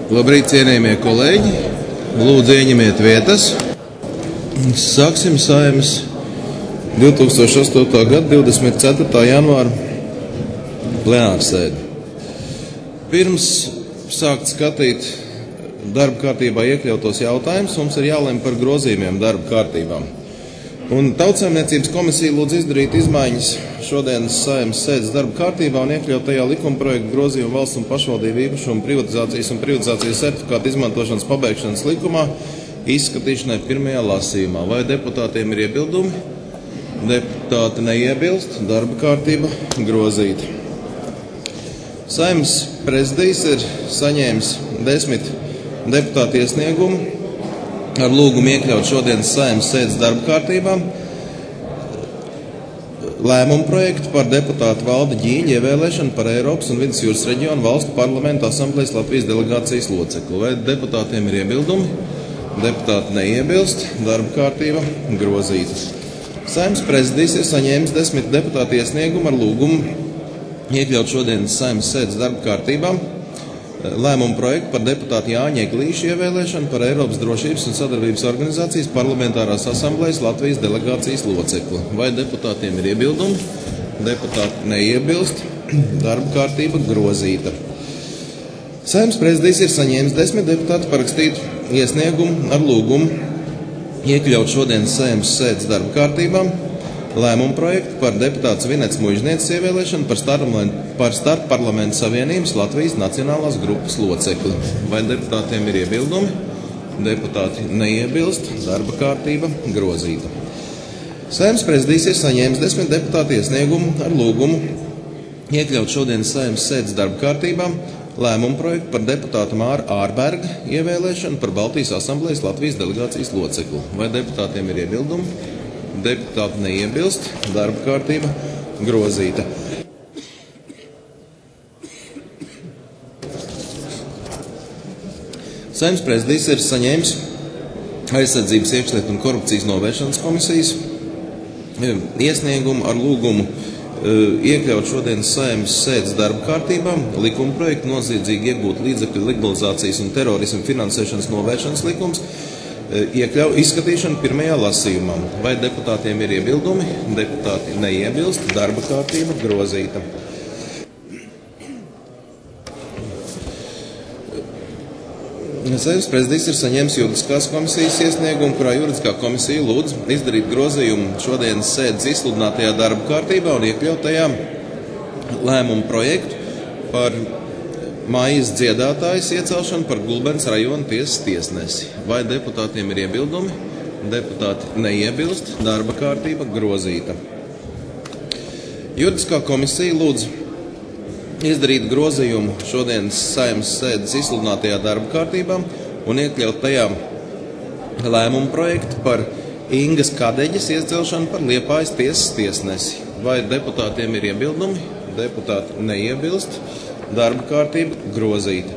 Labrīt, cienījamie kolēģi! Lūdzu, ieņemiet vietas. Sāksim Saeimas 2008. gada 24. janvāra plenārsēdi. Pirms sākt skatīt darba kārtībā iekļautos jautājumus, mums ir jālemj par grozījumiem darba kārtībām. Un Tautsaimniecības komisija lūdz izdarīt izmaiņas šodienas Saeimas sēdes darba kārtībā un iekļaut tajā likumprojektu grozījumu valsts un pašvaldību īpašumu privatizācijas un privatizācijas certifikātu izmantošanas pabeigšanas likumā izskatīšanai pirmajā lasījumā. Vai deputātiem ir iebildumi? Deputāti neiebilst, darba kārtība grozīta. Saeimas prezidijs ir saņēmis 10 deputātu iesniegumu ar lūgumu iekļaut šodienas Saeimas sēdes darba kārtībā lēmumu projektu par deputātu Valdi Ģīļa ievēlēšanu par Eiropas un Vidusjūras reģionu valstu parlamentu asamblejas Latvijas delegācijas locekli. Vai deputātiem ir iebildumi? Deputāti neiebilst, darba kārtība grozīta. Saeimas prezidijs ir saņēmis 10 deputātu iesniegumu ar lūgumu iekļaut šodienas Saeimas sēdes darba kārtībā lēmumu projektu par deputātu Jāņa Eglīša ievēlēšanu par Eiropas drošības un sadarbības organizācijas parlamentārās asamblejas Latvijas delegācijas locekli. Vai deputātiem ir iebildumi? Deputāti neiebilst, darba kārtība grozīta. Saeimas prezidijs ir saņēmis 10 deputātu parakstītu iesniegumu ar lūgumu iekļaut šodienas Saeimas sēdes darba kārtībā lēmumu projektu par deputātu Vinets Muižnieces ievēlēšanu par Starpparlamentu savienības Latvijas nacionālās grupas locekli. Vai deputātiem ir iebildumi? Deputāti neiebilst, darba kārtība grozīta. Saeimas prezidijs ir saņēmis 10 deputātu iesniegumu ar lūgumu iekļaut šodienas Saeimas sēdes darba kārtībā lēmumu projektu par deputātu Māru Ārberga ievēlēšanu par Baltijas asamblejas Latvijas delegācijas locekli. Vai deputātiem ir iebildumi? Deputāti neiebilst, darba kārtība grozīta. Saeimas prezidijs ir saņēmis Aizsardzības, iekšlietu un korupcijas novēršanas komisijas iesniegumu ar lūgumu iekļaut šodienas Saeimas sēdes darba kārtībā likuma projektu noziedzīgi iegūt līdzekļu legalizācijas un terorismu finansēšanas novēršanas likums izskatīšanu pirmajā lasījumā. Vai deputātiem ir iebildumi? Deputāti neiebilst, darba kārtība grozīta. Saeimas prezidijs ir saņēmis juridiskās komisijas iesniegumu, kurā juridiskā komisija lūdz izdarīt grozījumu šodienas sēdes izsludinātajā darba kārtībā un iekļaut tajā lēmumu projektu par mājas dziedātājas iecelšanu par Gulbenes rajona tiesas tiesnesi. Vai deputātiem ir iebildumi? Deputāti neiebilst, darba kārtība grozīta. Juridiskā komisija lūdz izdarīt grozījumu šodienas Saeimas sēdes izsludinātajā darba kārtībā un iekļaut tajā lēmumu projektu par Ingas Kadeģes iecelšanu par Liepājas tiesas tiesnesi. Vai deputātiem ir iebildumi? Deputāti neiebilst, darba kārtība grozīta.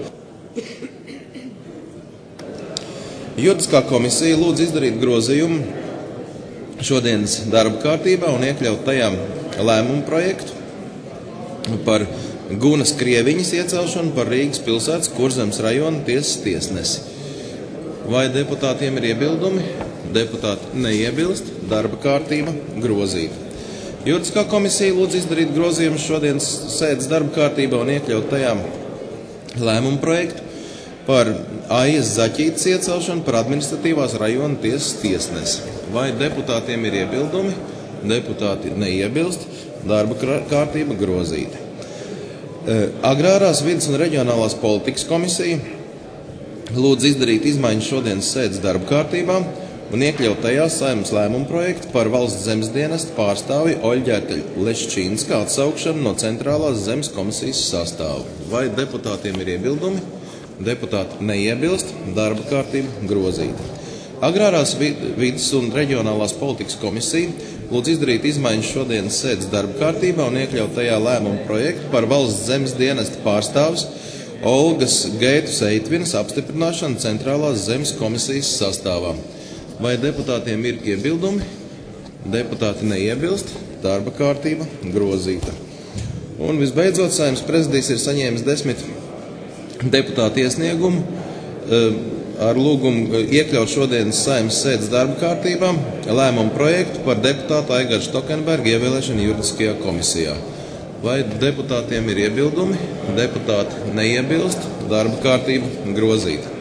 Juridiskā komisija lūdz izdarīt grozījumu šodienas darba kārtībā un iekļaut tajā lēmumu projektu par Gunas Krieviņas iecelšanu par Rīgas pilsētas Kurzemes rajona tiesas tiesnesi. Vai deputātiem ir iebildumi? Deputāti neiebilst, darba kārtība grozīta. Juridiskā komisija lūdz izdarīt grozījumus šodienas sēdes darba kārtībā un iekļaut tajā lēmumu projektu par Aijas Zaķītes iecelšanu par administratīvās rajona tiesas tiesnesi. Vai deputātiem ir iebildumi? Deputāti neiebilst, darba kārtība grozīta. Agrārās vides un reģionālās politikas komisija lūdz izdarīt izmaiņas šodienas sēdes darba kārtībā un iekļaut tajā Saeimas lēmumu projektu par valsts zemes dienesta pārstāvi Oļģerta Leščīnska atsaukšanu no centrālās zemes komisijas sastāvu. Vai deputātiem ir iebildumi? Deputāti neiebilst, darba kārtība grozīta. Agrārās vides un reģionālās politikas komisija lūdz izdarīt izmaiņas šodienas sēdes darba kārtībā un iekļaut tajā lēmumu projektu par valsts zemes dienesta pārstāvis Olgas Geitus Eitvinas apstiprināšanu centrālās zemes komisijas sastāvā. Vai deputātiem ir iebildumi? Deputāti neiebilst, darba kārtība grozīta. Un visbeidzot, Saeimas prezidijs ir saņēmis 10 deputātu iesniegumu ar lūgumu iekļaut šodienas Saeimas sēdes darba kārtībā lēmumu projektu par deputātu Aigaru Štokenbergu ievēlēšanu juridiskajā komisijā. Vai deputātiem ir iebildumi? Deputāti neiebilst, darba kārtība grozīta.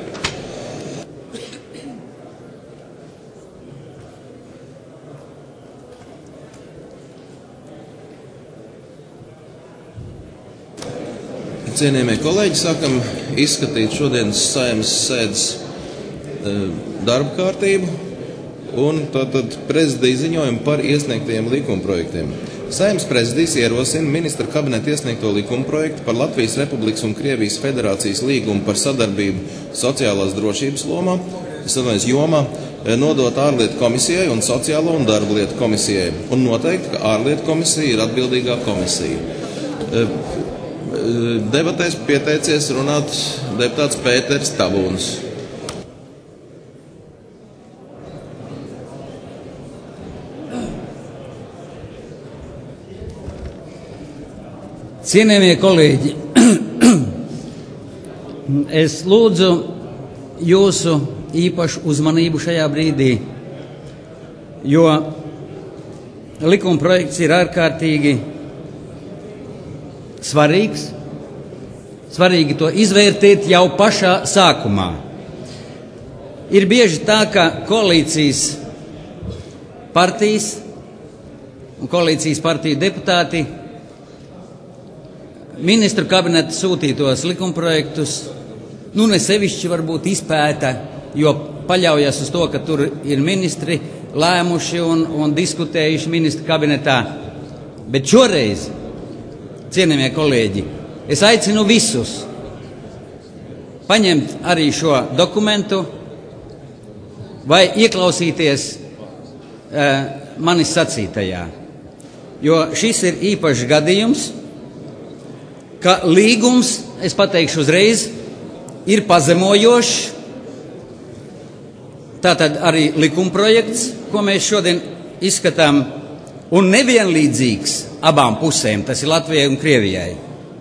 Cienījamie kolēģi, sākam izskatīt šodienas Saeimas sēdes darba kārtību un tātad prezidija ziņojumu par iesniegtajiem likumprojektiem. Saeimas prezidijs ierosina ministra kabineta iesniegto likumprojektu par Latvijas Republikas un Krievijas Federācijas līgumu par sadarbību sociālās drošības jomā nodot ārlietu komisijai un sociālo un darba lietu komisijai un noteikt, ka ārlietu komisija ir atbildīgā komisija. Debatēs pieteicies runāt deputāts Pēters Tabūns. Cienījamie kolēģi, es lūdzu jūsu īpašu uzmanību šajā brīdī, jo likumprojekts ir ārkārtīgi svarīgs. Svarīgi to izvērtēt jau pašā sākumā. Ir bieži tā, ka koalīcijas partijas un koalīcijas partiju deputāti ministru kabineta sūtītos likumprojektus, ne sevišķi varbūt izpēta, jo paļaujas uz to, ka tur ir ministri lēmuši un diskutējuši ministru kabinetā. Bet šoreiz, cienījamie kolēģi, es aicinu visus paņemt arī šo dokumentu vai ieklausīties manis sacītajā, jo šis ir īpašs gadījums, ka līgums, es pateikšu uzreiz, ir pazemojošs. Tātad arī likumprojekts, ko mēs šodien izskatām, un nevienlīdzīgs abām pusēm, tas ir Latvijai un Krievijai.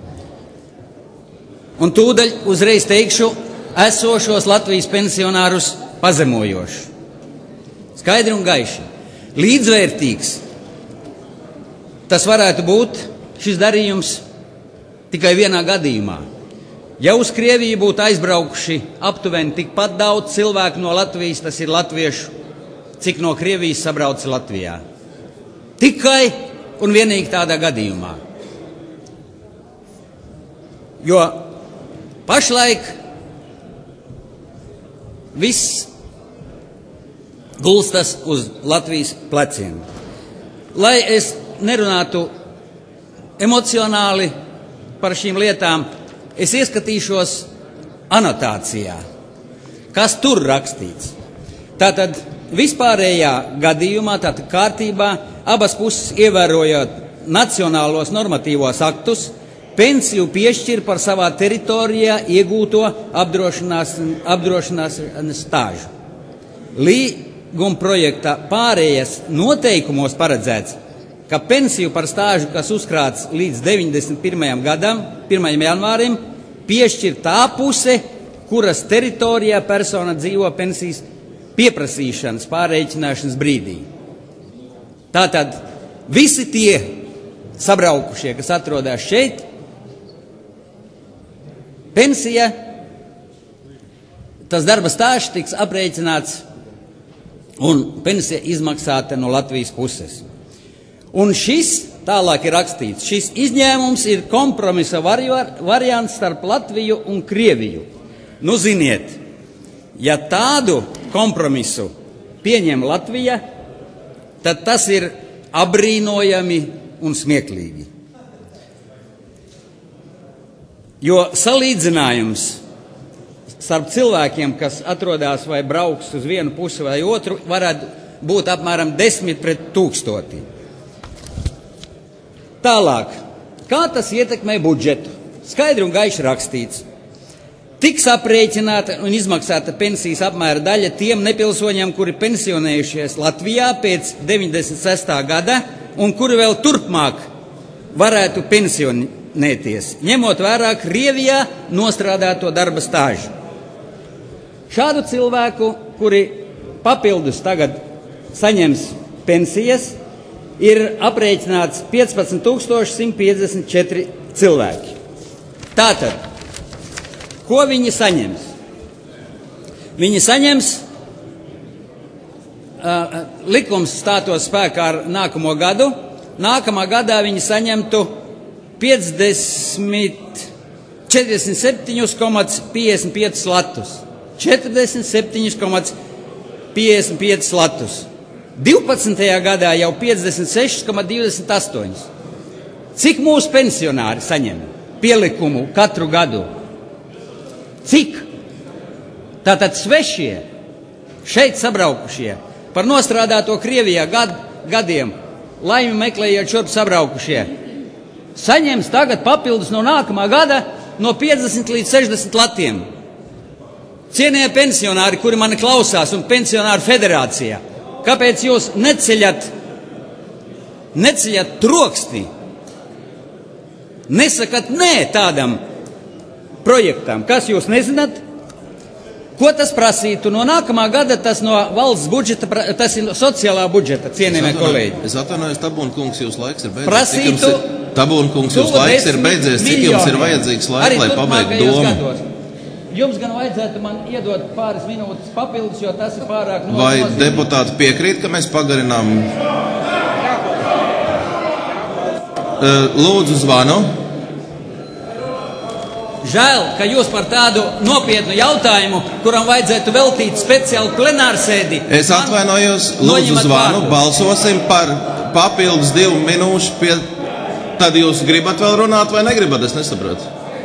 Un tūdaļ uzreiz teikšu esošos Latvijas pensionārus pazemojoši. Skaidri un gaiši. Līdzvērtīgs. Tas varētu būt šis darījums tikai vienā gadījumā. Ja uz Krieviju būtu aizbraukuši aptuveni tikpat daudz cilvēku no Latvijas, tas ir latviešu, cik no Krievijas sabrauc Latvijā. Tikai un vienīgi tādā gadījumā. Jo pašlaik viss gulstas uz Latvijas pleciem. Lai es nerunātu emocionāli par šīm lietām, es ieskatīšos anotācijā, kas tur rakstīts. Tātad vispārējā gadījumā, tātad kārtībā, abas puses ievērojot nacionālos normatīvos aktus, pensiju piešķir par savā teritorijā iegūto apdrošināšanas stāžu. Līguma projekta pārējas noteikumos paredzēts, ka pensiju par stāžu, kas uzkrāts līdz 91. gadam, 1. janvārim, piešķir tā puse, kuras teritorijā persona dzīvo pensijas pieprasīšanas pārreikināšanas brīdī. Tātad visi tie sabraukušie, kas atrodas šeit, pensija, tas darba stāžs tiks aprēķināts un pensija izmaksāta no Latvijas puses. Un šis, tālāk ir rakstīts, šis izņēmums ir kompromisa variants starp Latviju un Krieviju. Ziniet, ja tādu kompromisu pieņem Latvija, tad tas ir apbrīnojami un smieklīgi. Jo salīdzinājums starp cilvēkiem, kas atrodas vai brauks uz vienu pusi vai otru, varētu būt apmēram 10:1000. Tālāk, kā tas ietekmē budžetu? Skaidri un gaiši rakstīts. Tiks aprēķināta un izmaksāta pensijas apmēra daļa tiem nepilsoņiem, kuri pensionējušies Latvijā pēc 96. gada un kuri vēl turpmāk varētu pensionēties, ņemot vērā Krievijā nostrādāto darba stāžu. Šādu cilvēku, kuri papildus tagad saņems pensijas, ir aprēķināts 15,154 cilvēki. Tātad, ko viņi saņems? Viņi saņems, likums stātos spēkā ar nākamo gadu, nākamā gadā viņi saņemtu 47,55 latus. 47,55 latus. 12. gadā jau 56,28. Cik mūsu pensionāri saņem pielikumu katru gadu? Cik? Tātad svešie, šeit sabraukušie, par nostrādāto Krievijā gadiem, laimi meklējot šurp sabraukušie, saņems tagad papildus no nākamā gada no 50 līdz 60 latiem. Cienījamie pensionāri, kuri mani klausās, un pensionāru federācijā, kāpēc jūs neceļat troksti, nesakat nē tādam projektam? Kas jūs nezināt? Ko tas prasītu? No nākamā gada tas no valsts budžeta, tas ir sociālā budžeta, cienījamie kolēģi. Es atvainojos, Tabūna kungs, jūs laiks ir beidzies. Prasītu, Tabūna kungs, jūs laiks ir beidzies. Cik jums ir vajadzīgs laiks, lai pabeigtu domu? Gados. Jums gan vajadzētu man iedot pāris minūtes papildus, jo tas ir pārāk nozīmīgi. Vai deputāti piekrīt, ka mēs pagarinām? Lūdzu zvanu. Žēl, ka jūs par tādu nopietnu jautājumu, kuram vajadzētu veltīt speciālu plenārsēdi. Es atvainojos, lūdzu zvanu, balsosim par papildus 2 minūšu. Tad jūs gribat vēl runāt vai negribat, es nesaprotu.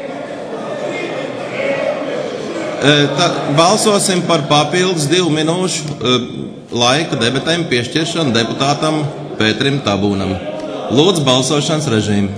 Balsosim par papildus 2 minūšu laika debatēm piešķiršanu deputātam Pēterim Tabūnam. Lūdzu balsošanas režīmu.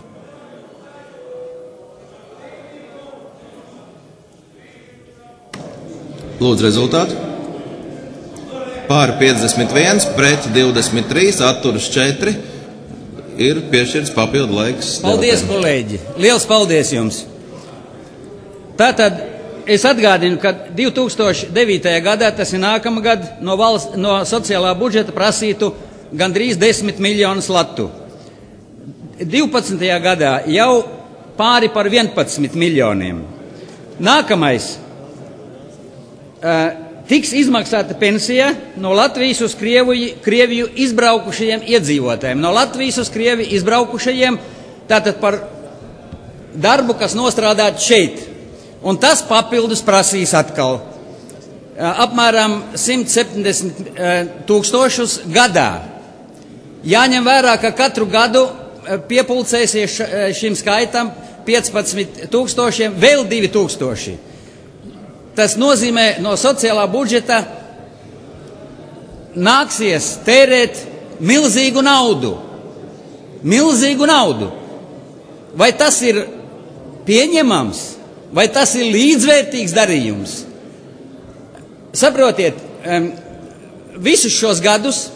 Lūdzu rezultātu. Pār 51, pret 23, atturas 4. Ir piešķirts papildu laiks. Paldies, kolēģi! Liels paldies jums! Tātad es atgādinu, ka 2009. gadā, tas ir nākamā gada, no sociālā budžeta prasītu gandrīz 10 miljonus latu. 12. gadā jau pāri par 11 miljoniem. Nākamais. Tiks izmaksāta pensija no Latvijas uz Krieviju izbraukušajiem iedzīvotājiem. No Latvijas uz Krieviju izbraukušajiem, tātad par darbu, kas nostrādāt šeit. Un tas papildus prasīs atkal apmēram 170 000 gadā. Jāņem vērā, ka katru gadu piepulcēsies šim skaitam 15 000, vēl 2 000. Tas nozīmē, no sociālā budžeta nāksies tērēt milzīgu naudu. Milzīgu naudu. Vai tas ir pieņemams? Vai tas ir līdzvērtīgs darījums? Saprotiet, visus šos gadus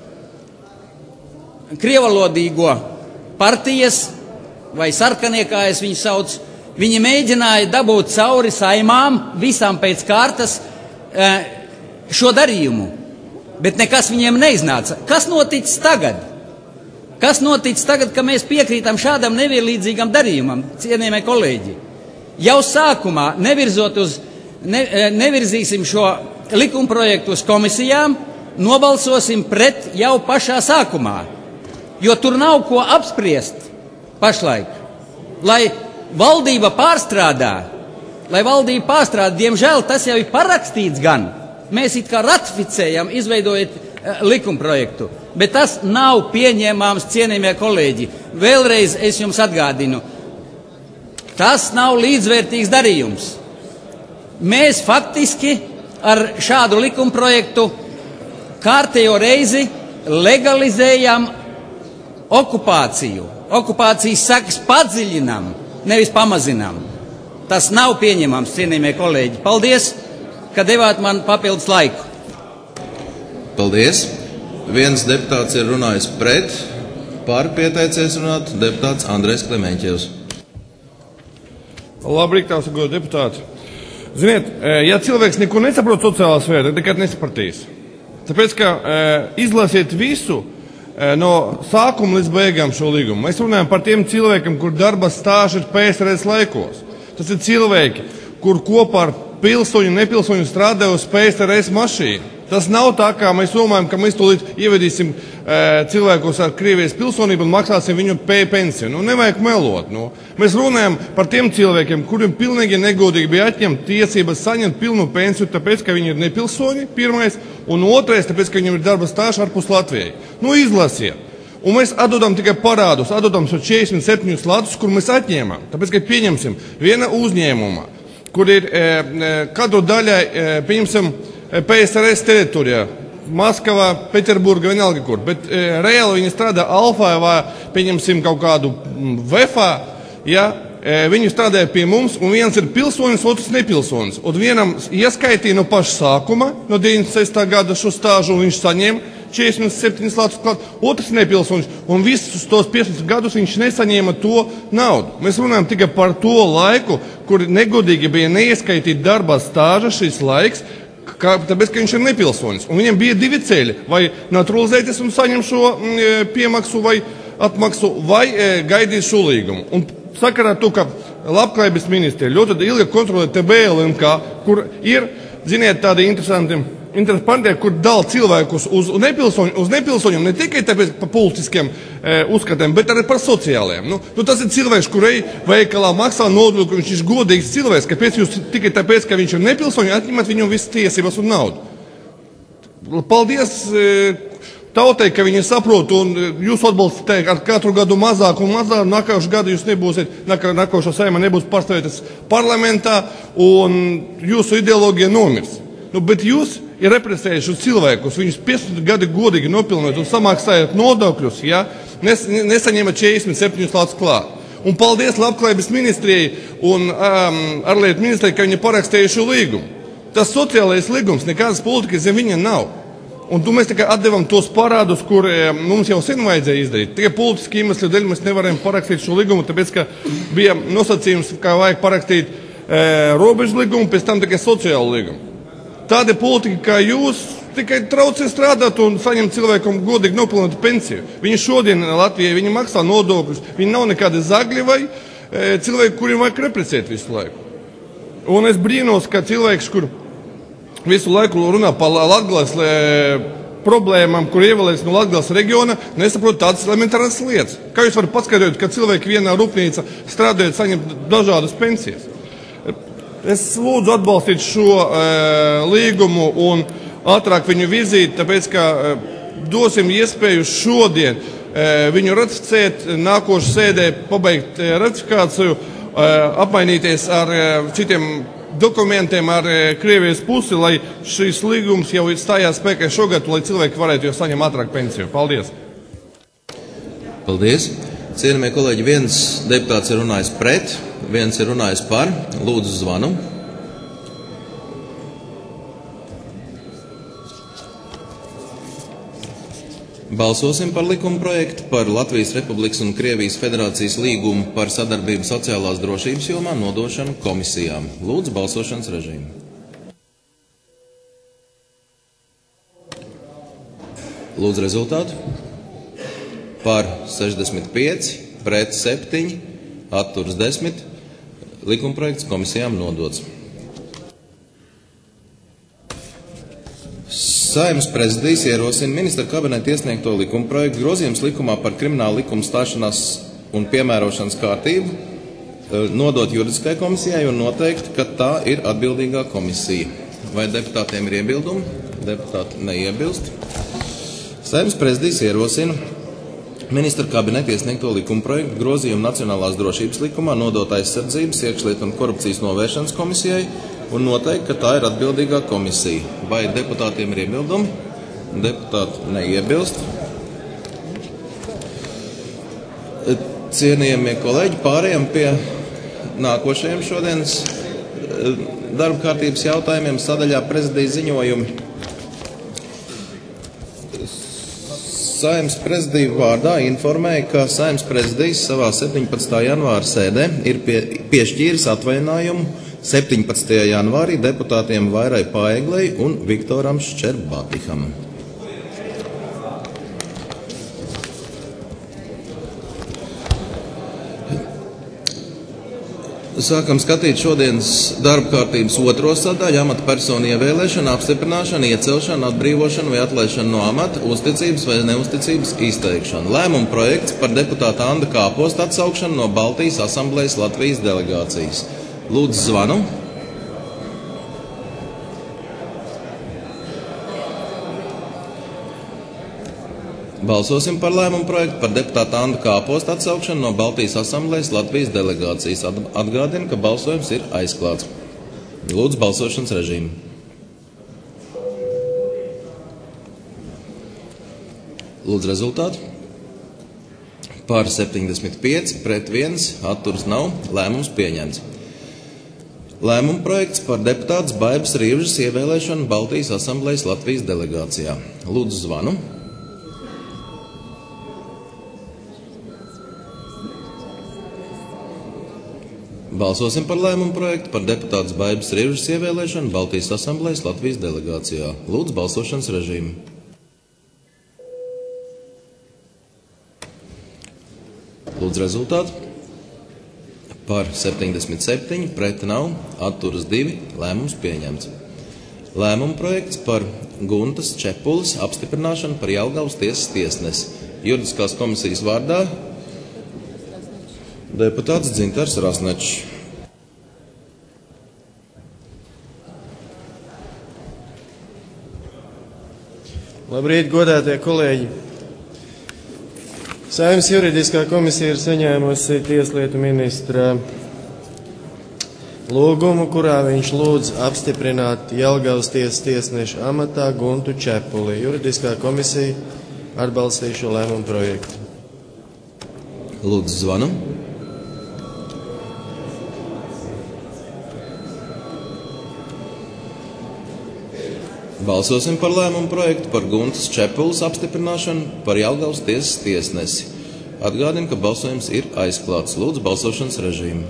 krievalodīgo partijas vai sarkanie, kā es viņu sauc, viņi mēģināja dabūt cauri saimām visām pēc kārtas šo darījumu, bet nekas viņiem neiznāca. Kas noticis tagad? Kas noticis tagad, ka mēs piekrītam šādam nevienlīdzīgam darījumam, cienījamie kolēģi? Jau sākumā nevirzīsim šo likumprojektu uz komisijām, nobalsosim pret jau pašā sākumā, jo tur nav ko apspriest pašlaik. Lai valdība pārstrādā, diemžēl tas jau ir parakstīts gan. Mēs it kā ratificējam, izveidojot likumprojektu, bet tas nav pieņēmāms, cienījamie kolēģi. Vēlreiz es jums atgādinu, tas nav līdzvērtīgs darījums. Mēs faktiski ar šādu likumprojektu kārtējo reizi legalizējam okupāciju. Okupācijas sekas padziļinām, nevis pamazinām. Tas nav pieņemams, cienījamie kolēģi. Paldies, ka devāt man papildus laiku. Paldies. Viens deputāts ir runājis pret, par pieteicies runāt deputāts Andrejs Klemeņķevs. Labrīt, tās godātie deputāti. Ziniet, ja cilvēks neko nesaprot sociālā sfērā, tad nekad nesapratīs. Tāpēc, ka izlasiet visu no sākuma līdz beigām šo līgumu. Mēs runājam par tiem cilvēkiem, kur darba stāži ir PSRS laikos. Tas ir cilvēki, kur kopā ar pilsoņu un nepilsoņu strādā uz PSRS mašīnu. Tas nav tā, kā mēs domājam, ka mēs tūlīt ievedīsim cilvēkus ar Krievijas pilsonību un maksāsim viņu pensiju. Nevajag melot. Mēs runājam par tiem cilvēkiem, kuriem pilnīgi negodīgi bija atņemt tiesības saņemt pilnu pensiju, tāpēc, ka viņi ir nepilsoņi, pirmais, un otrais, tāpēc, ka viņiem ir darba stāža ārpus Latvijai. Izlasiet. Un mēs atdodam tikai parādus, atdodam 47 latus, kur mēs atņēmām. Tāpēc, ka pieņemsim viena uzņēmuma, kur ir kadru daļai, pieņemsim, PSRS teritorijā, Maskavā, Peterburga, vienalga kur, bet reāli viņi strādā Alfā vai, pieņemsim, kaut kādu Vefā, ja, viņi strādāja pie mums, un viens ir pilsonis, otrs nepilsonis. Un vienam ieskaitīja no paša sākuma, no 96. gada šo stāžu, un viņš saņēma 47 latus klāt, otrs nepilsonis, un visus tos 15 gadus viņš nesaņēma to naudu. Mēs runājam tikai par to laiku, kur negodīgi bija neieskaitīt darba stāža šis laiks, tāpēc, ka viņš ir nepilsonis. Un viņam bija divi ceļi, vai naturalizēties un saņem šo piemaksu vai atmaksu, vai gaidīt šo līgumu. Un sakarā to, ka labklājības ministrija ļoti ilgi kontrolē TBLNK, kur ir, ziniet, tādi interesanti kur dala cilvēkus uz nepilsoņiem ne tikai tāpēc par politiskiem uzskatiem, bet arī par sociālajiem. Tas ir cilvēks, kurai veikalā maksā nodokļu, viņš ir godīgs cilvēks, kāpēc jūs tikai tāpēc, ka viņš ir nepilsoņi, atņemat viņam visas tiesības un naudu. Paldies tautai, ka viņi saprot, un jūs atbalstat ar katru gadu mazāk un mazāk, nākošu gadu jūs nebūsiet, nākošo saima nebūs pārstāvētas parlamentā, un jūsu ideoloģija nomirs. Bet jūs ir represējuši cilvēkus, viņus 15 gadi godīgi nopilnot un samaksājot nodokļus, ja, nesaņēma 47 latus klāt. Un paldies labklājības ministrijai un ārlietu ministrijai, ka viņi parakstīja šo līgumu. Tas sociālais līgums, nekādas politikas zem viņa nav. Un mēs tikai atdevam tos parādus, kur mums jau sen vajadzēja izdarīt. Tikai politiski iemesli dēļ mēs nevarējām parakstīt šo līgumu, tāpēc, ka bija nosacījums, kā vajag parakstīt robežu līgumu, pēc tam tikai sociālu līgumu. Tāda politika, kā jūs, tikai traucē strādāt un saņemt cilvēkam godīgi nopilnot pensiju. Viņi šodien Latvijai, viņi maksā nodokļus, viņi nav nekādi zagļi vai cilvēki, kuriem vajag represēt visu laiku. Un es brīnos, ka cilvēks, kur visu laiku runā par Latgales problēmām, kur ievēlēs no Latgales reģiona, nesaprot tādas elementāras lietas. Kā jūs varat paskaidrot, ka cilvēki vienā rūpnīca strādājot saņem dažādas pensijas? Es lūdzu atbalstīt šo līgumu un ātrāk viņu vizīti, tāpēc, ka dosim iespēju šodien viņu ratificēt, nākošu sēdē pabeigt ratifikāciju, apmainīties ar citiem dokumentiem ar Krievijas pusi, lai šīs līgums jau stājās spēkā šogad, lai cilvēki varētu jau saņemt ātrāk pensiju. Paldies! Paldies! Cienījamie kolēģi, viens deputāts ir runājis pret, viens ir runājis par. Lūdzu zvanu. Balsosim par likuma projektu par Latvijas Republikas un Krievijas Federācijas līgumu par sadarbību sociālās drošības jomā nodošanu komisijām. Lūdzu balsošanas režīmu. Lūdzu rezultātu. Par 65, pret 7, atturas 10. Likumprojekts komisijām nodots. Saeimas prezidijs ierosina ministra kabineta iesniegto likumprojektu grozījums likumā par kriminālu likumu stāšanās un piemērošanas kārtību nodot juridiskai komisijai un noteikt, ka tā ir atbildīgā komisija. Vai deputātiem ir iebildumi? Deputāti neiebilst. Saeimas prezidijs ierosina ministra kabineta iesniegto likumprojektu grozījumu Nacionālās drošības likumā nodot aizsardzības, iekšlietu un korupcijas novēršanas komisijai un noteikt, ka tā ir atbildīgā komisija. Vai deputātiem ir iebildumi? Deputāti neiebilst. Cienījamie kolēģi, pārējām pie nākošajiem šodienas darba kārtības jautājumiem sadaļā prezidija ziņojumi. Saeimas prezidija vārdā informēja, ka Saeimas prezidijs savā 17. janvāra sēdē ir piešķīris atvaļinājumu 17. janvārī deputātiem Vairai Paeglei un Viktoram Šķerbatiham. Sākam skatīt šodienas darba kārtības otro sadaļu - amatpersonu ievēlēšana, apstiprināšana, iecelšana, atbrīvošana vai atlaišana no amata, uzticības vai neuzticības izteikšana. Lēmuma projekts par deputāta Anda Kāposta atsaukšanu no Baltijas asamblejas Latvijas delegācijas. Lūdzu, zvanu. Balsosim par lēmumu projektu par deputāta Anda Kāposta atsaukšanu no Baltijas asamblejas Latvijas delegācijas. Atgādinu, ka balsojums ir aizklāts. Lūdzu, balsošanas režīmu. Lūdzu, rezultātu. Par 75, pret 1, atturas nav, lēmums pieņemts. Lēmuma projekts par deputātas Baibas Rīvžas ievēlēšanu Baltijas asamblejas Latvijas delegācijā. Lūdzu, zvanu. Balsosim par lēmumu projektu par deputātas Baibas Rīvžas ievēlēšanu Baltijas asamblejas Latvijas delegācijā. Lūdzu, balsošanas režīmu. Lūdzu, rezultātu. Par 77, pret nav, atturas 2, lēmums pieņemts. Lēmuma projekts par Guntas Čepules apstiprināšanu par Jelgavas tiesas tiesnesi. Juridiskās komisijas vārdā deputāts Dzintars Rasnečs. Labrīt, godātie kolēģi! Saeimas juridiskā komisija ir saņēmusi tieslietu ministra lūgumu, kurā viņš lūdz apstiprināt Jelgavas tiesas tiesneša amatā Guntu Čepuli. Juridiskā komisija atbalstīja šo lēmumu projektu. Lūdzu, zvanu. Balsosim par lēmumu projektu par Guntas Čepules apstiprināšanu par Jelgavas tiesas tiesnesi. Atgādinu, ka balsojums ir aizklāts. Lūdzu, balsošanas režīmu.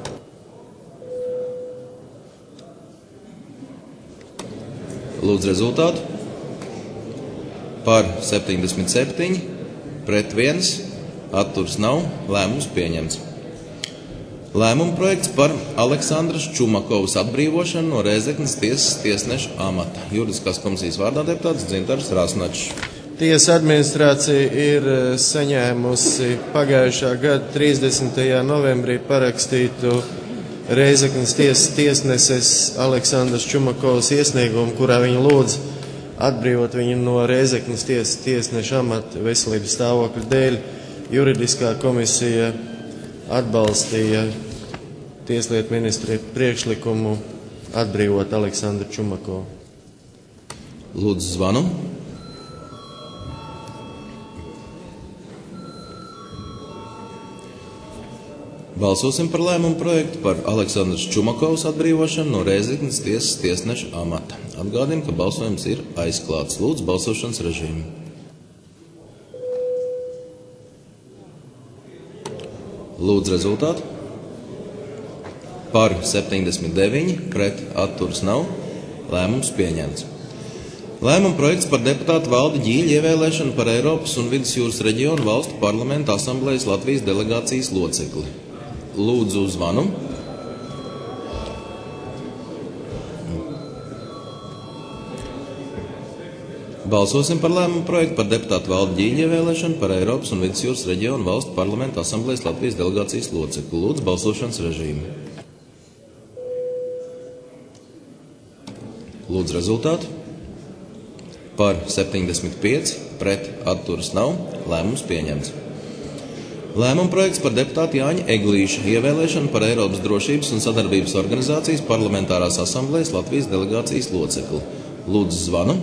Lūdzu, rezultātu. Par 77, pret 1, atturas nav, lēmums pieņemts. Lēmuma projekts par Aleksandras Čumakovas atbrīvošanu no Rēzeknes tiesas tiesneša amata. Juridiskās komisijas vārdā deputāts Dzintars Rasnečs. Tiesa administrācija ir saņēmusi pagājušā gada 30. novembrī parakstītu Rēzeknes tiesas tiesneses Aleksandras Čumakovas iesniegumu, kurā viņa lūdz atbrīvot viņu no Rēzeknes tiesas tiesneša amata veselības stāvokļa dēļ. Juridiskā komisija atbalstīja tieslietu ministra priekšlikumu atbrīvot Aleksandru Čumakovu. Lūdzu, zvanu. Balsosim par lēmumu projektu par Aleksandras Čumakovas atbrīvošanu no Rēzeknes tiesas tiesneša amata. Atgādinu, ka balsojums ir aizklāts. Lūdzu, balsošanas režīmu. Lūdzu, rezultātu. Par 79, pret atturas nav, lēmums pieņemts. Lēmuma projekts par deputātu Valdi Ģīļu ievēlēšanu par Eiropas un Vidusjūras reģionu valstu parlamenta asamblejas Latvijas delegācijas locekli. Lūdzu, zvanu. Balsosim par lēmumu projektu par deputātu Valdi Ģīļu ievēlēšanu par Eiropas un Vidusjūras reģionu valstu parlamenta asamblejas Latvijas delegācijas locekli. Lūdzu, balsošanas režīmu. Lūdzu, rezultātu. Par 75, pret atturas nav, lēmums pieņemts. Lēmuma projekts par deputātu Jāņa Eglīša ievēlēšanu par Eiropas drošības un sadarbības organizācijas parlamentārās asamblejas Latvijas delegācijas locekli. Lūdzu, zvanu.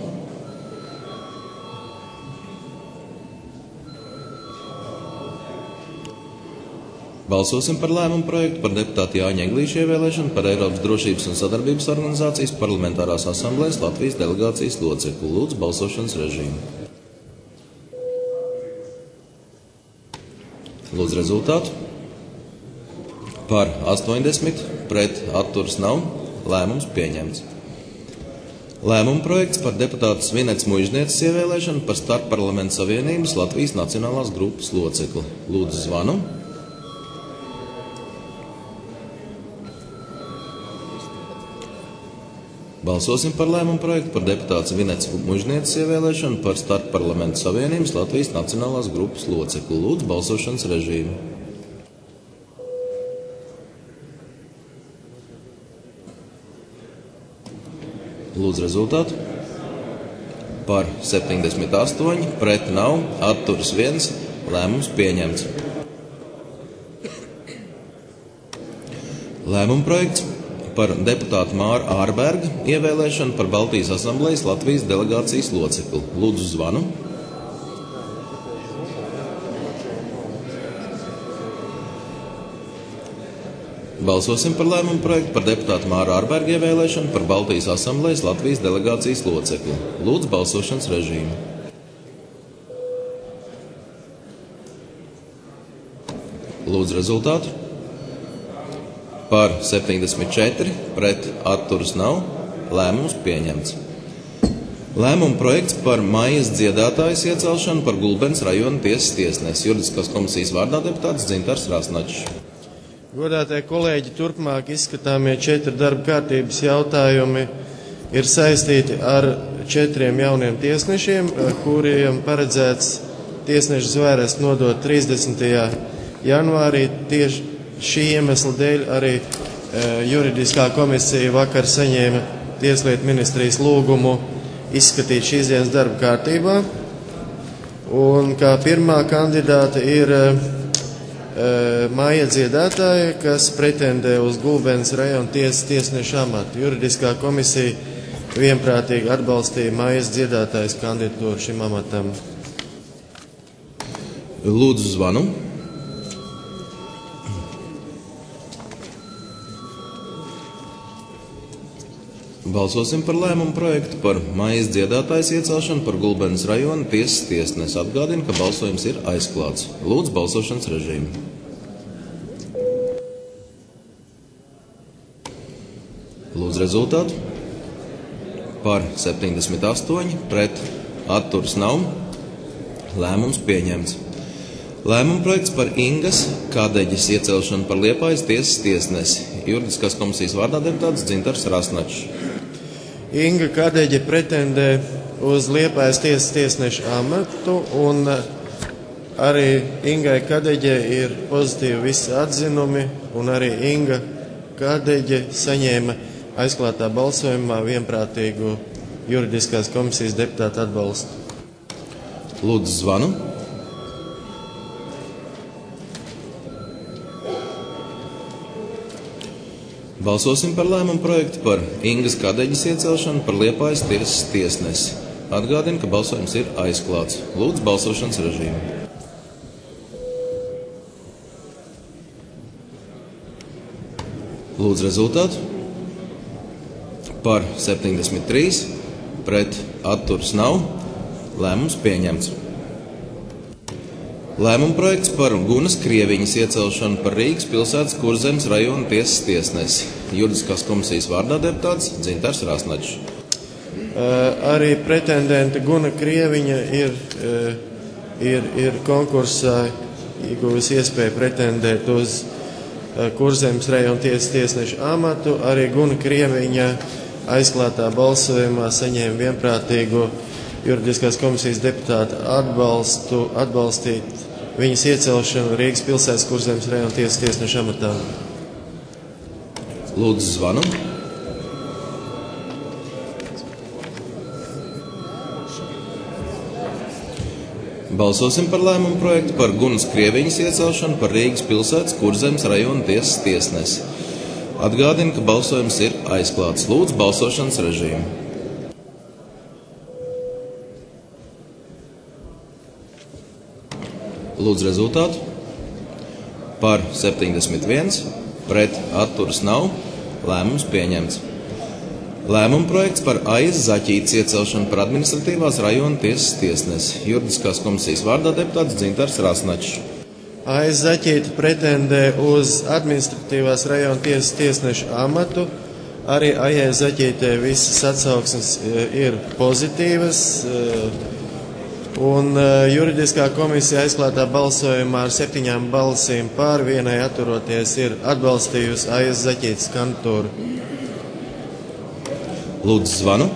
Balsosim par lēmumu projektu par deputātu Jāņa Eglīša ievēlēšanu par Eiropas drošības un sadarbības organizācijas parlamentārās asamblejas Latvijas delegācijas locekli. Lūdzu, balsošanas režīmu. Lūdzu, rezultātu. Par 80, pret atturas nav. Lēmums pieņemts. Lēmuma projekts par deputātu Svinets Muižnieces ievēlēšanu par Starpparlamentu savienības Latvijas Nacionālās grupas locekli. Lūdzu zvanu. Balsosim par lēmumu projektu par deputātu Svinets Muižnieces ievēlēšanu par Starpparlamentu savienības Latvijas Nacionālās grupas locekli. Lūdzu balsošanas režīmu. Lūdzu rezultātu. Par 78, pret nav, atturas 1, lēmums pieņemts. Lēmuma projekts par deputātu Māru Ārberga ievēlēšanu par Baltijas asamblejas Latvijas delegācijas locekli. Lūdzu zvanu. Balsosim par lēmumu projektu par deputātu Māru Ārberga ievēlēšanu par Baltijas asamblejas Latvijas delegācijas locekli. Lūdzu balsošanas režīmu. Lūdzu rezultātu. Par 74, pret atturas nav, lēmums pieņemts. Lēmuma projekts par Maijas dziedātājas iecelšanu par Gulbenes rajona tiesas tiesnesi. Juridiskās komisijas vārdā deputāts Dzintars Rasnačs. Godātie kolēģi, turpmāk izskatāmie 4 darba kārtības jautājumi ir saistīti ar 4 jauniem tiesnešiem, kuriem paredzēts tiesnešu zvērests nodot 30. janvārī. Tieši šī iemesla dēļ arī juridiskā komisija vakar saņēma Tieslietu ministrijas lūgumu izskatīt šīs dienas darba kārtībā. Un kā pirmā kandidāte ir Maija dziedātāja, kas pretendē uz Gulbenes rajona tiesas tiesneša amatu. Juridiskā komisija vienprātīgi atbalstīja Maijas dziedātājas kandidatūru šim amatam. Lūdzu zvanu. Balsosim par lēmumu projektu par Maijas dziedātājas iecelšanu par Gulbenes rajona tiesas tiesnesi. Atgādinu, ka balsojums ir aizklāts. Lūdzu balsošanas režīmu. Lūdzu rezultātu. Par 78, pret atturas nav, lēmums pieņemts. Lēmuma projekts par Ingas Kadeģes iecelšanu par Liepājas tiesas tiesnesi. Juridiskās komisijas vārdā deputāts Dzintars Rasnačs. Inga Kadeģe pretendē uz Liepājas tiesas tiesneša amatu, un arī Ingai Kadeģe ir pozitīvi visi atzinumi, un arī Inga Kadeģe saņēma aizklātā balsojumā vienprātīgu juridiskās komisijas deputātu atbalstu. Lūdzu zvanu. Balsosim par lēmumu projektu par Ingas Kadeģes iecelšanu par Liepājas tiesas tiesnesi. Atgādinu, ka balsojums ir aizklāts. Lūdzu balsošanas režīmu. Lūdzu rezultātu. Par 73, pret atturas nav, lēmums pieņemts. Lēmuma projekts par Gunas Krieviņas iecelšanu par Rīgas pilsētas Kurzemes rajona tiesas tiesnesi. Juridiskās komisijas vārdā deputāts Dzintars Rasnačs. Arī pretendente Guna Krieviņa ir konkursā ieguvusi iespēju pretendēt uz Kurzemes rajona tiesas tiesneša amatu. Arī Guna Krieviņa aizklātā balsojumā saņēma vienprātīgu juridiskās komisijas deputāta atbalstu atbalstīt viņas iecelšanu Rīgas pilsētas Kurzemes rajona tiesas tiesneša amatā. Lūdzu zvanu. Balsosim par lēmumu projektu par Gunas Krieviņas iecelšanu par Rīgas pilsētas Kurzemes rajona tiesas tiesnesi. Atgādinu, ka balsojums ir aizklāts. Lūdzu balsošanas režīmu. Lūdzu rezultātu. Par 71, pret atturas nav, lēmums pieņemts. Lēmuma projekts par Aizas Zaķītes iecelšanu par administratīvās rajona tiesas tiesnesi. Juridiskās komisijas vārdā deputāts Dzintars Rasnačs. Aiz Zaķīte pretendē uz administratīvās rajona tiesas tiesneša amatu. Arī Aijai Zaķītei visas atsauksmes ir pozitīvas, un juridiskā komisija aizklātā balsojumā ar 7 balsīm pār, 1 atturoties ir atbalstījusi Aijas Zaķītes kandidatūru. Lūdzu, zvanu.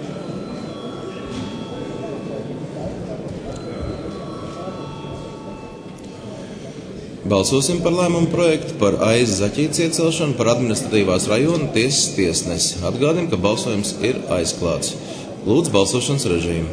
Balsosim par lēmumu projektu par Aijas Zaķītes iecelšanu par administratīvās rajona tiesas tiesnesi. Atgādinu, ka balsojums ir aizklāts. Lūdzu, balsošanas režīmu.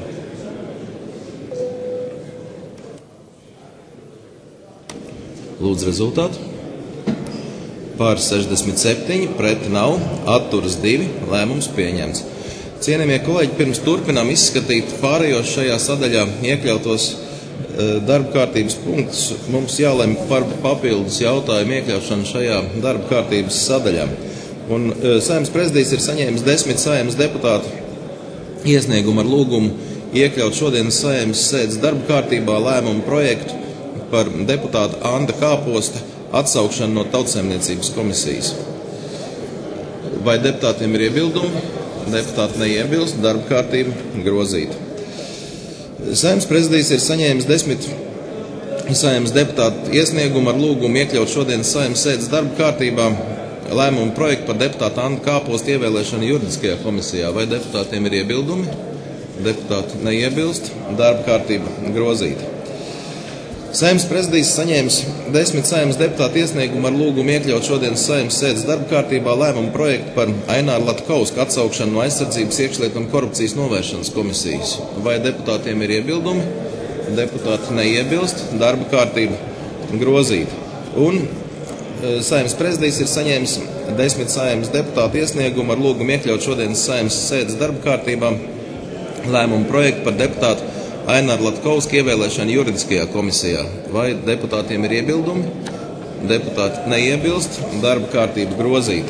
Lūdzu, rezultātu. Par 67, pret nav, atturas 2, lēmums pieņemts. Cienījamie kolēģi, pirms turpinām izskatīt pārējos šajā sadaļā iekļautos darba kārtības punktus, mums jālemj par papildus jautājumu iekļaušanu šajā darba kārtības sadaļā. Un Saeimas prezidijs ir saņēmis 10 Saeimas deputātu iesniegumu ar lūgumu iekļaut šodienas Saeimas sēdes darba kārtībā lēmumu projektu par deputāta Anda Kāposta atsaukšanu no Tautsaimniecības komisijas. Vai deputātiem ir iebildumi? Deputāti neiebilst, darba kārtība grozīta. Saeimas prezidijs ir saņēmis 10 Saeimas deputātu iesniegumu ar lūgumu iekļaut šodienas Saeimas sēdes darba kārtībā lēmumu projektu par deputātu Andu Kāpostu ievēlēšanu juridiskajā komisijā. Vai deputātiem ir iebildumi? Deputāti neiebilst, darba kārtība grozīta. Saeimas prezidijs saņēmis 10 Saeimas deputātu iesniegumu ar lūgumu iekļaut šodienas Saeimas sēdes darba kārtībā lēmumu projektu par Aināru Latkausku atsaukšanu no Aizsardzības, iekšlietu un korupcijas novēršanas komisijas. Vai deputātiem ir iebildumi? Deputāti neiebilst, darba kārtība grozīta. Un Saeimas prezidijs ir saņēmis 10 Saeimas deputātu iesniegumu ar lūgumu iekļaut šodienas Saeimas sēdes darba kārtībā lēmumu projektu par deputātu Aināru Latkausku ievēlēšanu juridiskajā komisijā. Vai deputātiem ir iebildumi? Deputāti neiebilst, darba kārtība grozīta.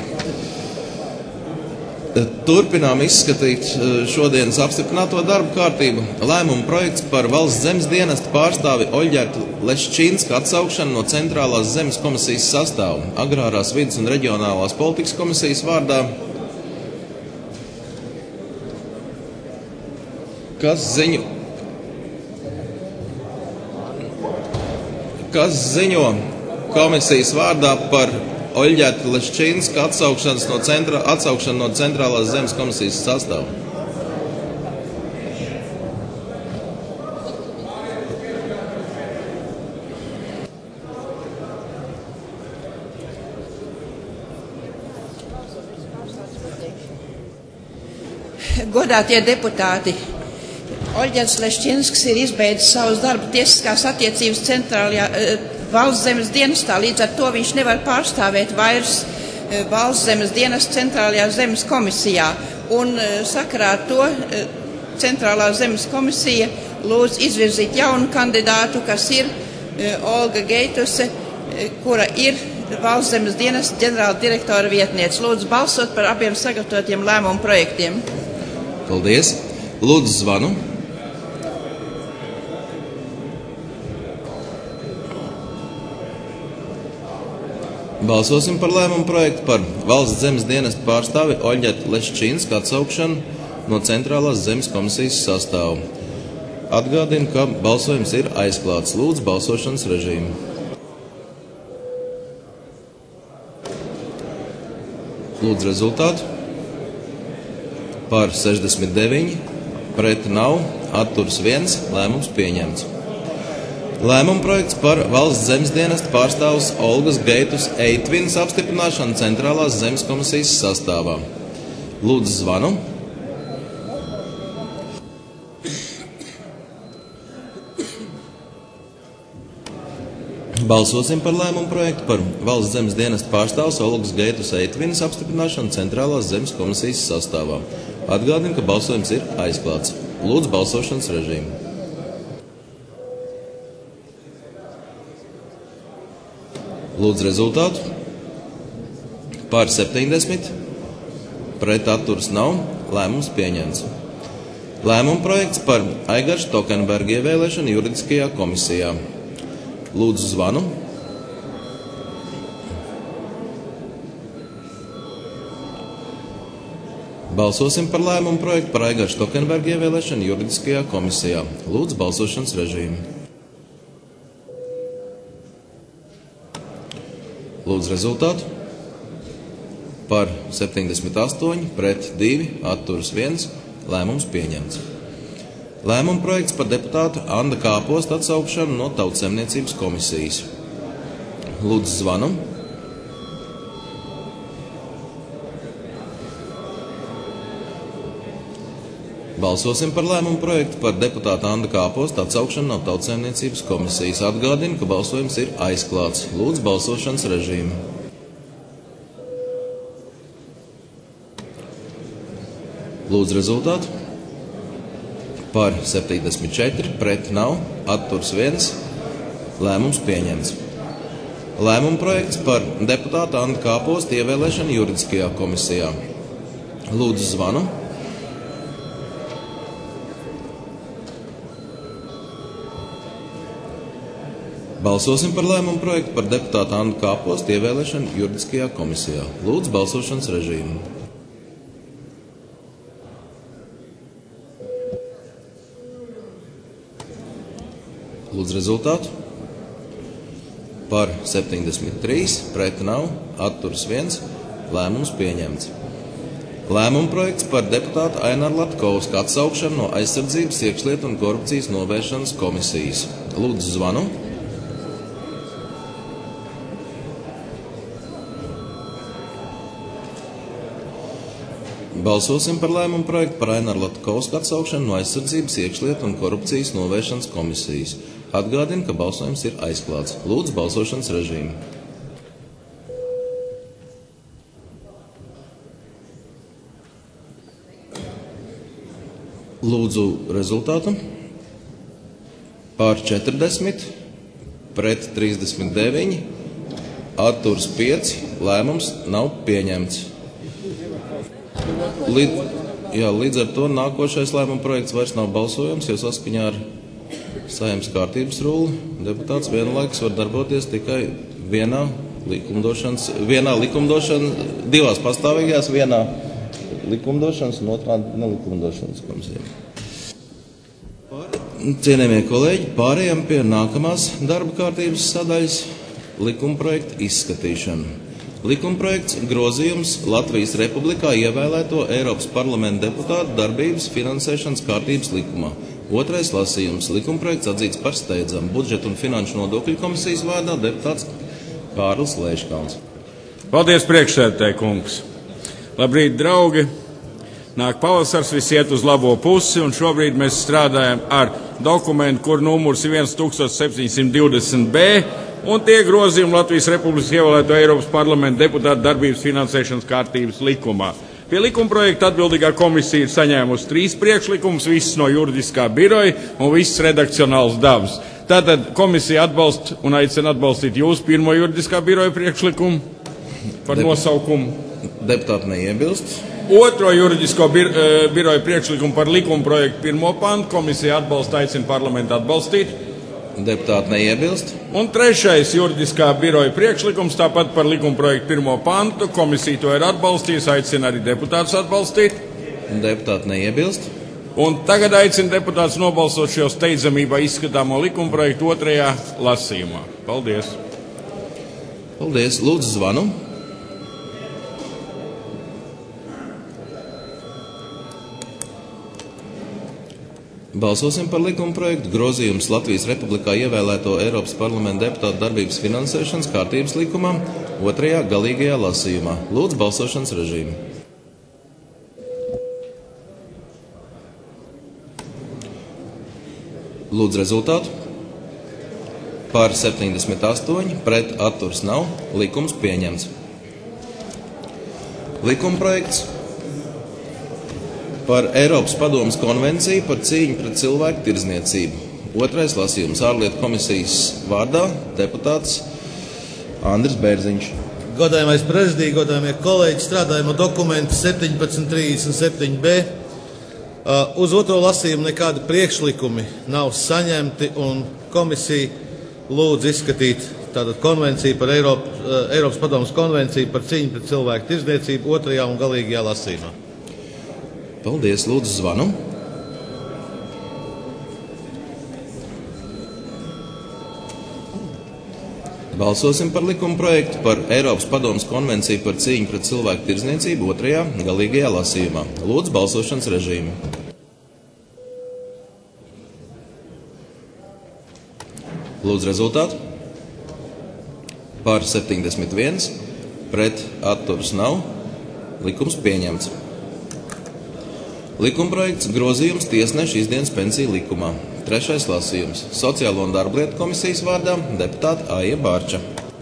Turpinām izskatīt šodienas apstiprināto darba kārtību. Lēmumu projekts par valsts zemes dienesta pārstāvi Oļģertu Leščīnsku atsaukšanu no Centrālās zemes komisijas sastāva. Agrārās vides un reģionālās politikas komisijas vārdā. Kas ziņo komisijas vārdā par Oļģertu Leščīnsku atsaukšanu no Centrālās zemes komisijas sastāva? Godātie deputāti, Oļģerts Leščinsks ir izbeidzis savus darbu tiesiskās attiecības centrālajā valsts zemes dienestā, līdz ar to viņš nevar pārstāvēt vairs valsts zemes dienesta centrālajā zemes komisijā. Un sakarā ar to centrālā zemes komisija lūdz izvirzīt jaunu kandidātu, kas ir Olga Geituse, kura ir valsts zemes dienesta ģenerāla direktora vietniece. Lūdzu balsot par abiem sagatavotiem lēmumu projektiem. Paldies. Lūdzu zvanu. Balsosim par lēmumu projektu par valsts zemes dienesta pārstāvi Oļģertu Leščīnsku atsaukšanu no Centrālās zemes komisijas sastāva. Atgādinu, ka balsojums ir aizklāts. Lūdzu balsošanas režīmu. Lūdzu rezultātu. Par 69, pret nav, atturas 1, lēmums pieņemts. Lēmuma projekts par valsts zemes dienesta pārstāvs Olgas Geitus Eitvinas apstiprināšanu Centrālās zemes komisijas sastāvā. Lūdzu zvanu. Balsosim par lēmumu projektu par valsts zemes dienesta pārstāvs Olgas Geitus Eitvinas apstiprināšanu Centrālās zemes komisijas sastāvā. Atgādinu, ka balsojums ir aizklāts. Lūdzu balsošanas režīmu. Lūdzu rezultātu. Par 70, pret atturas nav, lēmums pieņemts. Lēmuma projekts par Aigaru Štokenbergu ievēlēšanu juridiskajā komisijā. Lūdzu zvanu. Balsosim par lēmumu projektu par Aigaru Štokenbergu ievēlēšanu juridiskajā komisijā. Lūdzu balsošanas režīmu. Lūdzu rezultātu. Par 78, pret 2, atturas 1, lēmums pieņemts. Lēmuma projekts par deputātu Anda Kāposta atsaukšanu no Tautsaimniecības komisijas. Lūdzu zvanu. Balsosim par lēmumu projektu par deputātu Anda Kāposta atsaukšanu no Tautsaimniecības komisijas. Atgādinu, ka balsojums ir aizklāts. Lūdzu balsošanas režīmu. Lūdzu rezultātu. Par 74, pret nav, atturs 1, lēmums pieņemts. Lēmuma projekts par deputātu Anda Kāposta ievēlēšanu juridiskajā komisijā. Lūdzu zvanu. Balsosim par lēmumu projektu par deputātu Andu Kāpostu ievēlēšanu juridiskajā komisijā. Lūdzu balsošanas režīmu. Lūdzu rezultātu. Par 73, pret nav, atturas 1, lēmums pieņemts. Lēmuma projekts par deputātu Aināru Latkovsku atsaukšanu no Aizsardzības, iekšlietu un korupcijas novēršanas komisijas. Lūdzu zvanu. Balsosim par lēmumu projektu par Aināru Latkovsku atsaukšanu no Aizsardzības, iekšlietu un korupcijas novēršanas komisijas. Atgādinu, ka balsojums ir aizklāts. Lūdzu balsošanas režīmu. Lūdzu rezultātu. Pār 40, pret 39, atturs 5, lēmums nav pieņemts. Līdz ar to nākošais lēmuma projekts vairs nav balsojums, jo saskaņā ar Saeimas kārtības rulli deputāts vienlaikus var darboties tikai divās pastāvīgās, vienā likumdošanas un otrā nelikumdošanas komisijā. Cienījamie kolēģi, pārējām pie nākamās darba kārtības sadaļas - likumprojekta izskatīšana. Likumprojekts grozījums Latvijas Republikā ievēlēto Eiropas parlamenta deputātu darbības finansēšanas kārtības likumā. Otrais lasījums. Likumprojekts atzīts par steidzamu. Budžeta un finanšu nodokļu komisijas vārdā deputāts Kārlis Leiškalns. Paldies, priekšsēdētāj kungs. Labrīt, draugi. Nāk pavasars, viss iet uz labo pusi, un šobrīd mēs strādājam ar dokumentu, kur numurs ir 1720B, un tie grozījumi Latvijas Republikas ievēlēto Eiropas parlamenta deputātu darbības finansēšanas kārtības likumā. Pie likumprojekta atbildīgā komisija ir saņēmusi 3 priekšlikumus, visus no juridiskā biroja un visus redakcionāls dabas. Tātad komisija atbalsta un aicina atbalstīt jūsu pirmo juridiskā biroja priekšlikumu par nosaukumu. Deputāti neiebilst. Otro juridisko biroja priekšlikumu par likumprojektu 1. pantu komisija atbalsta, aicina parlamentu atbalstīt. Deputāti neiebilst. Un trešais juridiskā biroja priekšlikums tāpat par likumprojektu 1. pantu. Komisija to ir atbalstījusi, aicina arī deputātus atbalstīt. Deputāti neiebilst. Un tagad aicina deputātus nobalsot šo steidzamībā izskatāmo likumprojektu 2. lasījumā. Paldies! Paldies! Lūdzu zvanu. Balsosim par likumprojektu grozījums Latvijas Republikā ievēlēto Eiropas parlamenta deputātu darbības finansēšanas kārtības likumā 2. galīgajā lasījumā. Lūdzu balsošanas režīmu. Lūdzu rezultātu. Par 78, pret atturs nav, likums pieņemts. Likumprojekts par Eiropas padomes konvenciju par cīņu pret cilvēku tirdzniecību. 2. lasījums ārlietu komisijas vārdā deputāts Andris Bērziņš. Godājamais prezidija, godājamie kolēģi, strādājam ar dokumentu 1737B. Uz 2. lasījumu nekādi priekšlikumi nav saņemti, un komisija lūdz izskatīt tātad konvenciju par Eiropas padomes konvenciju par cīņu pret cilvēku tirdzniecību 2. un galīgajā lasījumā. Paldies, lūdzu zvanu. Balsosim par likuma projektu par Eiropas padomes konvenciju par cīņu pret cilvēku tirdzniecību otrajā galīgajā lasījumā. Lūdzu balsošanas režīmu. Lūdzu rezultātu. Par 71, pret atturas nav. Likums pieņemts. Likumprojekts grozījums tiesnešu izdienas pensiju likumā. Trešais lasījums. Sociālo un darblietu komisijas vārdā deputāta Aija Bārča.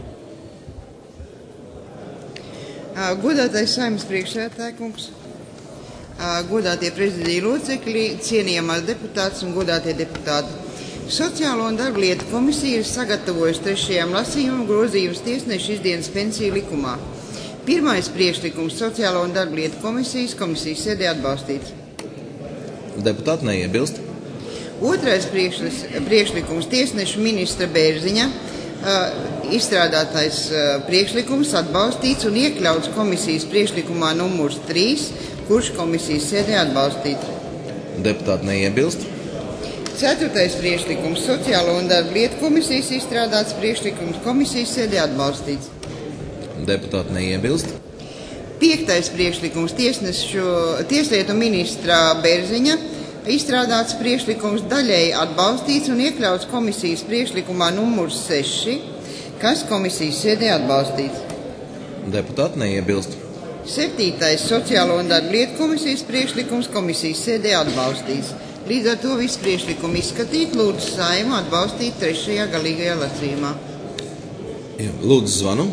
Godātais Saeimas priekšsēdētāja kungs, godātie prezidija locekļi, cienījamās deputātes un godātie deputāti. Sociālo un darblietu komisija ir sagatavojusi trešajam lasījumam grozījums tiesnešu izdienas pensiju likumā. Pirmais priekšlikums Sociālo un darblietu komisijas sēdē atbalstīts. Deputāti neiebilst. Otrais priekšlikums tiesnešu ministra Bērziņa izstrādātais priekšlikums atbalstīts un iekļauts komisijas priekšlikumā numurs 3, kurš komisijas sēdē atbalstīts. Deputāti neiebilst. Ceturtais priekšlikums Sociālo un darblietu komisijas izstrādāts priekšlikums komisijas sēdē atbalstīts. Deputāti neiebilst. Piektais priekšlikums tieslietu ministra Bērziņa izstrādāts priekšlikums daļēji atbalstīts un iekļauts komisijas priekšlikumā numurs 6, kas komisijas sēdē atbalstīts. Deputāti neiebilst. Septītais Sociālo un darblietu komisijas priekšlikums komisijas sēdē atbalstīts. Līdz ar to visu priekšlikumu izskatīt, lūdzu Saeimu atbalstīt trešajā galīgajā lasījumā. Lūdzu zvanu.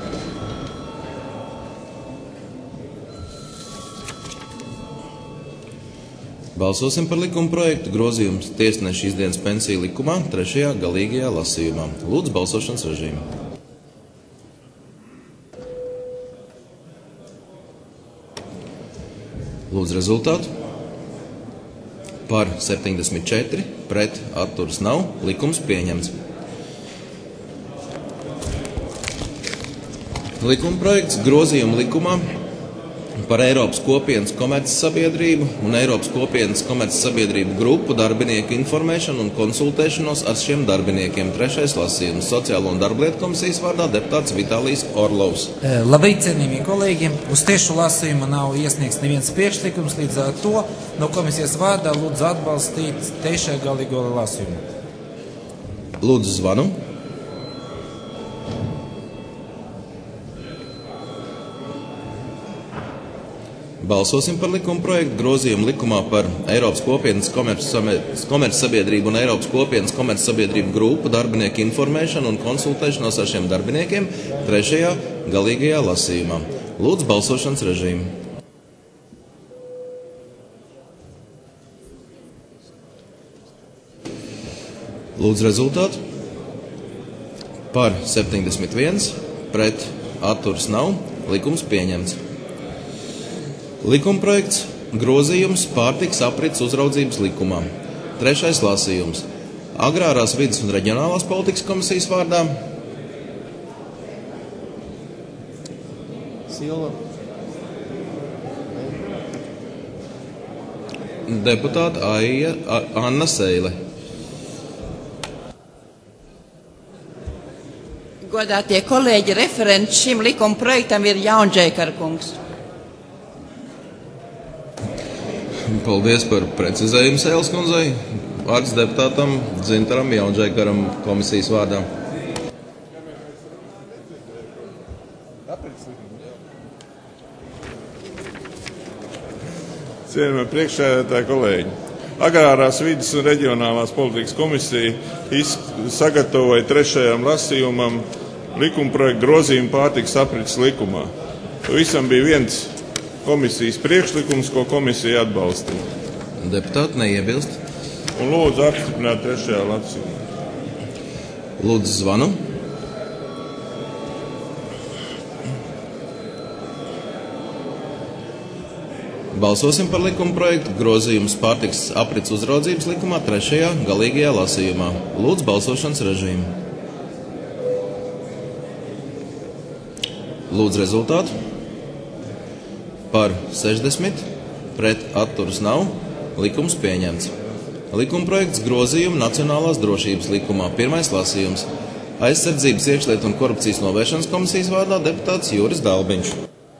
Balsosim par likuma projektu grozījums tiesnešu izdienas pensiju likumā trešajā galīgajā lasījumā. Lūdzu balsošanas režīmu. Lūdzu rezultātu. Par 74, pret atturas nav. Likums pieņemts. Likuma projekts grozījuma likumā par Eiropas kopienas komercsabiedrību un Eiropas kopienas komercsabiedrību grupu darbinieku informēšanu un konsultēšanos ar šiem darbiniekiem. Trešais lasījums. Sociālo un darblietu komisijas vārdā deputāts Vitālijs Orlovs. Labrīt, cienījamie kolēģi. Uz tiešu lasījumu nav iesniegts neviens priekšlikums, līdz ar to no komisijas vārdā lūdzu atbalstīt trešajā galīgo lasījumu. Lūdzu zvanu. Balsosim par likuma projektu grozījumu likumā par Eiropas kopienas komercsabiedrību un Eiropas kopienas komercsabiedrību grupu darbinieku informēšanu un konsultēšanos ar šiem darbiniekiem trešajā galīgajā lasījumā. Lūdzu balsošanas režīmu. Lūdzu rezultātu. Par 71, pret atturas nav. Likums pieņemts. Likumprojekts grozījums pārtikas aprits uzraudzības likumā. Trešais lasījums. Agrārās vides un reģionālās politikas komisijas vārdā Silva. deputāta Anna Seile. Godātie kolēģi, referents šim likuma projektam ir Jaunžēkara kungs. Paldies par precizējumu Sēles kundzei. Vārds deputātam Dzintaram Jaunžēkaram komisijas vārdā. Cienījamie priekšsēdētāji, kolēģi. Agrārās vides un reģionālās politikas komisija sagatavoja trešajam lasījumam likumprojektu grozījumu pārtikas aprits likumā. Visam bija viens komisijas priekšlikums, ko komisija atbalstīja. Deputāti neiebilst. Un lūdzu apstiprināt trešajā lasījumā. Lūdzu zvanu. Balsosim par likuma projektu grozījums pārtikas aprits uzraudzības likumā trešajā galīgajā lasījumā. Lūdzu balsošanas režīmu. Lūdzu rezultātu. Par 60, pret atturas nav. Likums pieņemts. Likumprojekts grozījumi Nacionālās drošības likumā. Pirmais lasījums. Aizsardzības, iekšlietu un korupcijas novēršanas komisijas vārdā deputāts Juris Dalbiņš.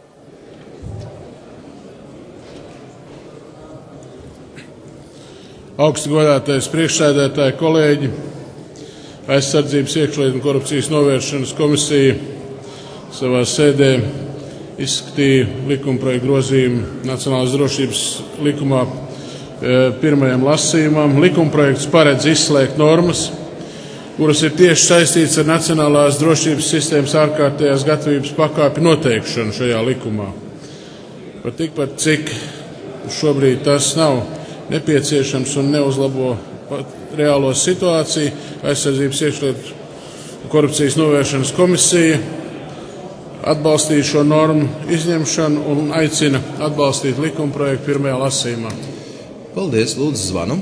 Augsti godātais priekšsēdētāji, kolēģi, Aizsardzības, iekšlietu un korupcijas novēršanas komisija savā sēdē izskatīja likumprojektu grozījumu Nacionālās drošības likumā pirmajam lasījumam. Likumprojekts paredz izslēgt normas, kuras ir tieši saistītas ar Nacionālās drošības sistēmas ārkārtējās gatavības pakāpi noteikšanu šajā likumā. Pat tikpat, cik šobrīd tas nav nepieciešams un neuzlabo reālo situāciju, Aizsardzības, iekšlietu un korupcijas novēršanas komisija atbalstīja šo normu izņemšanu un aicina atbalstīt likumprojektu pirmajā lasījumā. Paldies, lūdzu zvanu.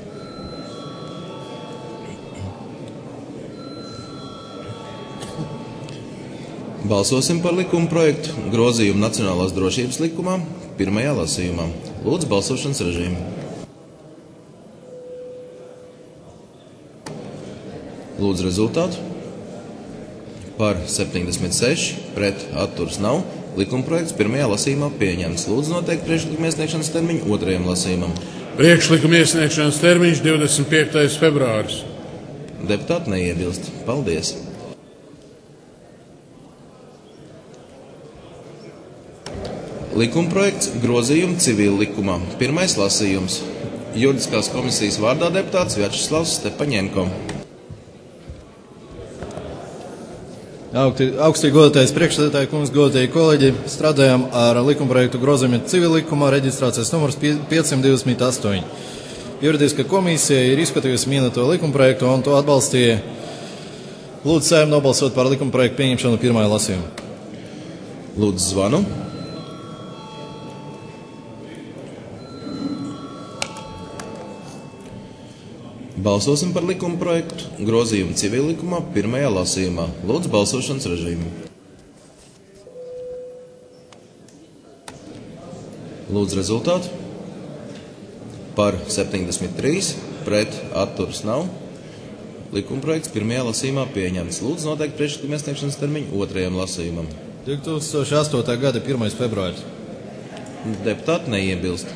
Balsosim par likumprojektu grozījumu Nacionālās drošības likumā pirmajā lasījumā. Lūdzu balsošanas režīmu. Lūdzu rezultātu. Par 76, pret atturas nav. Likumprojekts pirmajā lasījumā pieņemts. Lūdzu noteikt priekšlikuma iesniegšanas termiņu otrajam lasījumam. Priekšlikuma iesniegšanas termiņš 25. februāris. Deputāti neiebilst. Paldies. Likumprojekts grozījumi civila likumā. Pirmais lasījums. Juridiskās komisijas vārdā deputāts Vjačeslavs Stepaņenko. Augstī godātais priekšsēdētāji, kungs, godātie kolēģi, strādājam ar likumprojektu grozījumiem civila likumā, reģistrācijas numurs 528. Juridiska komisija ir izskatījusi minēto likumprojektu un to atbalstīja. Lūdzu Saeimu nobalsot par likumprojektu pieņemšanu pirmajā lasījumā. Lūdzu zvanu. Balsosim par likumprojektu grozījumu civila likumā pirmajā lasījumā. Lūdzu balsošanas režīmu. Lūdzu rezultātu. Par 73, pret atturas nav. Likumprojekts pirmajā lasījumā pieņemts. Lūdzu noteikt priekšlikuma iesniegšanas termiņu otrajam lasījumam. 2008. gada 1. februāris. Deputāti neiebilst.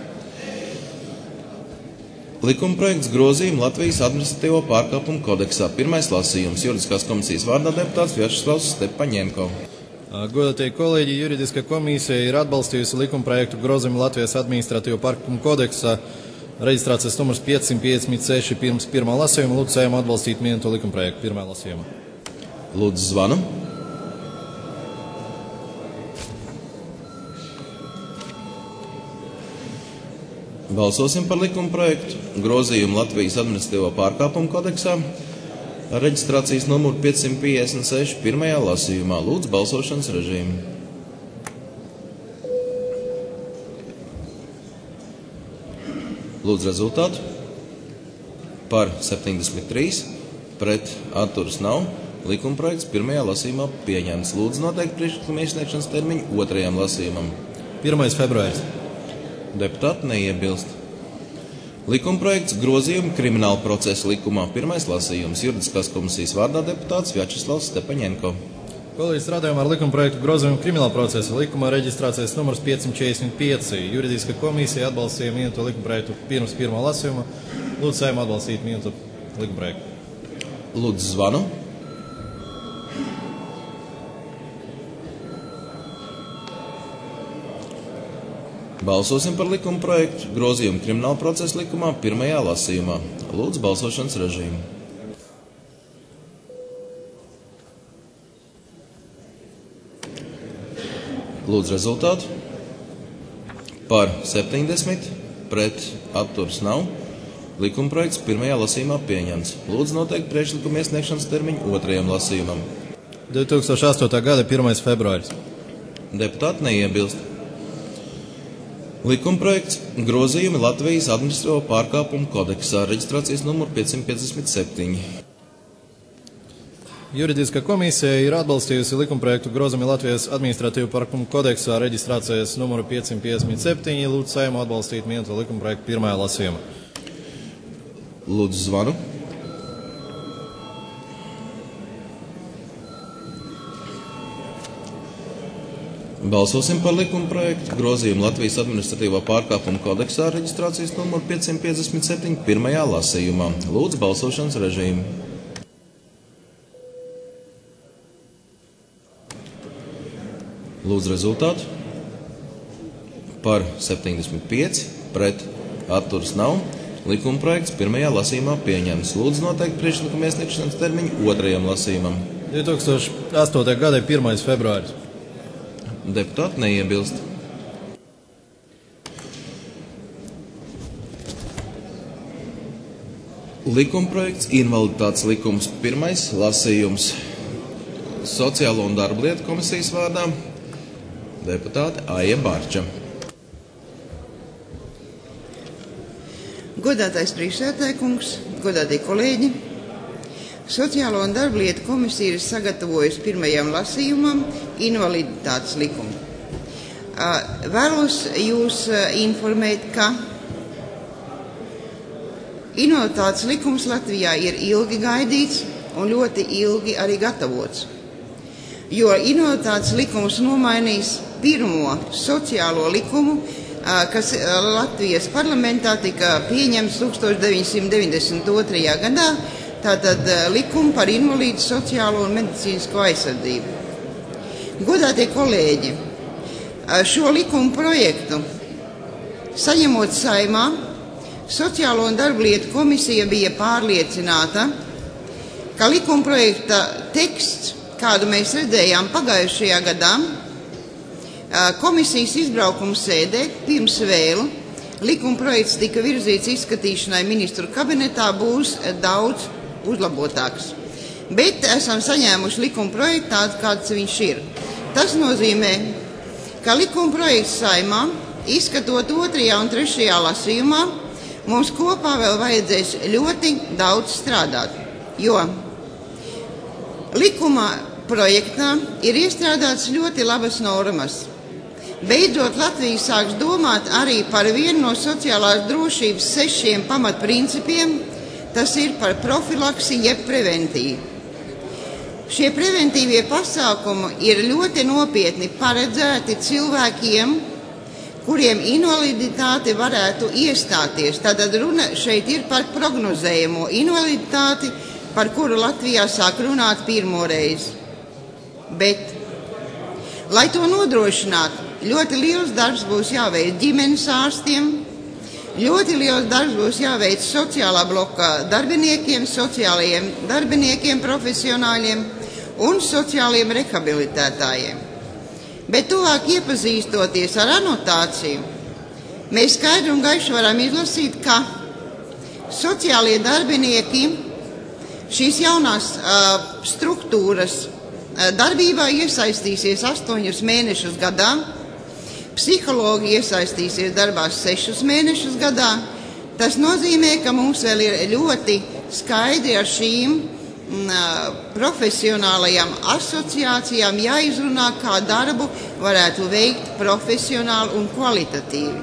Likumprojekts grozījumi Latvijas administratīvo pārkāpumu kodeksā. Pirmais lasījums. Juridiskās komisijas vārdā deputāts Vjačeslavs Stepaņenko. Godātie kolēģi, juridiska komisija ir atbalstījusi likumprojektu grozījumu Latvijas administratīvo pārkāpumu kodeksā. Reģistrācijas numurs 556 pirms pirmā lasījuma. Lūdzu Saeimu atbalstīt minēto likumprojektu pirmā lasījumā. Lūdzu zvanu. Balsosim par likumprojektu grozījumu Latvijas administratīvo pārkāpumu kodeksā ar reģistrācijas numuru 556 pirmajā lasījumā. Lūdzu balsošanas režīmu. Lūdzu rezultātu. Par 73, pret atturas nav. Likumprojekts pirmajā lasījumā pieņemts. Lūdzu noteikt priekšlikuma iesniegšanas termiņu otrajam lasījumam. 1. februāris. Deputāti neiebilst. Likumprojekts grozījumi krimināla procesa likumā. Pirmais lasījums. Juridiskās komisijas vārdā deputāts Vjačeslavs Stepaņenko. Kolēģi, strādājam ar likumprojektu grozījumu krimināla procesa likumā, reģistrācijas numurs 545. Juridiska komisija atbalstīja minēto likumprojektu pirms pirmā lasījuma. Lūdzu Saeimu atbalstīt minēto likumprojektu. Lūdzu zvanu. Balsosim par likumprojektu grozījumu krimināla procesa likumā pirmajā lasījumā. Lūdzu balsošanas režīmu. Lūdzu rezultātu. Par 70, pret atturas nav. Likumprojekts pirmajā lasījumā pieņemts. Lūdzu noteikt priekšlikuma iesniegšanas termiņu otrajam lasījumam. 2008. gada 1. februāris. Deputāti neiebilst. Likumprojekts grozījumi Latvijas administratīvo pārkāpumu kodeksā, reģistrācijas numuru 557. Juridiskā komisija ir atbalstījusi likumprojektu grozami Latvijas administratīvu parkumu kodeksā reģistrācijas numuru 557. Lūdzu Saimu atbalstīt minēto likumprojektu pirmajā lasījumā. Lūdzu zvanu. Balsosim par likumprojektu grozījumu Latvijas administratīvā pārkāpuma kodeksā reģistrācijas numuru 557. pirmajā lasījumā. Lūdzu balsošanas režīmu. Lūdzu rezultātu. Par 75, pret atturas nav. Likumprojekts pirmajā lasījumā pieņemts. Lūdzu noteikt priekšlikuma iesniegšanas termiņu otrajam lasījumam. 2008. gada 1. februāris. Deputāti neiebilst. Likumprojekts invaliditātes likums pirmais lasījums. Sociālo un darba lietu komisijas vārdā deputāte Aija Barča. Godātais priekšsēdētāja kungs, godātie kolēģi, Sociālo un darba lietu komisija ir sagatavojusi pirmajam lasījumam invaliditātes likumu. Vēlos jūs informēt, ka invaliditātes likums Latvijā ir ilgi gaidīts un ļoti ilgi arī gatavots, jo invaliditātes likums nomainīs pirmo sociālo likumu, kas Latvijas parlamentā tika pieņemts 1992. gadā, tātad likumu par invalīdu sociālo un medicīnisko aizsardzību. Godātie kolēģi, šo likumu projektu saņemot Saimā, Sociālo un darba lietu komisija bija pārliecināta, ka likuma projekta teksts, kādu mēs redzējām pagājušajā gadā, komisijas izbraukuma sēdē pirms vēlu, likuma projekts tika virzīts izskatīšanai ministru kabinetā, būs daudz uzlabotāks. Bet esam saņēmuši likuma projektu tāds, kāds viņš ir. Tas nozīmē, ka likuma projekts Saimā, izskatot 2. un 3. lasījumā, mums kopā vēl vajadzēs ļoti daudz strādāt, jo likuma projektā ir iestrādāts ļoti labas normas. Beidzot, Latvija sāks domāt arī par vienu no sociālās drošības 6 pamatprincipiem, tas ir par profilaksi jeb preventīvu. Šie preventīvie pasākumi ir ļoti nopietni paredzēti cilvēkiem, kuriem invaliditāte varētu iestāties. Tātad runa šeit ir par prognozējamo invaliditāti, par kuru Latvijā sāk runāt pirmo reizi. Bet, lai to nodrošinātu, ļoti liels darbs būs jāveic ģimenes ārstiem, ļoti liels darbs būs jāveic sociālā bloka darbiniekiem, sociālajiem darbiniekiem, profesionāļiem un sociālajiem rehabilitētājiem. Bet tuvāk iepazīstoties ar anotāciju, mēs skaidri un gaiši varam izlasīt, ka sociālie darbinieki šīs jaunās struktūras darbībā iesaistīsies 8 mēnešus gadā, psihologi iesaistīsies darbās 6 mēnešus gadā. Tas nozīmē, ka mums vēl ir ļoti skaidri ar šīm profesionālajām asociācijām jāizrunā, kā darbu varētu veikt profesionāli un kvalitatīvi.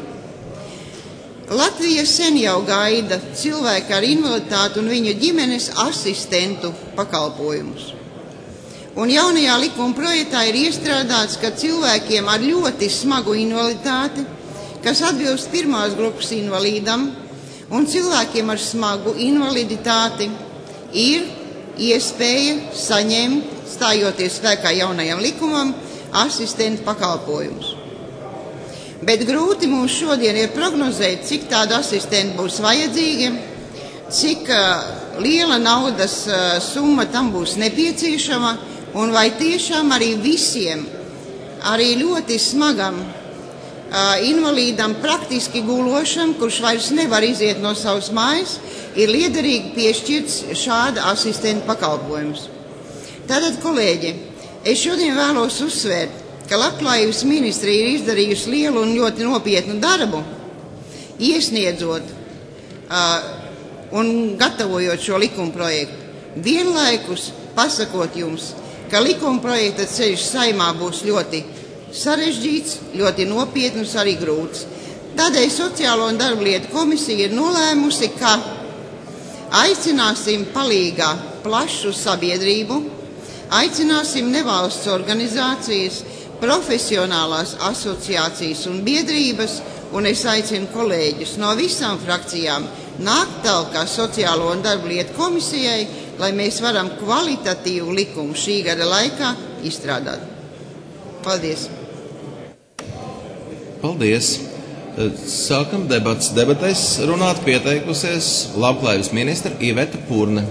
Latvija sen jau gaida cilvēku ar invaliditāti un viņu ģimenes asistentu pakalpojumus. Un jaunajā likuma projektā ir iestrādāts, ka cilvēkiem ar ļoti smagu invaliditāti, kas atbilst 1. grupas invalīdam, un cilvēkiem ar smagu invaliditāti ir iespēja saņemt, stājoties spēkā jaunajam likumam, asistentu pakalpojumus. Bet grūti mums šodien ir prognozēt, cik tādu asistentu būs vajadzīgi, cik liela naudas summa tam būs nepieciešama, un vai tiešām arī visiem, arī ļoti smagam invalīdam, praktiski gulošam, kurš vairs nevar iziet no savas mājas, ir liederīgi piešķirts šāda asistenta pakalpojums. Tātad, kolēģi, es šodien vēlos uzsvērt, ka Labklājības ministrija ir izdarījusi lielu un ļoti nopietnu darbu, iesniedzot un gatavojot šo likuma projektu. Vienlaikus pasakot jums, ka likuma projekta ceļš Saeimā būs ļoti sarežģīts, ļoti nopietns, arī grūts. Tādēļ Sociālo un darba lietu komisija ir nolēmusi, ka aicināsim palīgā plašu sabiedrību, aicināsim nevalsts organizācijas, profesionālās asociācijas un biedrības, un es aicinu kolēģus no visām frakcijām nākt talkā Sociālo un darba lietu komisijai, lai mēs varam kvalitatīvu likumu šī gada laikā izstrādāt. Paldies! Paldies! Sākam debats. Debatēs runāt pieteikusies Labklājības ministra Iveta Purne.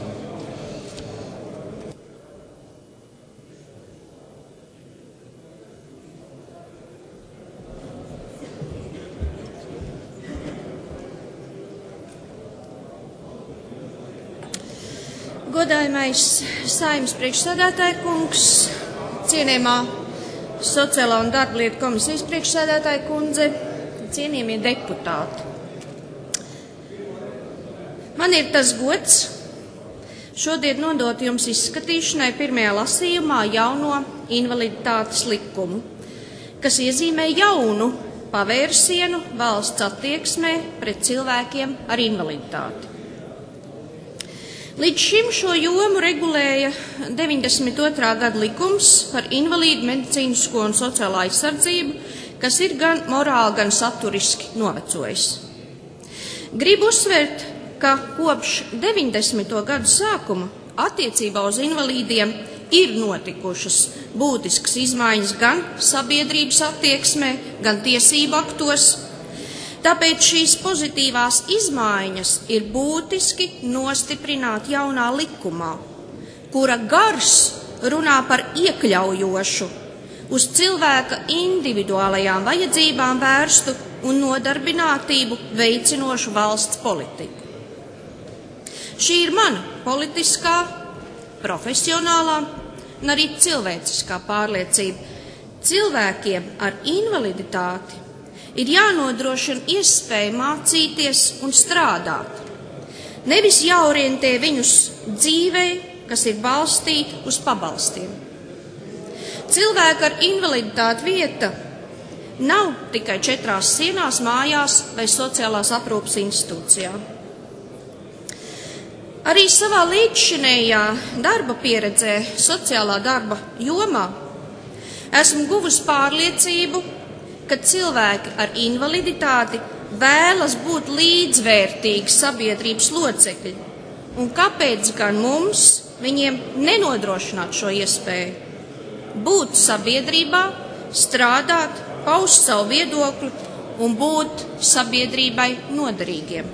Godājamais Saeimas priekšsēdētāja kungs, cienījamā Sociālā un darba lietu komisijas priekšsēdētāja kundze, cienījamie deputāti. Man ir tas gods šodien nodot jums izskatīšanai pirmajā lasījumā jauno invaliditātes likumu, kas iezīmē jaunu pavērsienu valsts attieksmē pret cilvēkiem ar invaliditāti. Līdz šim šo jomu regulēja 92. gada likums par invalīdu medicīnisko un sociālo aizsardzību, kas ir gan morāli, gan saturiski novecojis. Gribu uzsvērt, ka kopš 90. gadu sākuma attiecībā uz invalīdiem ir notikušas būtiskas izmaiņas gan sabiedrības attieksmē, gan tiesību aktos. Tāpēc šīs pozitīvās izmaiņas ir būtiski nostiprināt jaunā likumā, kura gars runā par iekļaujošu, uz cilvēka individuālajām vajadzībām vērstu un nodarbinātību veicinošu valsts politiku. Šī ir mana politiskā, profesionālā un arī cilvēciskā pārliecība. Cilvēkiem ar invaliditāti ir jānodrošina iespēja mācīties un strādāt, nevis jāorientē viņus dzīvē, kas ir balstīta uz pabalstiem. Cilvēku ar invaliditāti vieta nav tikai 4 sienās, mājās vai sociālās aprūpes institūcijā. Arī savā līdzšinējā darba pieredzē sociālā darba jomā esmu guvusi pārliecību, ka cilvēki ar invaliditāti vēlas būt līdzvērtīgi sabiedrības locekļi, un kāpēc gan mums viņiem nenodrošināt šo iespēju būt sabiedrībā, strādāt, paust savu viedokli un būt sabiedrībai noderīgiem.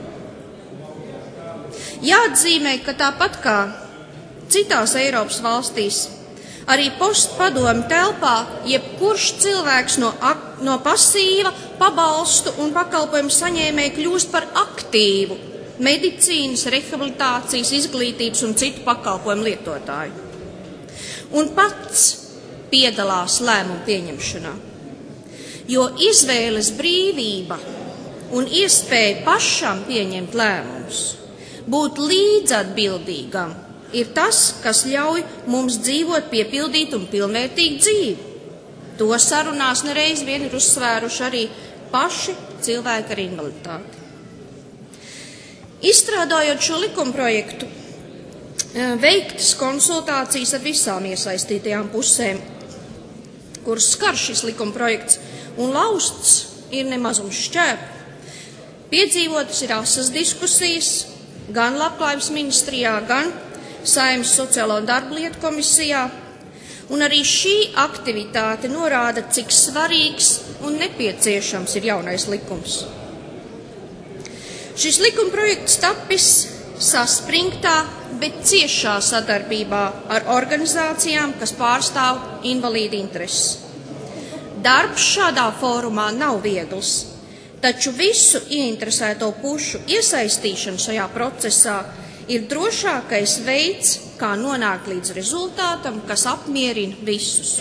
Jāatzīmē, ka tāpat kā citās Eiropas valstīs, arī postpadomju telpā jebkurš cilvēks no pasīva pabalstu un pakalpojumu saņēmēja kļūst par aktīvu medicīnas, rehabilitācijas, izglītības un citu pakalpojumu lietotāju. Un pats piedalās lēmumu pieņemšanā, jo izvēles brīvība un iespēja pašam pieņemt lēmumus, būt līdzatbildīgam, ir tas, kas ļauj mums dzīvot piepildītu un pilnvērtīgu dzīvi. To sarunās nereiz vien ir uzsvēruši arī paši cilvēki ar invaliditāti. Izstrādājot šo likumprojektu, veiktas konsultācijas ar visām iesaistītajām pusēm, kuras skar šis likumprojekts, un lausts ir nemazums šķēpu. Piedzīvotas ir asas diskusijas gan Labklājības ministrijā, gan Saeimas Sociālo un darba lietu komisijā, un arī šī aktivitāte norāda, cik svarīgs un nepieciešams ir jaunais likums. Šis likumprojekts tapis saspringtā, bet ciešā sadarbībā ar organizācijām, kas pārstāv invalīdu intereses. Darbs šādā fórumā nav viegls, taču visu ieinteresēto pušu iesaistīšana šajā procesā ir drošākais veids, kā nonākt līdz rezultātam, kas apmierina visus.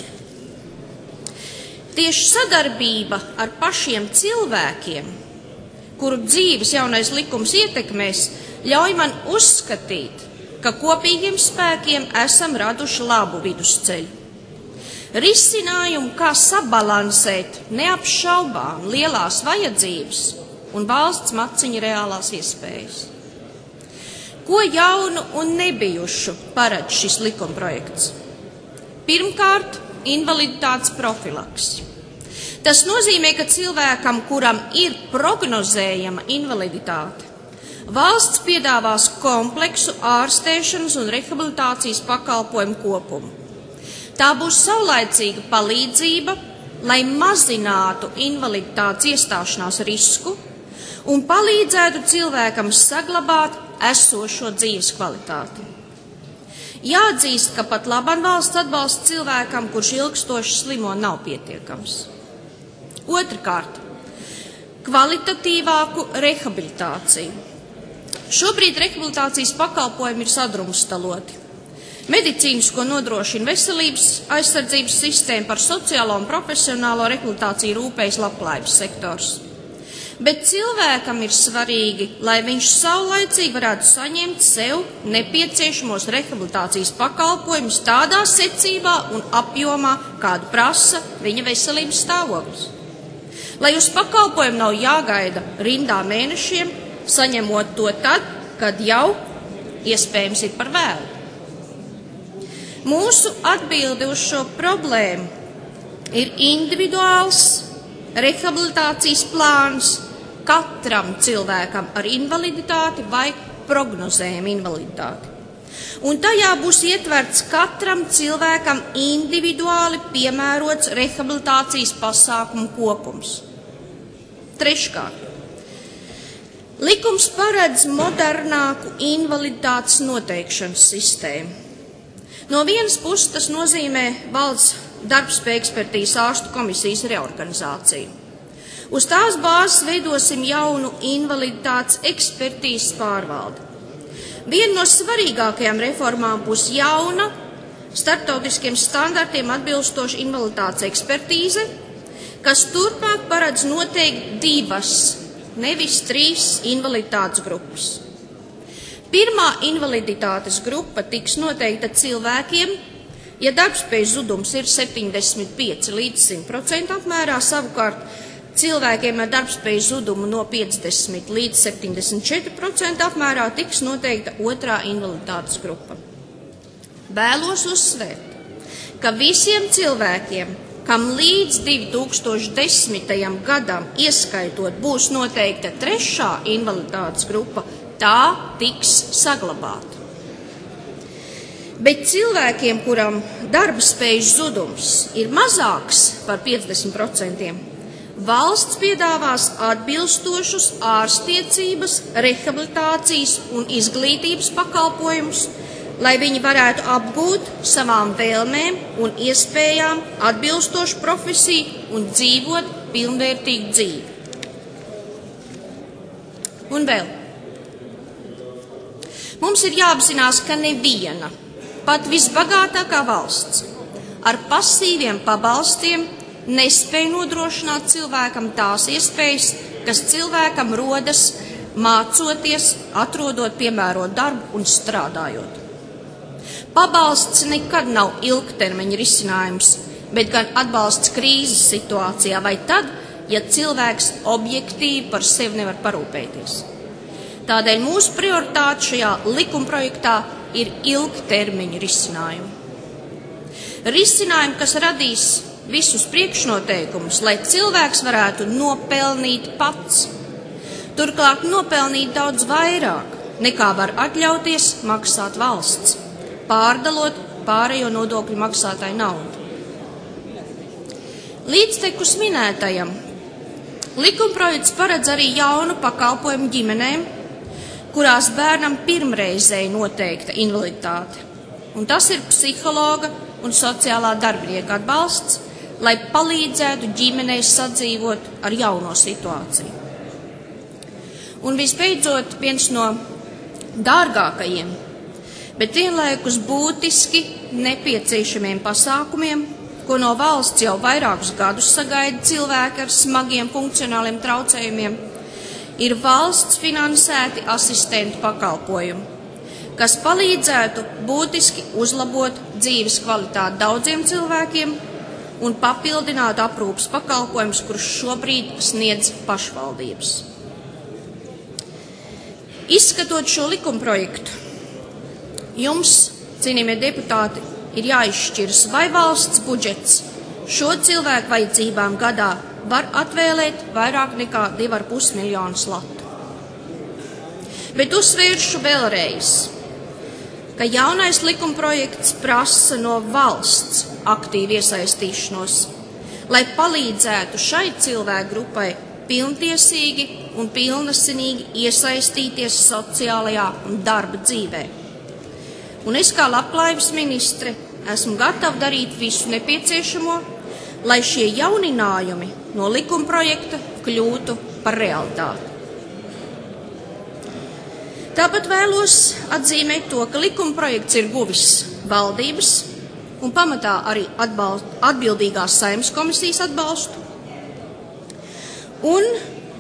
Tieši sadarbība ar pašiem cilvēkiem, kuru dzīves jaunais likums ietekmēs, ļauj man uzskatīt, ka kopīgiem spēkiem esam raduši labu vidusceļu. Risinājumu, kā sabalansēt neapšaubām lielās vajadzības un valsts maciņa reālās iespējas. Ko jaunu un nebijušu paredz šis likumprojekts? Pirmkārt, invaliditātes profilaks. Tas nozīmē, ka cilvēkam, kuram ir prognozējama invaliditāte, valsts piedāvās kompleksu ārstēšanas un rehabilitācijas pakalpojumu kopumu. Tā būs saulaicīga palīdzība, lai mazinātu invaliditātes iestāšanās risku un palīdzētu cilvēkam saglabāt esošo dzīves kvalitāti. Jāatzīst, ka pat labam valsts atbalsts cilvēkam, kurš ilgstoši slimo, nav pietiekams. Otrkārt, kvalitatīvāku rehabilitāciju. Šobrīd rehabilitācijas pakalpojumi ir sadrumstaloti. Medicīnisko nodrošina veselības aizsardzības sistēma, par sociālo un profesionālo rehabilitāciju rūpējas labklājības sektors. Bet cilvēkam ir svarīgi, lai viņš saulaicīgi varētu saņemt sev nepieciešamos rehabilitācijas pakalpojumus tādā secībā un apjomā, kādu prasa viņa veselības stāvoklis. Lai uz pakalpojumu nav jāgaida rindā mēnešiem, saņemot to tad, kad jau iespējams ir par vēlu. Mūsu atbilde uz šo problēmu ir individuāls rehabilitācijas plāns katram cilvēkam ar invaliditāti vai prognozējumu invaliditāti. Un tajā būs ietverts katram cilvēkam individuāli piemērots rehabilitācijas pasākumu kopums. Treškārt, likums paredz modernāku invaliditātes noteikšanas sistēmu. No vienas puses tas nozīmē valsts darbspēja ekspertīzes ārstu komisijas reorganizāciju. Uz tās bāzes veidosim jaunu invaliditātes ekspertīzes pārvaldi. Viena no svarīgākajām reformām būs jauna, starptautiskiem standartiem atbilstoša invaliditātes ekspertīze, kas turpmāk paredz noteikt 2, nevis 3 invaliditātes grupas. Pirmā invaliditātes grupa tiks noteikta cilvēkiem, ja darbspējas zudums ir 75 līdz 100% apmērā, savukārt cilvēkiem ar darbspējas zudumu no 50 līdz 74% apmērā tiks noteikta otrā invaliditātes grupa. Vēlos uzsvērt, ka visiem cilvēkiem, kam līdz 2010. Gadam ieskaitot būs noteikta trešā invaliditātes grupa, tā tiks saglabāta. Bet cilvēkiem, kuram darba spējas zudums ir mazāks par 50%, valsts piedāvās atbilstošus ārstniecības, rehabilitācijas un izglītības pakalpojumus, lai viņi varētu apgūt savām vēlmēm un iespējām atbilstošu profesiju un dzīvot pilnvērtīgu dzīvi. Un vēl. Mums ir jāapzinās, ka neviena, pat visbagātākā valsts, ar pasīviem pabalstiem nespēj nodrošināt cilvēkam tās iespējas, kas cilvēkam rodas mācoties, atrodot piemērot darbu un strādājot. Pabalsts nekad nav ilgtermiņa risinājums, bet gan atbalsts krīzes situācijā vai tad, ja cilvēks objektīvi par sevi nevar parūpēties. Tādēļ mūsu prioritāte šajā likumprojektā ir ilgtermiņa risinājumi. Risinājumi, kas radīs visus priekšnoteikumus, lai cilvēks varētu nopelnīt pats. Turklāt nopelnīt daudz vairāk, nekā var atļauties maksāt valsts, pārdalot pārējo nodokļu maksātāju naudu. Līdztekus minētajam, likumprojekts paredz arī jaunu pakalpojumu ģimenēm, kurās bērnam pirmreizēji noteikta invaliditāte. Un tas ir psihologa un sociālā darbinieka atbalsts, lai palīdzētu ģimenei sadzīvot ar jauno situāciju. Un visbeidzot, viens no dārgākajiem, bet vienlaikus būtiski nepieciešamiem pasākumiem, ko no valsts jau vairākus gadus sagaida cilvēki ar smagiem funkcionāliem traucējumiem, ir valsts finansēti asistentu pakalpojumi, kas palīdzētu būtiski uzlabot dzīves kvalitāti daudziem cilvēkiem un papildināt aprūpes pakalpojumus, kurus šobrīd sniedz pašvaldības. Izskatot šo likumprojektu, jums, cienījamie deputāti, ir jāizšķiras, vai valsts budžets šo cilvēku vajadzībām gadā var atvēlēt vairāk nekā 2,5 miljonus latu. Bet uzsvēršu vēlreiz, ka jaunais likumprojekts prasa no valsts aktīvu iesaistīšanos, lai palīdzētu šai cilvēku grupai pilntiesīgi un pilnasinīgi iesaistīties sociālajā un darba dzīvē. Un es kā labklājības ministre esmu gatava darīt visu nepieciešamo, lai šie jauninājumi no likumprojekta kļūtu par realitāti. Tāpat vēlos atzīmēt to, ka likumprojekts ir guvis valdības un pamatā arī atbildīgās Saeimas komisijas atbalstu. Un,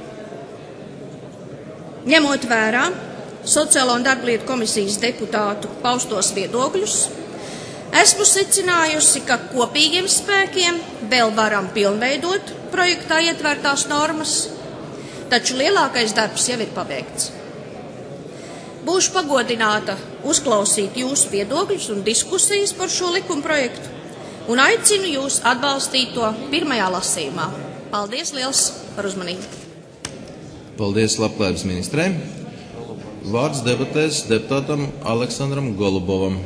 ņemot vērā Sociālo un darblietu komisijas deputātu paustos viedokļus, esmu secinājusi, ka kopīgiem spēkiem vēl varam pilnveidot projektā ietvērtās normas, taču lielākais darbs jau ir paveikts. Būšu pagodināta uzklausīt jūsu viedokļus un diskusijas par šo likumprojektu un aicinu jūs atbalstīt to pirmajā lasījumā. Paldies liels par uzmanību. Paldies labklājības ministrei. Vārds debatēs deputātam Aleksandram Golubovam.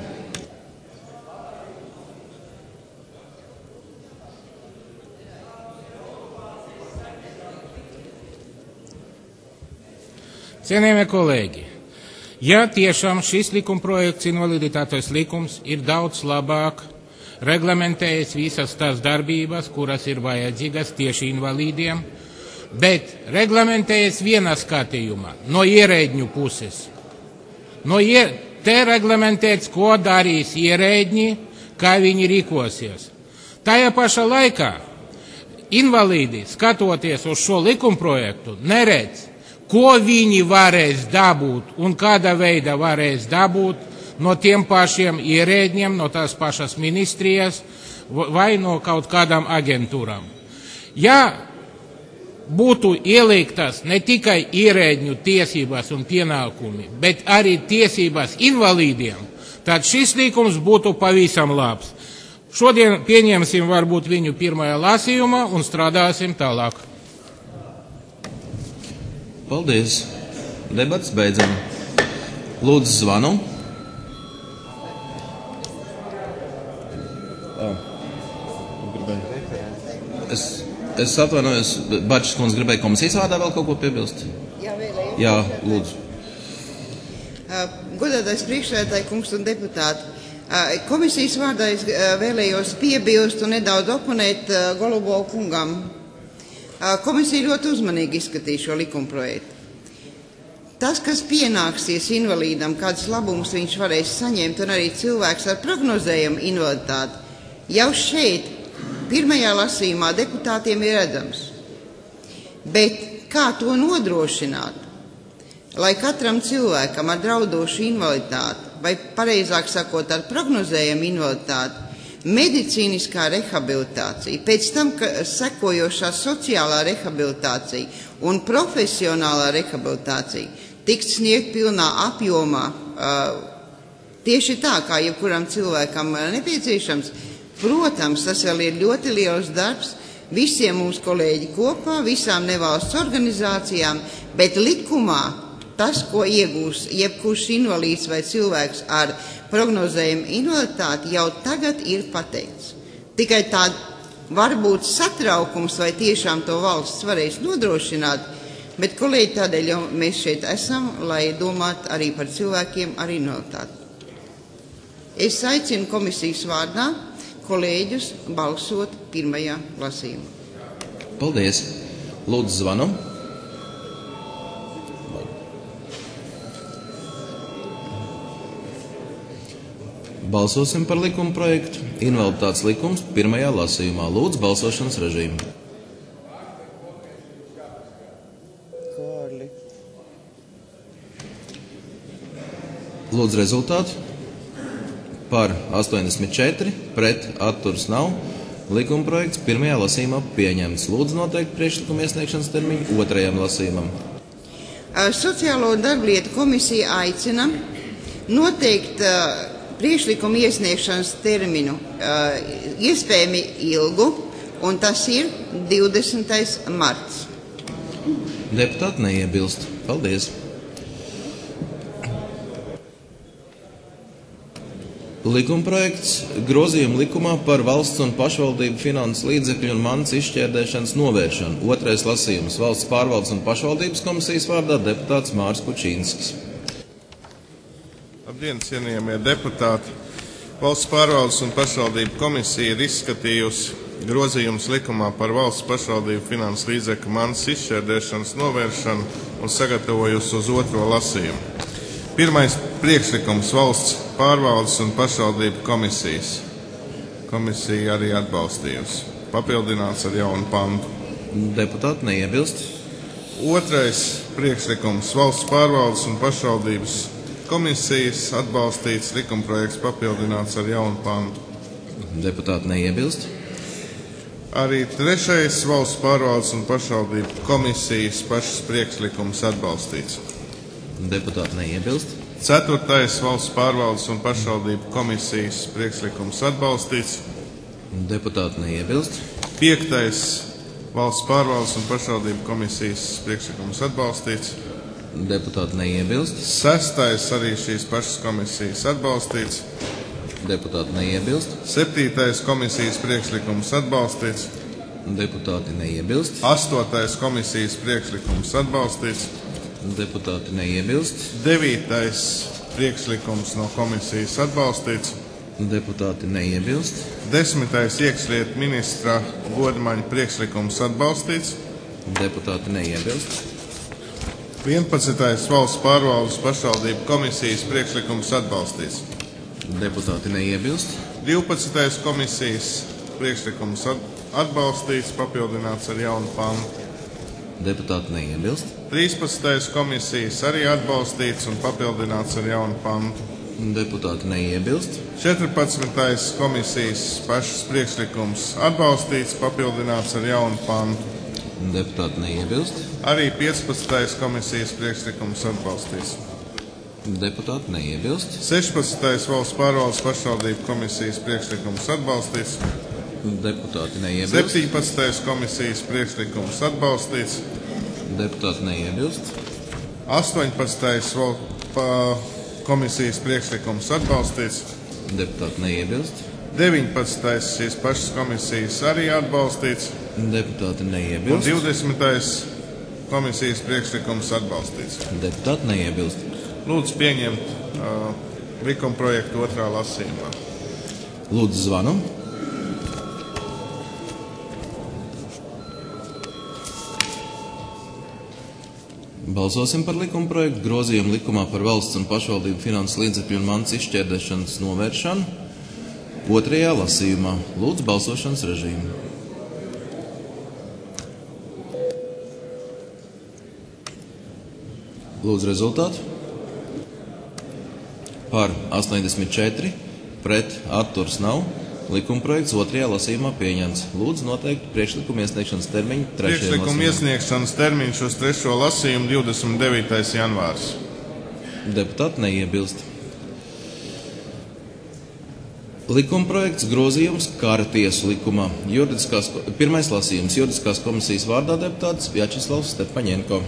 Cienījamie kolēģi, ja tiešām šis likumprojekts invaliditātes likums ir daudz labāk reglamentējis visas tās darbības, kuras ir vajadzīgas tieši invalīdiem, bet reglamentējis vienā skatījumā no ierēģņu puses. Te reglamentēts, ko darīs ierēģņi, kā viņi rīkosies. Tajā pašā laikā invalīdi, skatoties uz šo likumprojektu, neredz, ko viņi varēs dabūt un kādā veidā varēs dabūt no tiem pašiem ierēģiem, no tās pašas ministrijas vai no kaut kādām aģentūrām. Ja būtu ieliktas ne tikai ierēģņu tiesības un pienākumi, bet arī tiesības invalīdiem, tad šis likums būtu pavisam labs. Šodien pieņemsim varbūt viņu pirmajā lasījumā un strādāsim tālāk. Paldies. Debats beidzam. Lūdzu zvanu. Es atvainojos, Bačs kundze gribēja komisijas vārdā vēl kaut ko piebilst? Jā, vēlēju. Jā, lūdzu. Godātais priekšsēdētāji, kungs un deputāti, komisijas vārdā es vēlējos piebilst un nedaudz oponēt Golubovu kungam. Komisija ļoti uzmanīgi izskatīja šo likumprojektu. Tas, kas pienāksies invalīdam, kādas labumus viņš varēs saņemt, un arī cilvēks ar prognozējumu invaliditāti, jau šeit pirmajā lasījumā deputātiem ir redzams. Bet kā to nodrošināt, lai katram cilvēkam ar draudošu invaliditāti, vai pareizāk sakot ar prognozējumu invaliditāti, medicīniskā rehabilitācija, pēc tam sekojošā sociālā rehabilitācija un profesionālā rehabilitācija tiks sniegt pilnā apjomā, tieši tā, kā jebkuram cilvēkam nepieciešams. Protams, tas vēl ir ļoti liels darbs visiem mums kolēģi kopā, visām nevalsts organizācijām, bet likumā tas, ko iegūs jebkurš invalīds vai cilvēks ar prognozējumu invaliditāti, jau tagad ir pateikts. Tikai tā varbūt satraukums, vai tiešām to valsts varēs nodrošināt, bet kolēģi tādēļ jau mēs šeit esam, lai domātu arī par cilvēkiem ar invaliditāti. Es aicinu komisijas vārdā kolēģus balsot pirmajā lasījumā. Paldies. Lūdzu zvanu. Balsosim par likuma projektu. Invaliditātes likums pirmajā lasījumā. Lūdzu balsošanas režīmu. Lūdzu rezultātu. Par 84, pret atturas nav. Likumprojekts pirmajā lasījumā pieņemts. Lūdzu noteikt priekšlikumu iesniegšanas termiņu otrajam lasījumam. Sociālo un darblietu komisija aicina noteikt priekšlikumu iesniegšanas terminu iespējami ilgu, un tas ir 20. marts. Deputāti neiebilst. Paldies. Likumprojekts grozījuma likumā par valsts un pašvaldību finanses līdzekļu un mantas izšķērdēšanas novēršanu. Otrais lasījums. Valsts pārvaldes un pašvaldības komisijas vārdā deputāts Māris Kučīnskis. Labdien, cienījamie deputāti! Valsts pārvaldes un pašvaldību komisija ir izskatījusi grozījums likumā par valsts pašvaldību finanses līdzekļu mantas izšķērdēšanas novēršanu un sagatavojusi uz otro lasījumu. Pirmais priekšlikums valsts pārvaldes un pašvaldību komisijas. Komisija arī atbalstījusi. Papildināts ar jaunu pantu. Deputāti neiebilst. Otrais priekšlikums valsts pārvaldes un pašvaldības komisijas atbalstīts, likumprojekts papildināts ar jaunu pantu. Deputāti neiebilst. Arī trešais valsts pārvaldes un pašvaldību komisijas pašas priekšlikums atbalstīts. Deputāti neiebilst. Ceturtais valsts pārvaldes un pašvaldību komisijas priekšlikums atbalstīts. Deputāti neiebilst. Piektais valsts pārvaldes un pašvaldību komisijas priekšlikums atbalstīts. Deputāti neiebilst. Sestais arī šīs pašas komisijas atbalstīts. Deputāti neiebilst. Septītais komisijas priekšlikums atbalstīts. Deputāti neiebilst. Astotais komisijas priekšlikums atbalstīts. Deputāti neiebilst. Devītais priekšlikums no komisijas atbalstīts. Deputāti neiebilst. Desmitais iekšlietu ministra Godmaņa priekšlikums atbalstīts. Deputāti neiebilst. 11. valsts pārvaldes pašvaldību komisijas priekšlikums atbalstīts. Deputāti neiebilst. 12. komisijas priekšlikums atbalstīts, papildināts ar jaunu pantu. Deputāti neiebilst. 13. komisijas arī atbalstīts un papildināts ar jaunu pantu. Deputāti neiebilst. 14. komisijas pašas priekšlikums atbalstīts, papildināts ar jaunu pantu. Deputāti neiebilst. Arī 15. komisijas priekšlikums atbalstīts. Deputāti neiebilst. 16. valsts pārvaldes pašvaldību komisijas priekšlikums atbalstīts. Deputāti neiebilst. 17. komisijas priekšlikums atbalstīts. Deputāti neiebilst. 18. komisijas priekšlikums atbalstīts. Deputāti neiebilst. 19. šīs pašas komisijas arī atbalstīts. Deputāti neiebilst. Un 20. komisijas priekšlikums atbalstīts. Deputāti neiebilst. Lūdzu pieņemt likumprojektu otrā lasījumā. Lūdzu zvanu. Balsosim par likumprojektu grozījumu likumā par valsts un pašvaldību finanses līdzekļu un mantas izšķērdēšanas novēršanu. Otrajā lasījumā. Lūdzu balsošanas režīmu. Lūdzu rezultātu. Par 84, pret atturs nav. Likumprojekts otrajā lasījumā pieņemts. Lūdzu noteikt priekšlikumu iesniegšanas termiņu trešajam lasījumam. Priekšlikumu iesniegšanas termiņš uz trešo lasījumu 29. janvārs. Deputāti neiebilst. Likumprojekts grozījums kara tiesu likumā. Pirmais lasījums juridiskās komisijas vārdā deputāts Vjačeslavs Stepaņenko.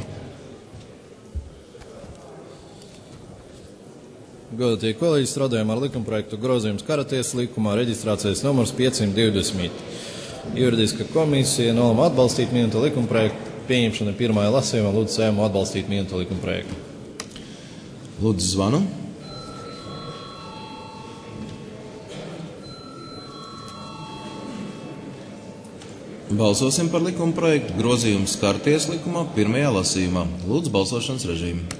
Godātie kolēģi, strādājam ar likumprojektu grozījums kara tiesas likumā, reģistrācijas numurs 520. Juridiska komisija nolēma atbalstīt minēto likumprojektu pieņemšanu pirmajā lasījumā. Lūdzu Saimu atbalstīt minēto likumprojektu. Lūdzu zvanu. Balsosim par likumprojektu grozījums kara tiesas likumā pirmajā lasījumā. Lūdzu balsošanas režīmu.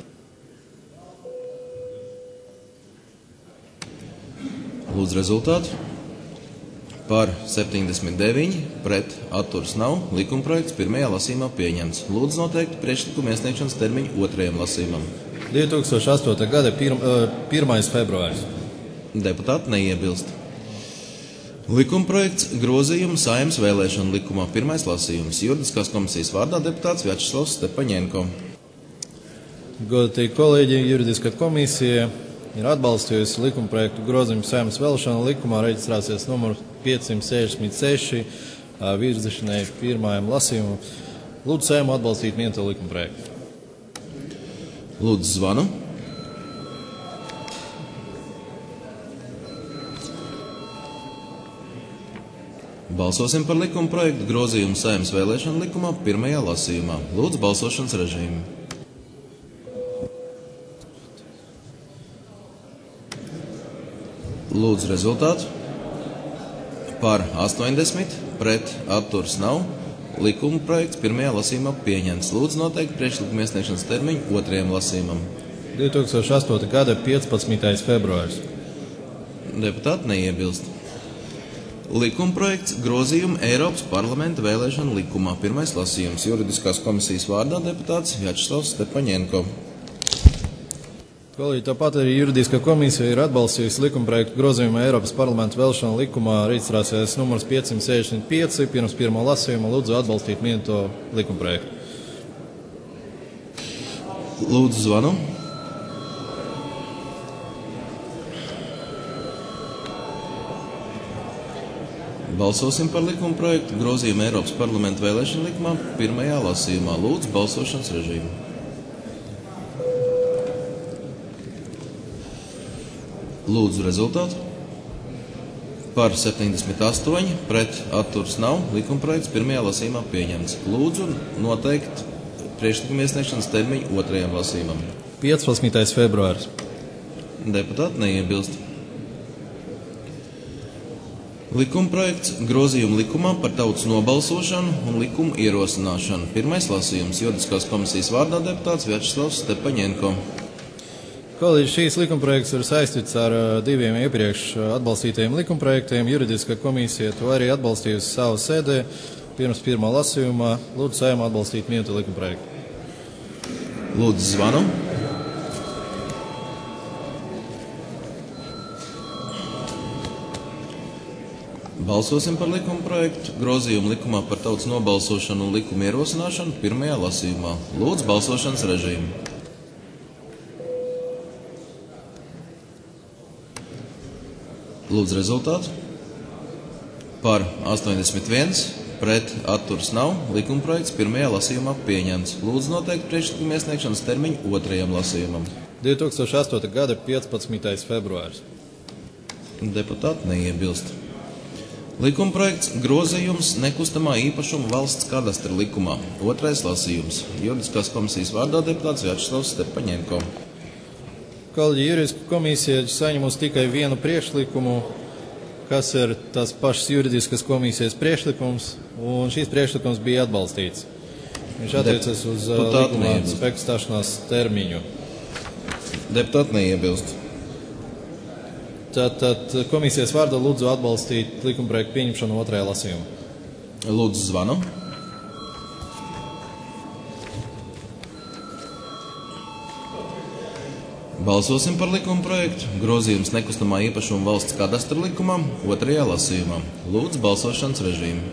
Lūdzu rezultātu. Par 79, pret atturs nav. Likumprojekts pirmajā lasījumā pieņemts. Lūdzu noteikt priekšlikumu iesniegšanas termiņu otrajam lasījumam. 2008. gada 1. februāris. Deputāti neiebilst. Likumprojekts grozījumu Saeimas vēlēšanu likumā. Pirmais lasījums. Juridiskās komisijas vārdā deputāts Vjačeslavs Stepaņenko. Godātie kolēģi, juridiskā komisija ir atbalstījusi likumprojektu grozījumu Saeimas vēlēšanu likumā reģistrācijas numuru 566 virzīšanai pirmajam lasījumam. Lūdzu Saimu atbalstīt minēto likumprojektu. Lūdzu zvanu. Balsosim par likumprojektu grozījumu Saeimas vēlēšanu likumā pirmajā lasījumā. Lūdzu balsošanas režīmu. Lūdzu rezultātu. Par 80, pret atturs nav. Likuma projekts pirmajā lasījumā pieņemts. Lūdzu noteikt priekšlikuma iesniegšanas termiņu otrajam lasījumam. 2008. gada 15. februāris. Deputāti neiebilst. Likuma projekts grozījumu Eiropas parlamenta vēlēšanu likumā. Pirmais lasījums. Juridiskās komisijas vārdā deputāts Vjačeslavs Stepaņenko. Kolēģi, tāpat arī juridiskā komisija ir atbalstījusi likumprojektu grozījumu Eiropas parlamenta vēlēšanu likumā reģistrācijas numurs 565 pirms pirmā lasījuma. Lūdzu atbalstīt minēto likumprojektu. Lūdzu zvanu. Balsosim par likumprojektu grozījumu Eiropas parlamenta vēlēšanu likumā pirmajā lasījumā. Lūdzu balsošanas režīmu. Lūdzu rezultātu. Par 78, pret atturs nav. Likumprojekts pirmajā lasījumā pieņemts. Lūdzu noteikt priekšlikuma iesniegšanas termiņu otrajam lasījumam. 15. februāris. Deputāti neiebilst. Likumprojekts grozījumu likumā par tautas nobalsošanu un likumu ierosināšanu. Pirmais lasījums. Juridiskās komisijas vārdā deputāts Vjačeslavs Stepaņenko. Kolēģi, šīs likumprojekts ir saistīts ar diviem iepriekš atbalstītajiem likumprojektiem. Juridiskā komisija to arī atbalstījusi savu sēdē pirms pirmā lasījumā. Lūdzu Saimu atbalstīt minēto likumprojektu. Lūdzu zvanu. Balsosim par likumprojektu grozījumu likumā par tautas nobalsošanu un likumu ierosināšanu pirmajā lasījumā. Lūdzu balsošanas režīmu. Lūdzu rezultātu. Par 81, pret atturs nav. Likumprojekts pirmajā lasījumā pieņemts. Lūdzu noteikt priekšlikuma iesniegšanas termiņu otrajam lasījumam. 2008. gada 15. februāris. Deputāti neiebilst. Likumprojekts grozījums nekustamā īpašuma valsts kadastra likumā. Otrais lasījums. Juridiskās komisijas vārdā deputāts Vjačeslavs Stepaņenko. Kolēģi, juridiskā komisija saņemusi tikai vienu priekšlikumu, kas ir tas pašs juridiskas komisijas priekšlikums, un šīs priekšlikums bija atbalstīts. Viņš attiecas uz likumā spēku stāšanās termiņu. Deputāti neiebilst. Tātad komisijas vārdā lūdzu atbalstīt likumprojektu pieņemšanu otrajā lasījumā. Lūdzu zvanu. Balsosim par likumprojektu grozījums nekustamā īpašuma valsts kadastra likumā otrajā lasījumā. Lūdzu balsošanas režīmu.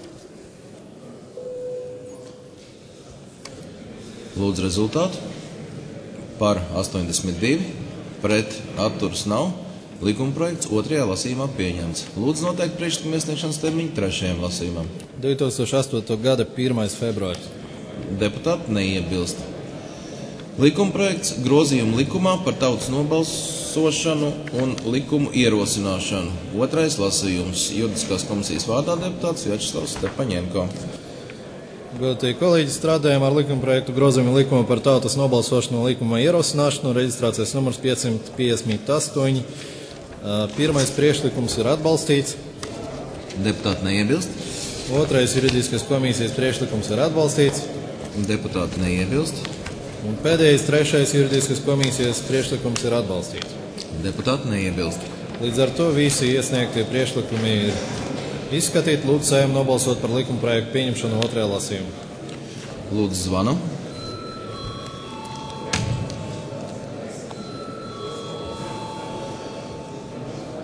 Lūdzu rezultātu. Par 82, pret atturs nav. Likumprojekts otrajā lasījumā pieņemts. Lūdzu noteikt priekšlikuma iesniegšanas termiņu trešajam lasījumam. 2008. gada 1. februāris. Deputāti neiebilst. Likumprojekts grozījumu likumā par tautas nobalsošanu un likumu ierosināšanu. Otrais lasījums. Juridiskās komisijas vārdā deputāts Vjačeslavs Stepaņenko. Godātie kolēģi, strādājam ar likumprojektu grozījumu likumā par tautas nobalsošanu un likuma ierosināšanu. Reģistrācijas numurs 558. Pirmais priekšlikums ir atbalstīts. Deputāti neiebilst. Otrais juridiskās komisijas priekšlikums ir atbalstīts. Deputāti neiebilst. Un pēdējais, trešais juridiskās komisijas priekšlikums ir atbalstīts. Deputāti neiebilst. Līdz ar to visi iesniegtie priekšlikumi ir izskatīti. Lūdzu Saimu nobalsot par likumprojektu pieņemšanu otrajā lasījumā. Lūdzu zvanu.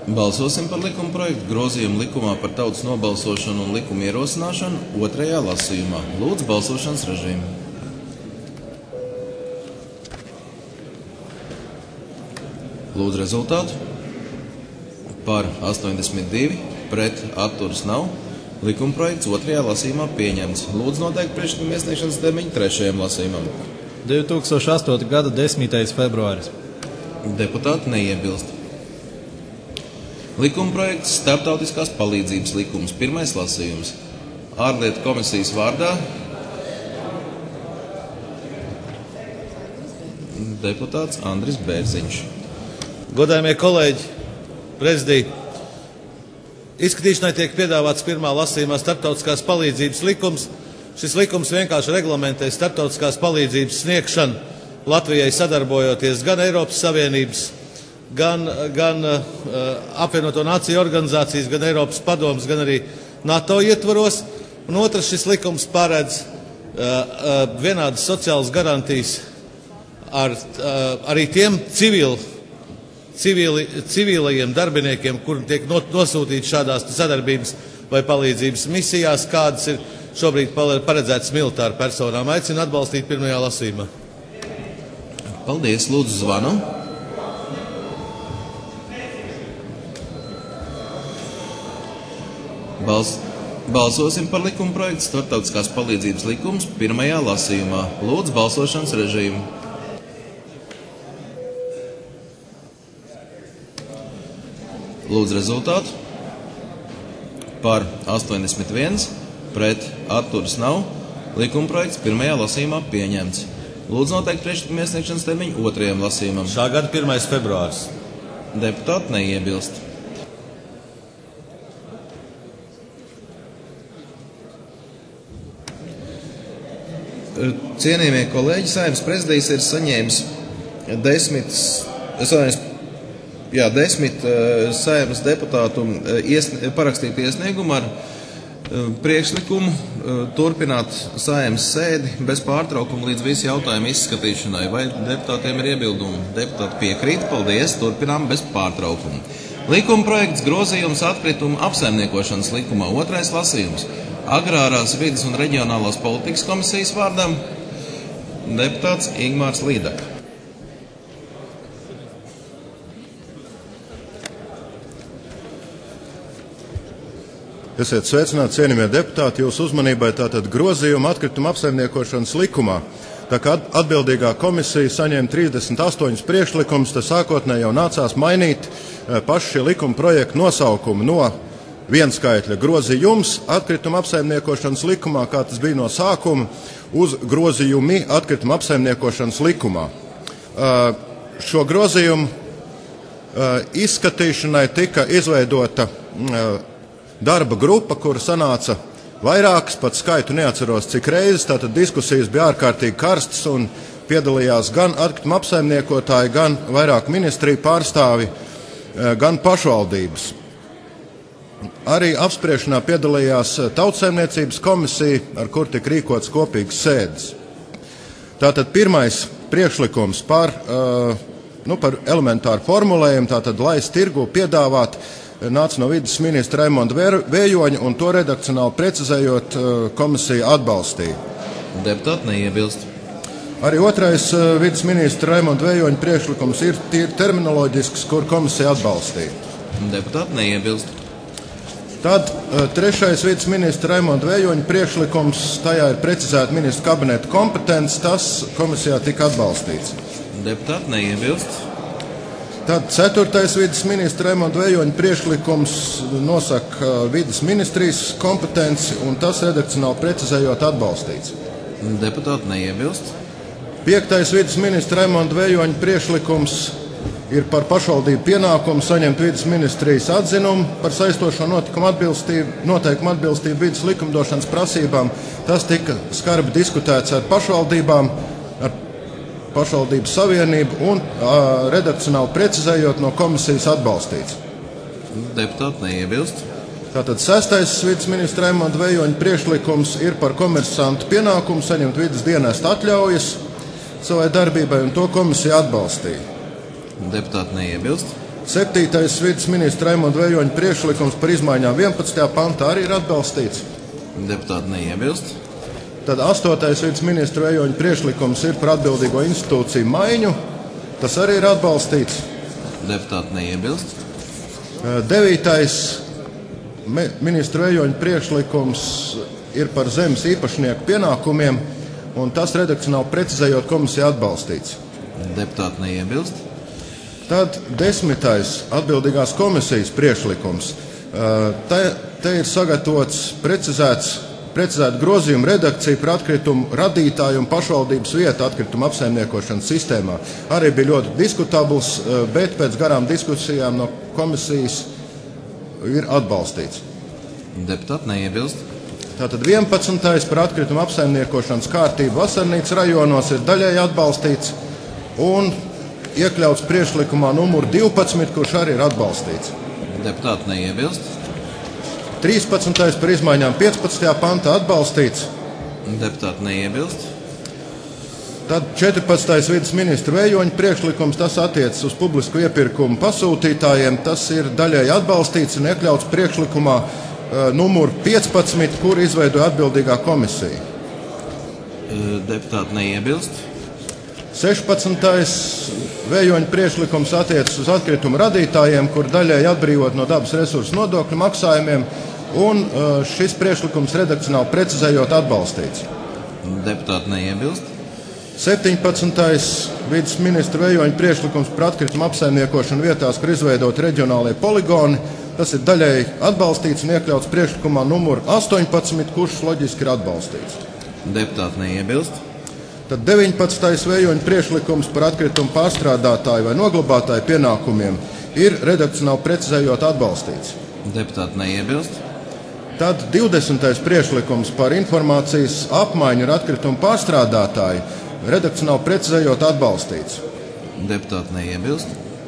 Balsosim par likuma projektu grozījumu likumā par tautas nobalsošanu un likuma ierosināšanu otrajā lasījumā. Lūdzu, balsošanas režīmu. Lūdzu rezultātu. Par 82, pret atturas nav. Likuma projekts otrajā lasījumā pieņemts. Lūdzu noteikt priekšlikuma iesniegšanas termiņu trešajam lasījumam. 2008. gada 10. februāris. Deputāti neiebilst. Likuma projekts starptautiskās palīdzības likums. Pirmais lasījums. Ārlietu komisijas vārdā deputāts Andris Bērziņš. Godājamie kolēģi, prezidija, izskatīšanai tiek piedāvāts pirmā lasījumā starptautiskās palīdzības likums. Šis likums vienkārši reglamentē starptautiskās palīdzības sniegšanu Latvijai sadarbojoties gan Eiropas Savienības, gan apvienoto nāciju organizācijas, gan Eiropas padomas, gan arī NATO ietvaros. Un otrs, šis likums paredz vienādas sociālas garantijas arī tiem civilajiem darbiniekiem, kuri tiek nosūtīti šādās sadarbības vai palīdzības misijās, kādas ir šobrīd paredzētas militāru personām. Aicinu atbalstīt pirmajā lasījumā. Paldies, lūdzu zvanu. Balsosim par likuma projektu starptautiskās palīdzības likums pirmajā lasījumā. Lūdzu balsošanas režīmu. Lūdzu rezultātu. Par 81, pret atturas nav. Likuma projekts pirmajā lasījumā pieņemts. Lūdzu noteikt priekšlikuma iesniegšanas termiņu otrajam lasījumam. Šā gada 1. februāris. Deputāti neiebilst. Cienījamie kolēģi, Saeimas prezidijs ir saņēmis 10 Saeimas deputātu parakstītu iesniegumu ar priekšlikumu turpināt Saeimas sēdi bez pārtraukuma līdz visu jautājumu izskatīšanai. Vai deputātiem ir iebildumi? Deputāti piekrīt, paldies, turpinām bez pārtraukuma. Likuma projekts grozījums atkritumu apsaimniekošanas likumā, otrais lasījums. Agrārās vides un reģionālās politikas komisijas vārdā deputāts Ingmārs Līdaka. Esiet sveicināti, cienījamie deputāti, jūsu uzmanībai tātad grozījuma atkrituma apsaimniekošanas likumā. Tā kā atbildīgā komisija saņēma 38 priekšlikumus, tad sākotnēji jau nācās mainīt pašu šī likuma projekta nosaukumu no vienskaitļa grozījums atkrituma apsaimniekošanas likumā, kā tas bija no sākuma, uz grozījumi atkrituma apsaimniekošanas likumā. Šo grozījumu izskatīšanai tika izveidota darba grupa, kura sanāca vairākas, pat skaitu neatceros cik reizes, tātad diskusijas bija ārkārtīgi karstas un piedalījās gan atkrituma apsaimniekotāji, gan vairāk ministriju pārstāvi, gan pašvaldības. Arī apspriešanā piedalījās Tautsaimniecības komisija, ar kur tika rīkots kopīgas sēdes. Tātad pirmais priekšlikums par elementāru formulējumu, tātad laist tirgu piedāvāt, nāca no vides ministra Raimonda Vējoņa, un to redakcionāli precizējot komisija atbalstīja. Deputāti neiebilst. Arī otrais vides ministra Raimonda Vējoņa priekšlikums ir tīri terminoloģisks, kur komisija atbalstīja. Deputāti neiebilst. Tad trešais vides ministra Raimonda Vējoņa priekšlikums, tajā ir precizēta ministra kabineta kompetence, tas komisijā tika atbalstīts. Deputāti neiebilst. Tad ceturtais vides ministra Raimonda Vējoņa priekšlikums nosaka vides ministrijas kompetenci, un tas redakcionāli precizējot atbalstīts. Deputāti neiebilst. Piektais vides ministra Raimonda Vējoņa priekšlikums ir par pašvaldību pienākumu saņemt vides ministrijas atzinumu par saistošo noteikumu atbilstību vides likumdošanas prasībām. Tas tika skarbi diskutēts ar pašvaldībām, ar pašvaldību savienību un redakcionāli precizējot no komisijas atbalstīts. Deputāti neiebilst. Tātad sestais vides ministra Raimonda Vējoņa priekšlikums ir par komersantu pienākumu saņemt vides dienesta atļaujas savai darbībai, un to komisija atbalstīja. Deputāti neiebilst. 7. vides ministra Raimonda Vējoņa priekšlikums par izmaiņām 11. pantā arī ir atbalstīts. Deputāti neiebilst. Tad 8. vides ministra Vējoņa priekšlikums ir par atbildīgo institūciju maiņu. Tas arī ir atbalstīts. Deputāti neiebilst. 9. ministra Vējoņa priekšlikums ir par zemes īpašnieku pienākumiem, un tas redakcionāli precizējot komisija atbalstīts. Deputāti neiebilst. Tad 10. atbildīgās komisijas priekšlikums. Te ir sagatavots precizēt grozījumu redakciju par atkritumu radītāju un pašvaldības vietu atkritumu apsaimniekošanas sistēmā. Arī bija ļoti diskutabls, bet pēc garām diskusijām no komisijas ir atbalstīts. Deputāti neiebilst. Tātad 11. par atkritumu apsaimniekošanas kārtību vasarnīcas rajonos ir daļēji atbalstīts un iekļauts priekšlikumā numur 12, kurš arī ir atbalstīts. Deputāti neiebilst. 13. par izmaiņām 15. pantā atbalstīts. Deputāti neiebilst. Tad 14. vides ministra Vējoņa priekšlikums, tas attiecas uz publisku iepirkumu pasūtītājiem. Tas ir daļēji atbalstīts un iekļauts priekšlikumā numur 15, kur izveidoja atbildīgā komisija. Deputāti neiebilst. 16. Vējoņa priekšlikums attiecas uz atkritumu radītājiem, kur daļēji atbrīvot no dabas resursu nodokļu maksājumiem, un šis priekšlikums redakcionāli precizējot atbalstīts. Deputāti neiebilst. 17. vides ministra Vējoņa priekšlikums par atkritumu apsaimniekošanu vietās, kur izveidot reģionālie poligoni. Tas ir daļēji atbalstīts un iekļauts priekšlikumā numur 18, kurš loģiski ir atbalstīts. Deputāti neiebilst. Tad 19. Vējoņa priekšlikums par atkritumu pārstrādātāju vai noglabātāju pienākumiem ir redakcionāli precizējot atbalstīts. Deputāti neiebilst. Tad 20. priekšlikums par informācijas apmaiņu ar atkritumu pārstrādātāju redakcionāli precizējot atbalstīts. Deputāti neiebilst.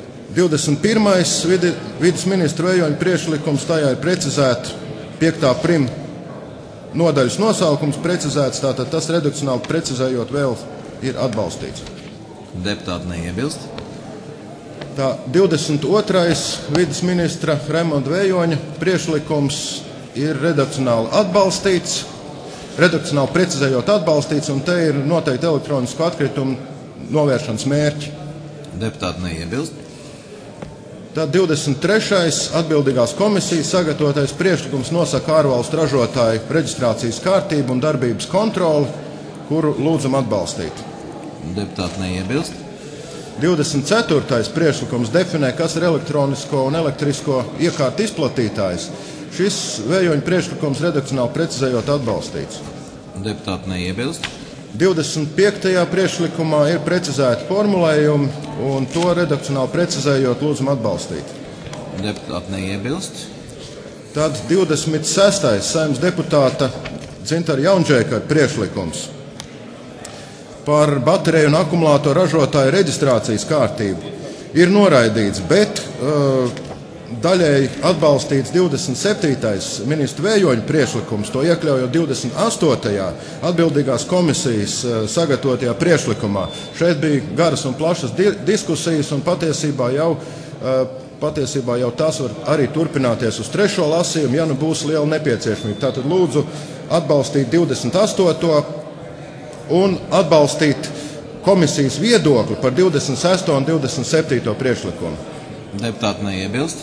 21. vides ministra Vējoņa priekšlikums, tajā ir precizēta 5. prim nodaļas nosaukums precizēts, tātad tas redakcionāli precizējot vēl ir atbalstīts. Deputāti neiebilst. Tā 22. vides ministra Raimonda Vējoņa priekšlikums ir redakcionāli atbalstīts, redakcionāli precizējot atbalstīts, un te ir noteikti elektronisku atkritumu novēršanas mērķi. Deputāti neiebilst. Tad 23. atbildīgās komisijas sagatavotais priekšlikums nosaka ārvalstu ražotāju reģistrācijas kārtību un darbības kontroli, kuru lūdzam atbalstīt. Deputāti neiebilst. 24. priekšlikums definē, kas ir elektronisko un elektrisko iekārtu izplatītājs. Šis Vējoņa priekšlikums redakcionāli precizējot atbalstīts. Deputāti neiebilst. 25. priekšlikumā ir precizēti formulējumi, un to redakcionāli precizējot lūdzam atbalstīt. Deputāti neiebilst. Tad 26. Saeimas deputāta Dzintara Jaunžēka priekšlikums par bateriju un akumulātoru ražotāju reģistrācijas kārtību ir noraidīts, bet daļēji atbalstīts 27. ministra Vējoņa priekšlikums, to iekļaujot 28. atbildīgās komisijas sagatavotajā priekšlikumā. Šeit bija garas un plašas diskusijas, un patiesībā jau tās var arī turpināties uz 3. lasījumu, ja nu būs liela nepieciešamība. Tātad lūdzu atbalstīt 28. un atbalstīt komisijas viedokli par 26. un 27. priekšlikumu. Deputāti neiebilst.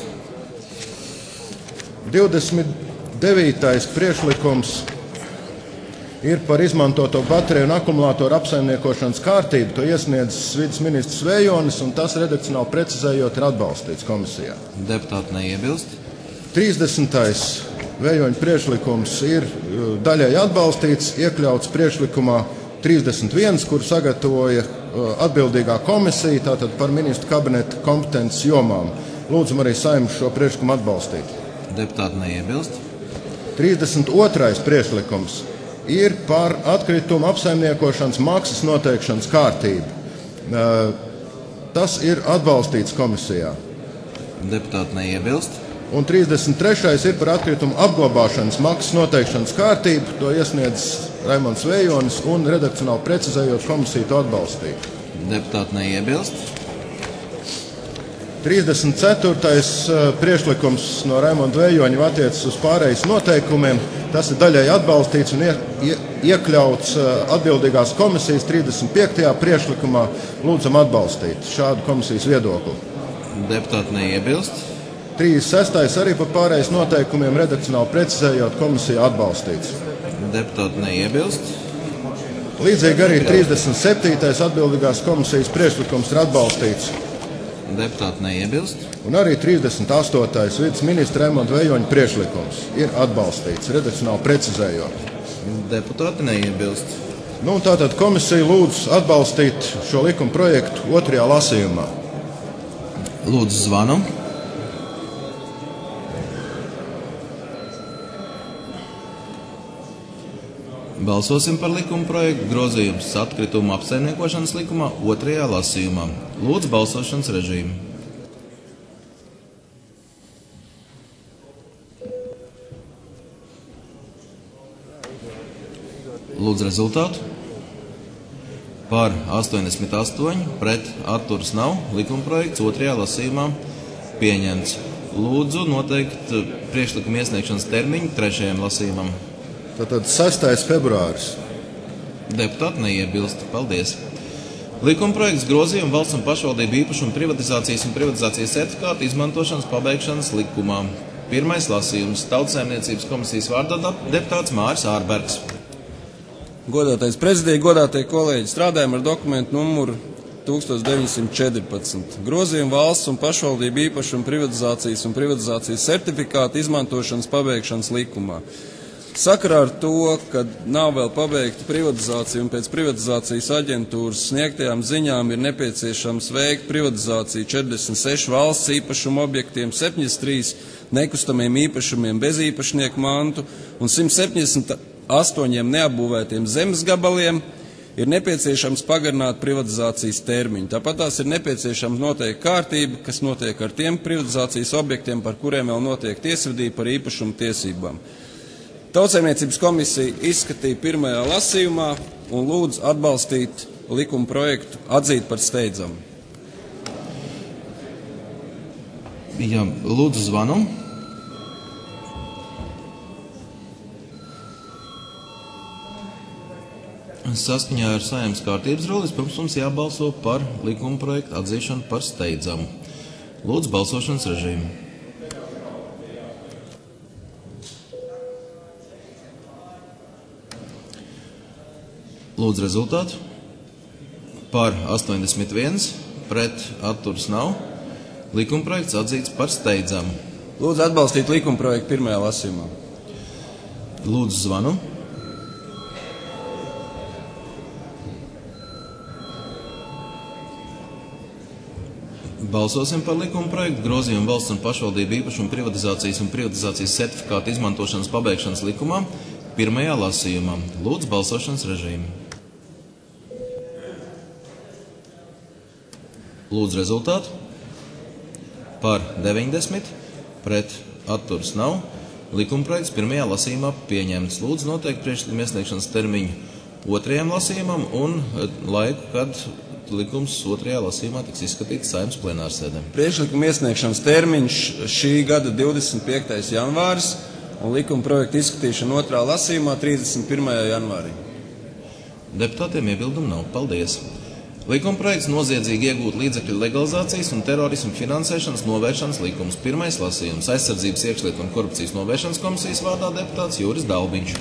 29. priekšlikums ir par izmantoto bateriju un akumulātoru apsaimniekošanas kārtību. To iesniedz vides ministrs Vējonis, un tas redakcionāli precizējot ir atbalstīts komisijā. Deputāti neiebilst. 30. Vējoņa priekšlikums ir daļēji atbalstīts, iekļauts priekšlikumā 31, kur sagatavoja atbildīgā komisija, tātad par ministru kabineta kompetences jomām. Lūdzam arī Saeimu šo priekšlikumu atbalstīt. Deputāti neiebilst. 32. priekšlikums ir par atkritumu apsaimniekošanas maksas noteikšanas kārtību. Tas ir atbalstīts komisijā. Deputāti neiebilst. Un 33. ir par atkritumu apglabāšanas maksas noteikšanas kārtību. To iesniedz Raimonds Vējonis un redakcionāli precizējot komisiju to atbalstīt. Deputāti neiebilst. 34. priekšlikums no Raimonda Vējoņa attiecas uz pārejas noteikumiem. Tas ir daļai atbalstīts un iekļauts atbildīgās komisijas 35. priekšlikumā. Lūdzam atbalstīt šādu komisijas viedokli. Deputāti neiebilst. 36. arī par pārejas noteikumiem redakcionāli precizējot komisiju atbalstīts. Deputāti neiebilst. Līdzīgi arī 37. atbildīgās komisijas priekšlikums ir atbalstīts. Deputāti neiebilst. Un arī 38. viceministra Raimonda Vējoņa priekšlikums ir atbalstīts, redakcionāli precizējot. Deputāti neiebilst. Nu, tātad komisija lūdz atbalstīt šo likuma projektu 2. lasījumā. Lūdzu zvanu. Balsosim par likuma projektu grozījums atkritumu apsaimniekošanas likumā 2. lasījumā. Lūdzu balsošanas režīmu. Lūdzu rezultātu. Par 88, pret atturas nav. Likuma projekts 2. lasījumā pieņemts. Lūdzu noteikt priekšlikuma iesniegšanas termiņu 3. lasījumam. Tātad 6. februāris. Deputāti neiebilst. Paldies. Likuma projekts grozījumu valsts un pašvaldību īpašumu privatizācijas un privatizācijas certifikātu izmantošanas pabeigšanas likumā. 1. lasījums. Tautsaimniecības komisijas vārdā deputāts Māris Ārbergs. Godātais prezidija, godātie kolēģi, strādājam ar dokumentu numuru 1914. Grozījumu valsts un pašvaldību īpašumu privatizācijas un privatizācijas certifikātu izmantošanas pabeigšanas likumā. Sakarā ar to, ka nav vēl pabeigta privatizācija un pēc privatizācijas aģentūras sniegtajām ziņām ir nepieciešams veikt privatizāciju 46 valsts īpašumu objektiem, 73 nekustamiem īpašumiem bez īpašnieku mantu un 178 neapbūvētiem zemes gabaliem, ir nepieciešams pagarināt privatizācijas termiņu. Tāpat tās ir nepieciešams noteikti kārtība, kas notiek ar tiem privatizācijas objektiem, par kuriem vēl notiek tiesvedība par īpašumu tiesībām. Tautsaimniecības komisija izskatīja 1. lasījumā un lūdz atbalstīt likuma projektu, atzīt par steidzamu. Jā, lūdzu zvanu. Saskaņā ar Saeimas kārtības rulli pirms mums jābalso par likuma projektu atzīšanu par steidzamu. Lūdzu balsošanas režīmu. Lūdzu rezultātu. Par 81, pret atturas nav. Likuma projekts atzīts par steidzamu. Lūdzu atbalstīt likuma projektu 1. lasījumā. Lūdzu zvanu. Balsosim par likuma projektu grozījumu valsts un pašvaldību īpašumu privatizācijas un privatizācijas certifikātu izmantošanas pabeigšanas likumā 1. lasījumā. Lūdzu balsošanas režīmu. Lūdzu rezultātu. Par 90, pret atturas nav. Likuma projekts 1. lasījumā pieņemts. Lūdzu noteikt priekšlikuma iesniegšanas termiņu 2. lasījumam un laiku, kad likums 2. lasījumā tiks izskatīts Saeimas plenārsēdē. Priekšlikuma iesniegšanas termiņš šī gada 25. janvāris un likuma projekta izskatīšana 2. lasījumā 31. janvārī. Deputātiem iebildumu nav. Paldies. Likuma projekts noziedzīgi iegūt līdzekļu legalizācijas un terorismu finansēšanas novēršanas likums. 1. lasījums. Aizsardzības iekšlietu un korupcijas novēršanas komisijas vārdā deputāts Juris Dalbiņš.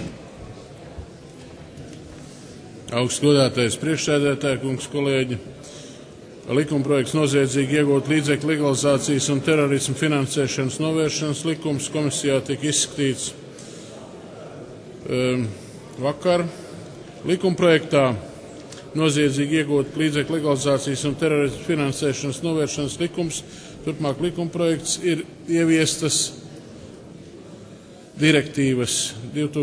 Augstgodātais priekšsēdētāja kungs, kolēģi. Likuma projekts noziedzīgi iegūt līdzekļu legalizācijas un terorismu finansēšanas novēršanas likums komisijā tika izskatīts vakar. Likuma projektā noziedzīgi iegūt līdzekļu legalizācijas un terorismu finansēšanas novēršanas likums. Turpmāk likuma projekts ir ieviestas direktīvas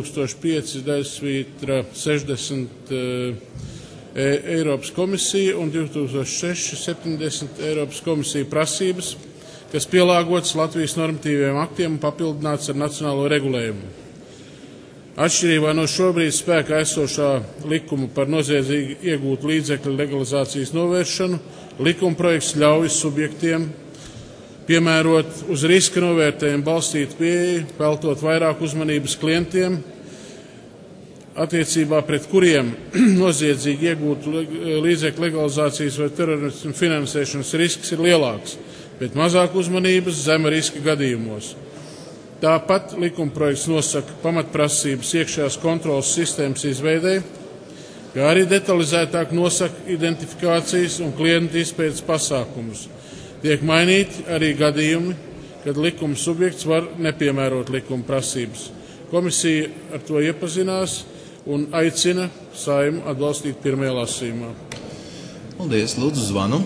2005/60 Eiropas komisija un 2006/70 Eiropas komisija prasības, kas pielāgotas Latvijas normatīviem aktiem un papildināts ar nacionālo regulējumu. Atšķirībā no šobrīd spēkā esošā likuma par noziedzīgi iegūt līdzekļu legalizācijas novēršanu, likuma projekts ļauj subjektiem piemērot uz riska novērtējumu balstītu pieeju, veltot vairāk uzmanības klientiem, attiecībā pret kuriem noziedzīgi iegūtu līdzekļu legalizācijas vai terorismu finansēšanas risks ir lielāks, bet mazāk uzmanības zema riska gadījumos. Tāpat likumprojekts nosaka pamatprasības iekšējās kontrolas sistēmas izveidei, kā arī detalizētāk nosaka identifikācijas un klientu izpētes pasākumus. Tiek mainīti arī gadījumi, kad likuma subjekts var nepiemērot likuma prasības. Komisija ar to iepazinās un aicina Saeimu atbalstīt pirmajā lasījumā. Paldies, lūdzu zvanu.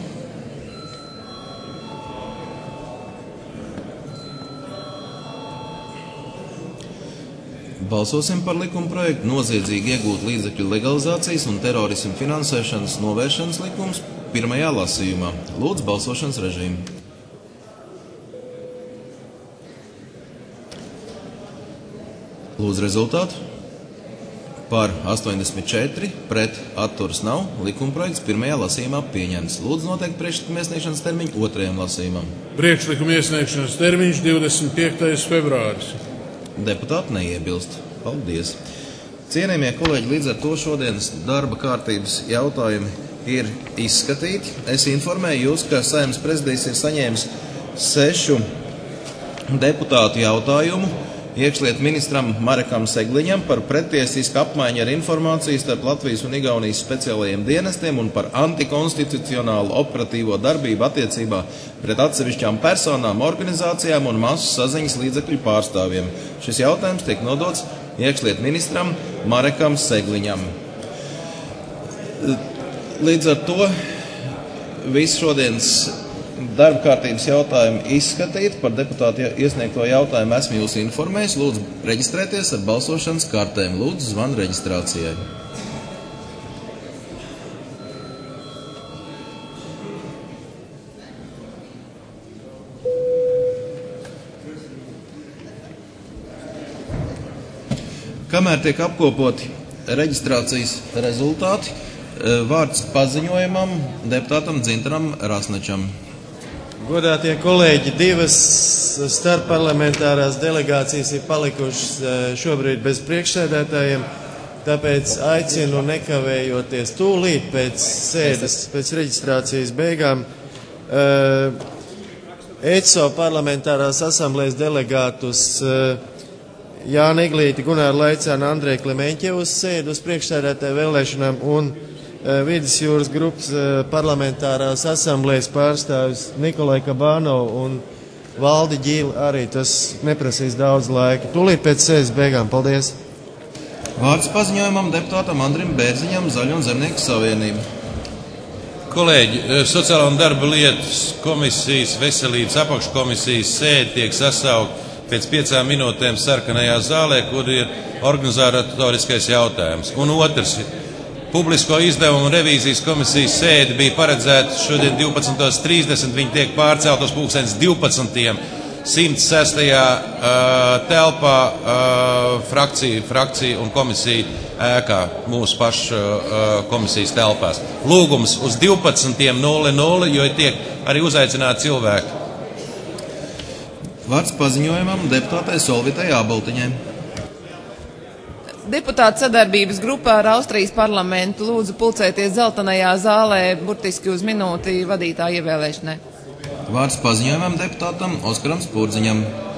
Balsosim par likuma projektu noziedzīgi iegūt līdzekļu legalizācijas un terorismu finansēšanas novēršanas likums pirmajā lasījumā. Lūdzu, balsošanas režīmu. Lūdzu rezultātu. Par 84, pret atturas nav. Likumprojekts pirmajā lasījumā pieņemts. Lūdzu noteikt priekšlikuma iesniegšanas termiņu otrajam lasījumam. Priekšlikuma iesniegšanas termiņš 25. februāris. Deputāti neiebilst. Paldies. Cienījamie kolēģi, līdz ar to šodienas darba kārtības jautājumi ir izskatīti. Es informēju jūs, ka Saeimas prezidijs ir saņēmis 6 deputātu jautājumu iekšlietu ministram Marekam Segliņam par pretiesisku apmaiņu ar informāciju starp Latvijas un Igaunijas speciālajiem dienestiem un par antikonstitucionālu operatīvo darbību attiecībā pret atsevišķām personām, organizācijām un masu saziņas līdzekļu pārstāvjiem. Šis jautājums tiek nodots iekšlietu ministram Marekam Segliņam. Līdz ar to visu šodienas darba kārtības jautājumu izskatīt. Par deputātu iesniegto jautājumu esmu jūs informējis. Lūdzu, reģistrēties ar balsošanas kartēm. Lūdzu, zvanu reģistrācijai. Kamēr tiek apkopoti reģistrācijas rezultāti, vārds paziņojumam deputātam Dzintaram Rasnačam. Godātie kolēģi, 2 starpparlamentārās delegācijas ir palikušas šobrīd bez priekšsēdētājiem, tāpēc aicinu nekavējoties tūlīt pēc sēdes, pēc reģistrācijas beigām ECO parlamentārās asamblējas delegātus Jāni Eglīti, Gunāru Laicānu, Andreju Klemeņķevu uz sēdu uz priekšsēdētāju vēlēšanām un Vidusjūras grupas parlamentārās asamblējas pārstāvis Nikolai Kabānovu un Valdi Ģīli arī. Tas neprasīs daudz laika. Tūlīt pēc sēdes beigām. Paldies! Vārds paziņojumam deputātam Andrim Bērziņam, Zaļo un Zemnieku savienību. Kolēģi, Sociālā un darba lietas komisijas, veselības apakškomisijas sēde tiek sasaukt pēc 5 minūtēm sarkanajā zālē, kur ir organizatoriskais jautājums. Un otrs, publisko izdevumu revīzijas komisijas sēde bija paredzēta šodien 12.30, viņi tiek pārcelt uz 12. 106. telpā frakcija un komisija ēkā mūsu pašu komisijas telpās. Lūgums uz 12.00, jo tiek arī uzaicināti cilvēki. Vārds paziņojumam deputātai Solvitai Āboltiņai. Deputātu sadarbības grupā ar Austrijas parlamentu lūdzu pulcēties Zeltainajā zālē burtiski uz minūti vadītāja ievēlēšanai. Vārds paziņojumam deputātam Oskaram Spurdziņam.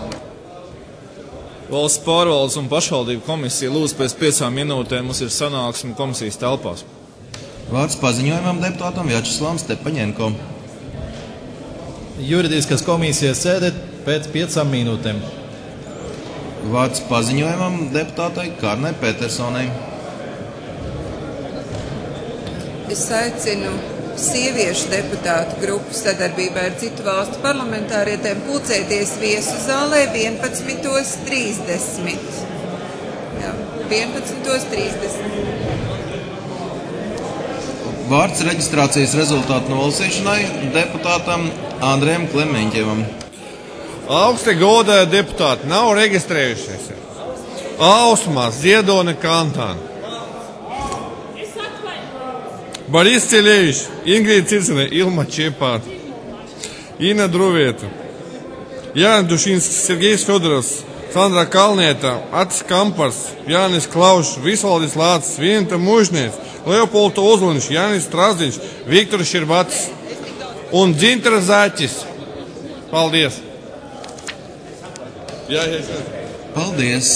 Valsts pārvaldes un pašvaldību komisija lūdzu pēc 5 minūtēm mums ir sanāksme komisijas telpās. Vārds paziņojumam deputātam Vjačeslavam Stepaņenko. Juridiskās komisijas sēde pēc 5 minūtēm. Vārds paziņojumam deputātai Kārnai Petersonai. Es aicinu sieviešu deputātu grupu sadarbībā ar citu valstu parlamentārietēm pulcēties viesu zālē 11.30. Jā, 11.30. Vārds reģistrācijas rezultātu nolasīšanai deputātam Andrejam Klemeņķevam. Augsti godātie deputāti nav reģistrējušies. Ausmās, Ziedone, Kantāna, Boris Ceļevičs, Ingrīda Circene, Ilma Čepāta, Ina Druvieta, Jānis Dušinskis, Sergejs Fjodorovs, Sandra Kalnieta, Atis Kampars, Jānis Klaušs, Visvaldis Lācis, Vienita Mužniec, Leopolds Ozoliņš, Jānis Straziņš, Viktors Širvatis un Dzintara Zaķis. Paldies! Paldies!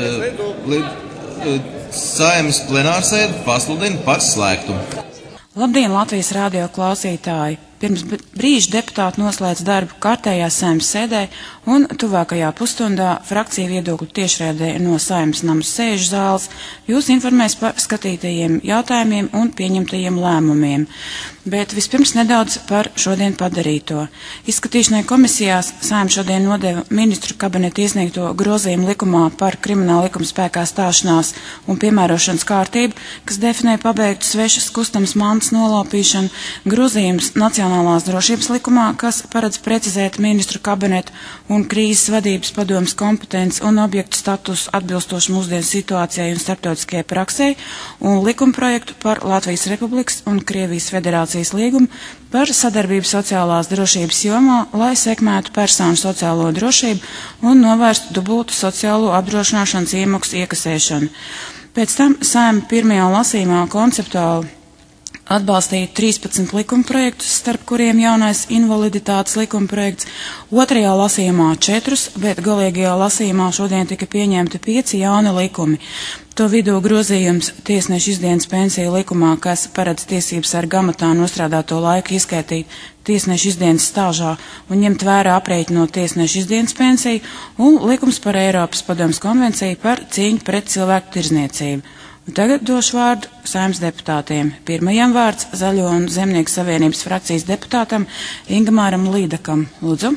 Saeimas plenārsēde pasludina par slēgtu. Labdien, Latvijas radio klausītāji! Pirms brīža deputāti noslēdz darbu kārtējā Saeimas sēdē un tuvākajā pusstundā frakcija viedokļu tiešraidē no Saeimas namas sēžu zāles jūs informēs par skatītajiem jautājumiem un pieņemtajiem lēmumiem. Bet vispirms nedaudz par šodien padarīto. Izskatīšanai komisijās Saeima šodien nodeva ministru kabineta iesniegto grozījumu likumā par krimināla likuma spēkā stāšanās un piemērošanas kārtību, kas definē pabeigtu svešas kustamas mantas nolaupīšanu, grozījums Nacionālās drošības likumā, kas paredz precizēt ministru kabinetu un krīzes vadības padomas kompetenci un objektu statusu atbilstoši mūsdienu situācijai un starptautiskajai praksei, un likumprojektu par Latvijas Republikas un Krievijas federācijas līgumu par sadarbību sociālās drošības jomā, lai sekmētu personu sociālo drošību un novērstu dubultu sociālo apdrošināšanas iemaksu iekasēšanu. Pēc tam Saeima pirmajā lasījumā konceptuāli atbalstīja 13 likumprojektus, starp kuriem jaunais invaliditātes likumprojekts, otrajā lasījumā 4, bet galīgajā lasījumā šodien tika pieņemti 5 jauni likumi. To vidū grozījums tiesnešu izdienas pensiju likumā, kas paredz tiesības ar gamatā nostrādāto laiku izskaitīt tiesnešu izdienas stāžā un ņemt vērā aprēķinot tiesnešu izdienas pensiju, un likums par Eiropas padomes konvenciju par cīņu pret cilvēku tirdzniecību. Un tagad došu vārdu Saeimas deputātiem. Pirmajam vārds Zaļo un Zemnieku savienības frakcijas deputātam Ingamāram Līdakam. Lūdzu.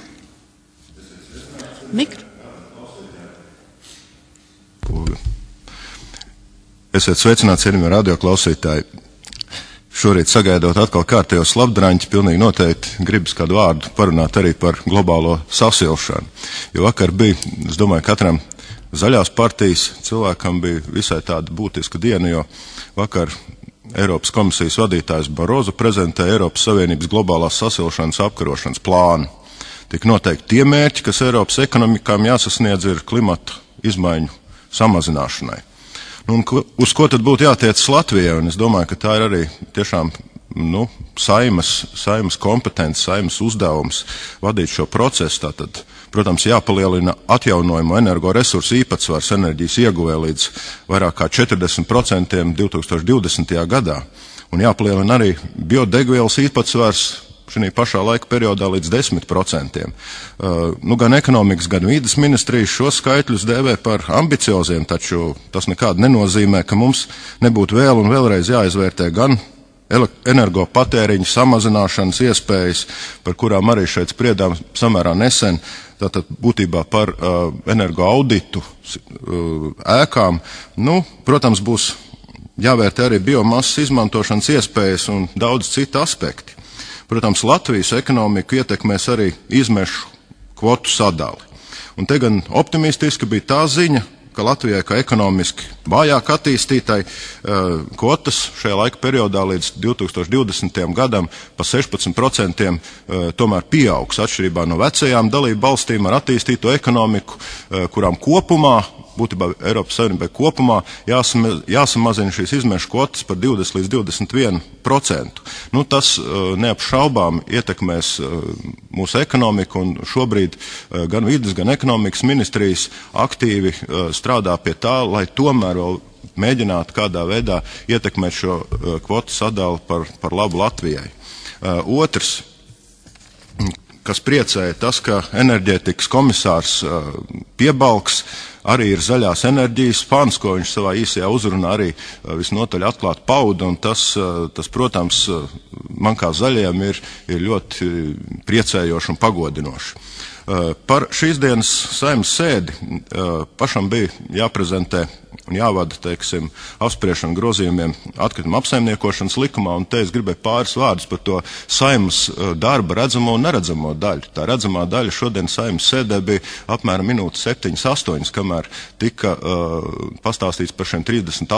Mikro. Esiet sveicināti, cienījamie radioklausītāji. Šorīt sagaidot atkal kārtējos labdraņķi, pilnīgi noteikti gribas kādu vārdu parunāt arī par globālo sasilšanu. Jo vakar bija, es domāju, katram Zaļās partijas cilvēkam bija visai tāda būtiska diena, jo vakar Eiropas komisijas vadītājs Barozo prezentēja Eiropas Savienības globālās sasilšanas apkarošanas plānu. Tik noteikti tie mērķi, kas Eiropas ekonomikām jāsasniedz, ir klimata izmaiņu samazināšanai. Un uz ko tad būtu jātiecas Latvijai? Un es domāju, ka tā ir arī tiešām Saeimas kompetence, Saeimas uzdevums vadīt šo procesu. Tātad, protams, jāpalielina atjaunojumu energoresursu īpatsvars enerģijas ieguvē līdz vairāk kā 40% 2020. gadā. Un jāpalielina arī biodegvielas īpatsvars šī pašā laika periodā līdz 10%. Gan ekonomikas, gan vīdes ministrijas šos skaitļus dēvē par ambicioziem, taču tas nekādi nenozīmē, ka mums nebūtu vēl un vēlreiz jāizvērtē gan energopatēriņa samazināšanas iespējas, par kurām arī šeit spriedām samērā nesen, tātad būtībā par energo auditu ēkām. Protams, būs jāvērtē arī biomasas izmantošanas iespējas un daudz citu aspekti. Protams, Latvijas ekonomiku ietekmēs arī izmešu kvotu sadali. Un te gan optimistiski bija tā ziņa, ka Latvijai, kā ekonomiski vājāk attīstītai, kvotas šajā laika periodā līdz 2020. gadam pa 16% tomēr pieaugs atšķirībā no vecajām dalību valstīm ar attīstīto ekonomiku, kurām kopumā, būtībā Eiropas Savienībai kopumā, jāsamazina šīs izmešu kvotas par 20 līdz 21%. Tas neapšaubām ietekmēs mūsu ekonomiku, un šobrīd gan vides, gan ekonomikas ministrijas aktīvi strādā pie tā, lai tomēr vēl mēģinātu kādā veidā ietekmēt šo kvotu sadali par labu Latvijai. Otrs, kas priecēja, tas, ka enerģētikas komisārs Piebalgs arī ir zaļās enerģijas fans, ko viņš savā īsajā uzrunā arī visnotaļ atklāt pauda, un tas, protams, man kā zaļajam ir ļoti priecējoši un pagodinoši. Par šīs dienas Saeimas sēdi pašam bija jāprezentē un jāvada, apspriešana grozījumiem atkrituma apsaimniekošanas likumā, un te es gribēju pāris vārdus par to Saeimas darba redzamo un neredzamo daļu. Tā redzamā daļa šodien Saeimas sēdē bija apmēram minūtes 7-8, kamēr tika pastāstīts par šiem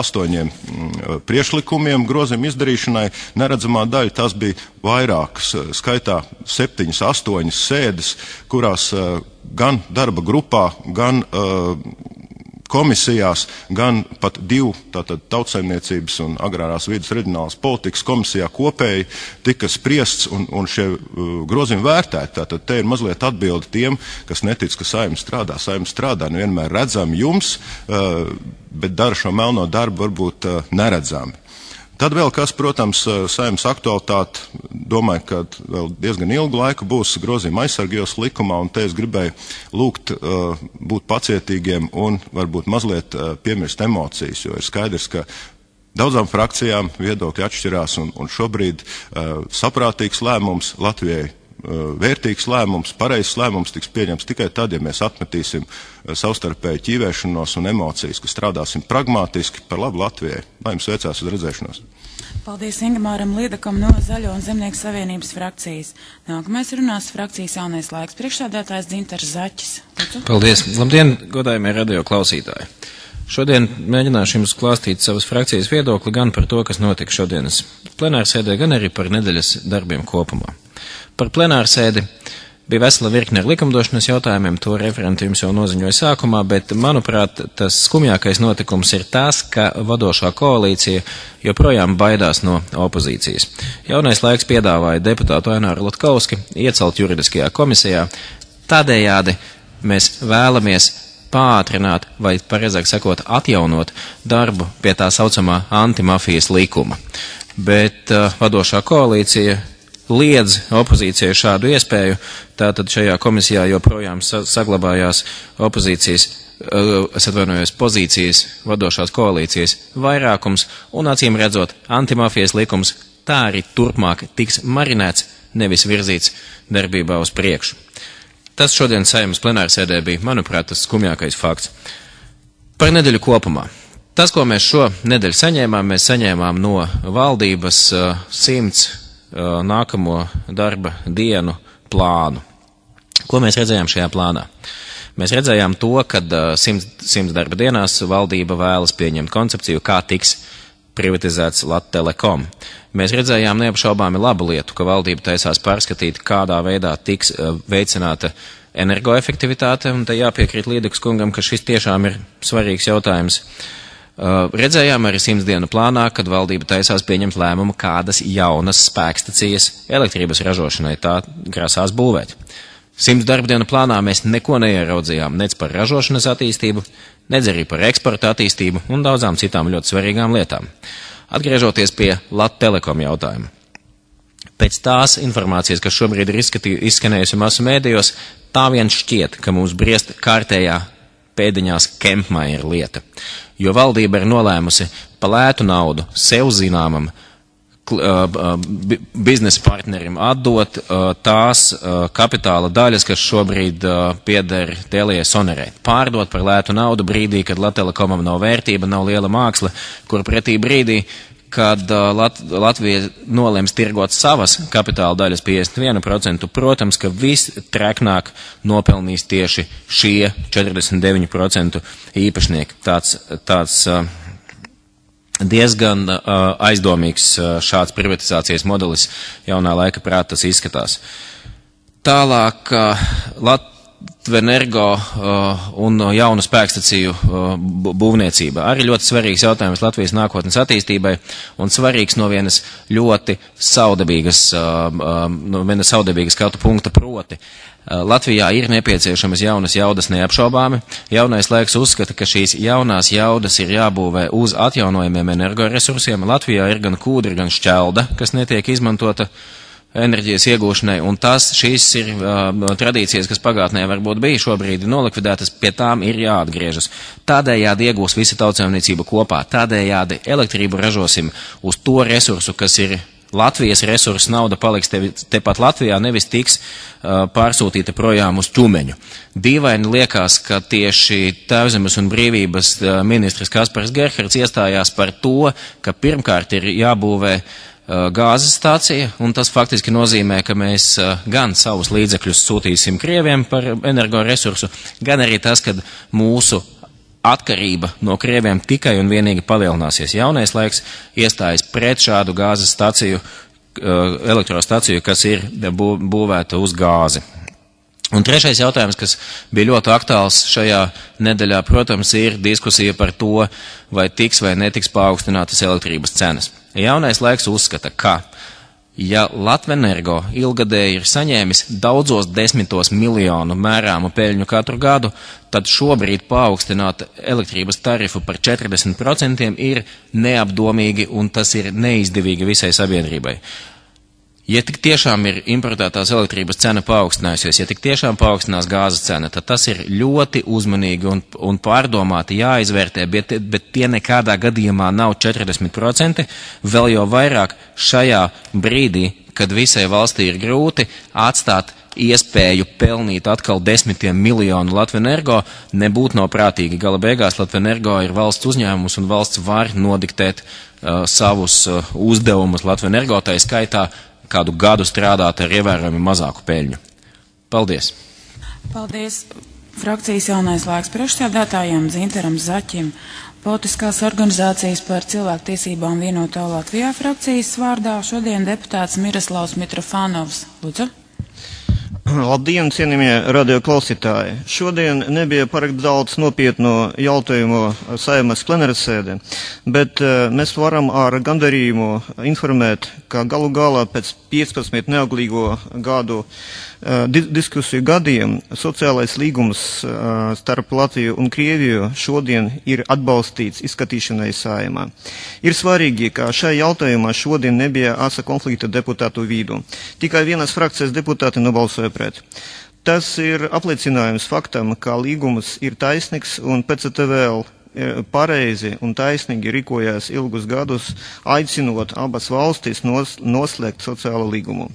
38 priekšlikumiem grozījumu izdarīšanai. Neredzamā daļa tās bija vairākas, skaitā 7-8 sēdes, kurās gan darba grupā, gan komisijās, gan pat 2 tautsaimniecības un agrārās vides reģionālās politikas komisijā kopēji tika spriests un šie grozījumi vērtēti. Tātad te ir mazliet atbildi tiem, kas netic, ka Saeima strādā. Saeima strādā, nevienmēr redzami jums, bet dara šo melno darbu varbūt neredzami. Tad vēl kas, protams, Saeimas aktualitāte, domāju, ka vēl diezgan ilgu laiku būs grozījuma aizsargījos likumā, un te es gribēju lūgt būt pacietīgiem un varbūt mazliet piemirst emocijas, jo ir skaidrs, ka daudzām frakcijām viedokļi atšķirās, un šobrīd saprātīgs lēmums Latvijai, vērtīgs lēmums, pareizs lēmums tiks pieņems tikai tad, ja mēs atmetīsim savstarpēju ķīvēšanos un emocijas, ka strādāsim pragmātiski par labu Latvijai. Lai jums veicās uz redzēšanos. Paldies Ingemāram Liedakam no Zaļo un Zemnieku savienības frakcijas. Nākamais runās frakcijas Jaunais laiks priekšsēdētājs Dzintars Zaķis. Paldies. Labdien, godājumie radio klausītāji. Šodien mēģināšu jums klāstīt savas frakcijas viedokli gan par to, kas notika šodienas plenārsēdē, gan arī par nedēļas darbiem kopumā. Par plenārsēdi bija vesela virkne ar likumdošanas jautājumiem, to referenti jums jau noziņoja sākumā, bet, manuprāt, tas skumjākais notikums ir tas, ka vadošā koalīcija joprojām baidās no opozīcijas. Jaunais laiks piedāvāja deputātu Aināru Latkauski iecelt juridiskajā komisijā. Tādējādi mēs vēlamies pātrināt, vai pareizāk sakot, atjaunot darbu pie tā saucamā antimafijas likuma. Bet vadošā koalīcija liedz opozīcijai šādu iespēju, tātad šajā komisijā joprojām saglabājās opozīcijas, pozīcijas vadošās koalīcijas vairākums, un acīm redzot, antimafijas likums tā arī turpmāk tiks marinēts, nevis virzīts darbībā uz priekšu. Tas šodien Saeimas plenārsēdē bija, manuprāt, tas skumjākais fakts. Par nedēļu kopumā. Tas, ko mēs šo nedēļu saņēmām, mēs saņēmām no valdības 100 nākamo darba dienu plānu. Ko mēs redzējām šajā plānā? Mēs redzējām to, ka 100 darba dienās valdība vēlas pieņemt koncepciju, kā tiks privatizēts Lattelekom. Mēs redzējām neapšaubāmi labu lietu, ka valdība taisās pārskatīt, kādā veidā tiks veicināta energoefektivitāte, un te jāpiekrīt Līdekas kungam, ka šis tiešām ir svarīgs jautājums. Redzējām arī 100 dienu plānā, kad valdība taisās pieņemt lēmumu, kādas jaunas spēkstacijas elektrības ražošanai tā grasās būvēt. 100 darba dienu plānā mēs neko neieraudzījām nec par ražošanas attīstību, nec arī par eksporta attīstību un daudzām citām ļoti svarīgām lietām. Atgriežoties pie Lattelekom jautājuma. Pēc tās informācijas, kas šobrīd ir izskanējusi masu mēdījos, tā vien šķiet, ka mums briest kārtējā pēdiņās Kempmajer lieta, jo valdība ir nolēmusi pa lētu naudu sev zināmam biznesa partnerim atdot tās kapitāla daļas, kas šobrīd pieder Telia Sonerē. Pārdot par lētu naudu brīdī, kad Lattelekomam nav vērtība, nav liela māksla, kur pretī brīdī, kad Latvija nolems tirgot savas kapitāla daļas 51%, protams, ka vistreknāk nopelnīs tieši šie 49% īpašnieki. Tāds diezgan aizdomīgs šāds privatizācijas modelis jaunā laika prāt tas izskatās. Tālāk Latvenergo un jaunu spēkstaciju būvniecība. Arī ļoti svarīgs jautājums Latvijas nākotnes attīstībai un svarīgs no vienas ļoti saudabīgas skatu punkta proti. Latvijā ir nepieciešamas jaunas jaudas neapšaubāmi. Jaunais laiks uzskata, ka šīs jaunās jaudas ir jābūvē uz atjaunojumiem energoresursiem. Latvijā ir gan kūdri, gan šķelda, kas netiek izmantota enerģijas iegūšanai, un šīs ir tradīcijas, kas pagātnē varbūt bija šobrīd nolikvidētas, pie tām ir jāatgriežas. Tādējādi iegūs visa tautsēmniecība kopā, tādējādi elektrību ražosim uz to resursu, kas ir Latvijas resursu, nauda paliks tepat Latvijā, nevis tiks pārsūtīta projām uz Ķumeņu. Dīvaini liekas, ka tieši Tēvzemes un brīvības ministrs Kaspars Gerhards iestājās par to, ka pirmkārt ir jābūvē gāzes stācija, un tas faktiski nozīmē, ka mēs gan savus līdzekļus sūtīsim Krieviem par energoresursu, gan arī tas, ka mūsu atkarība no Krieviem tikai un vienīgi palielināsies. Jaunais laiks iestājas pret šādu gāzes staciju, elektrostaciju, kas ir būvēta uz gāzi. Un trešais jautājums, kas bija ļoti aktuāls šajā nedēļā, protams, ir diskusija par to, vai tiks vai netiks paaugstinātas elektrības cenas. Jaunais laiks uzskata, ka, ja Latvenergo ilgadēji ir saņēmis daudzos 10 miljonu mērāmu peļņu katru gadu, tad šobrīd paaugstināt elektrības tarifu par 40% ir neapdomīgi un tas ir neizdevīgi visai sabiedrībai. Ja tik tiešām ir importētās elektrības cena paaugstinājusies, ja tik tiešām paaugstinās gāzes cena, tad tas ir ļoti uzmanīgi un pārdomāti jāizvērtē, bet tie nekādā gadījumā nav 40%, vēl jau vairāk šajā brīdī, kad visai valstī ir grūti atstāt iespēju pelnīt atkal 10 miljonu Latvenergo, nebūtu nav prātīgi. Gala beigās Latvenergo ir valsts uzņēmums un valsts var nodiktēt savus uzdevumus Latvenergo, tai skaitā kādu gadu strādāt ar ievērojami mazāku peļņu. Paldies! Paldies frakcijas jaunais laiks priekšsēdētājiem Dzintaram Zaķim. Politiskās organizācijas par cilvēktiesībām vienotā Latvijā frakcijas vārdā šodien deputāts Miroslavs Mitrofanovs. Lūdzu. Labdien, cienījamie radio klausītāji! Šodien nebija parakt daudz nopietnu jautājumu Saeimas plenārsēdē, bet mēs varam ar gandarījumu informēt, ka galu galā pēc 15 neauglīgo gadu diskusiju gadiem sociālais līgums starp Latviju un Krieviju šodien ir atbalstīts izskatīšanai Saeimā. Ir svarīgi, ka šajā jautājumā šodien nebija asa konflikta deputātu vidū. Tikai vienas frakcijas deputāti nobalsoja pret. Tas ir apliecinājums faktam, ka līgums ir taisnīgs un PCTVL pareizi un taisnīgi rīkojās ilgus gadus, aicinot abas valstis noslēgt sociālo līgumu.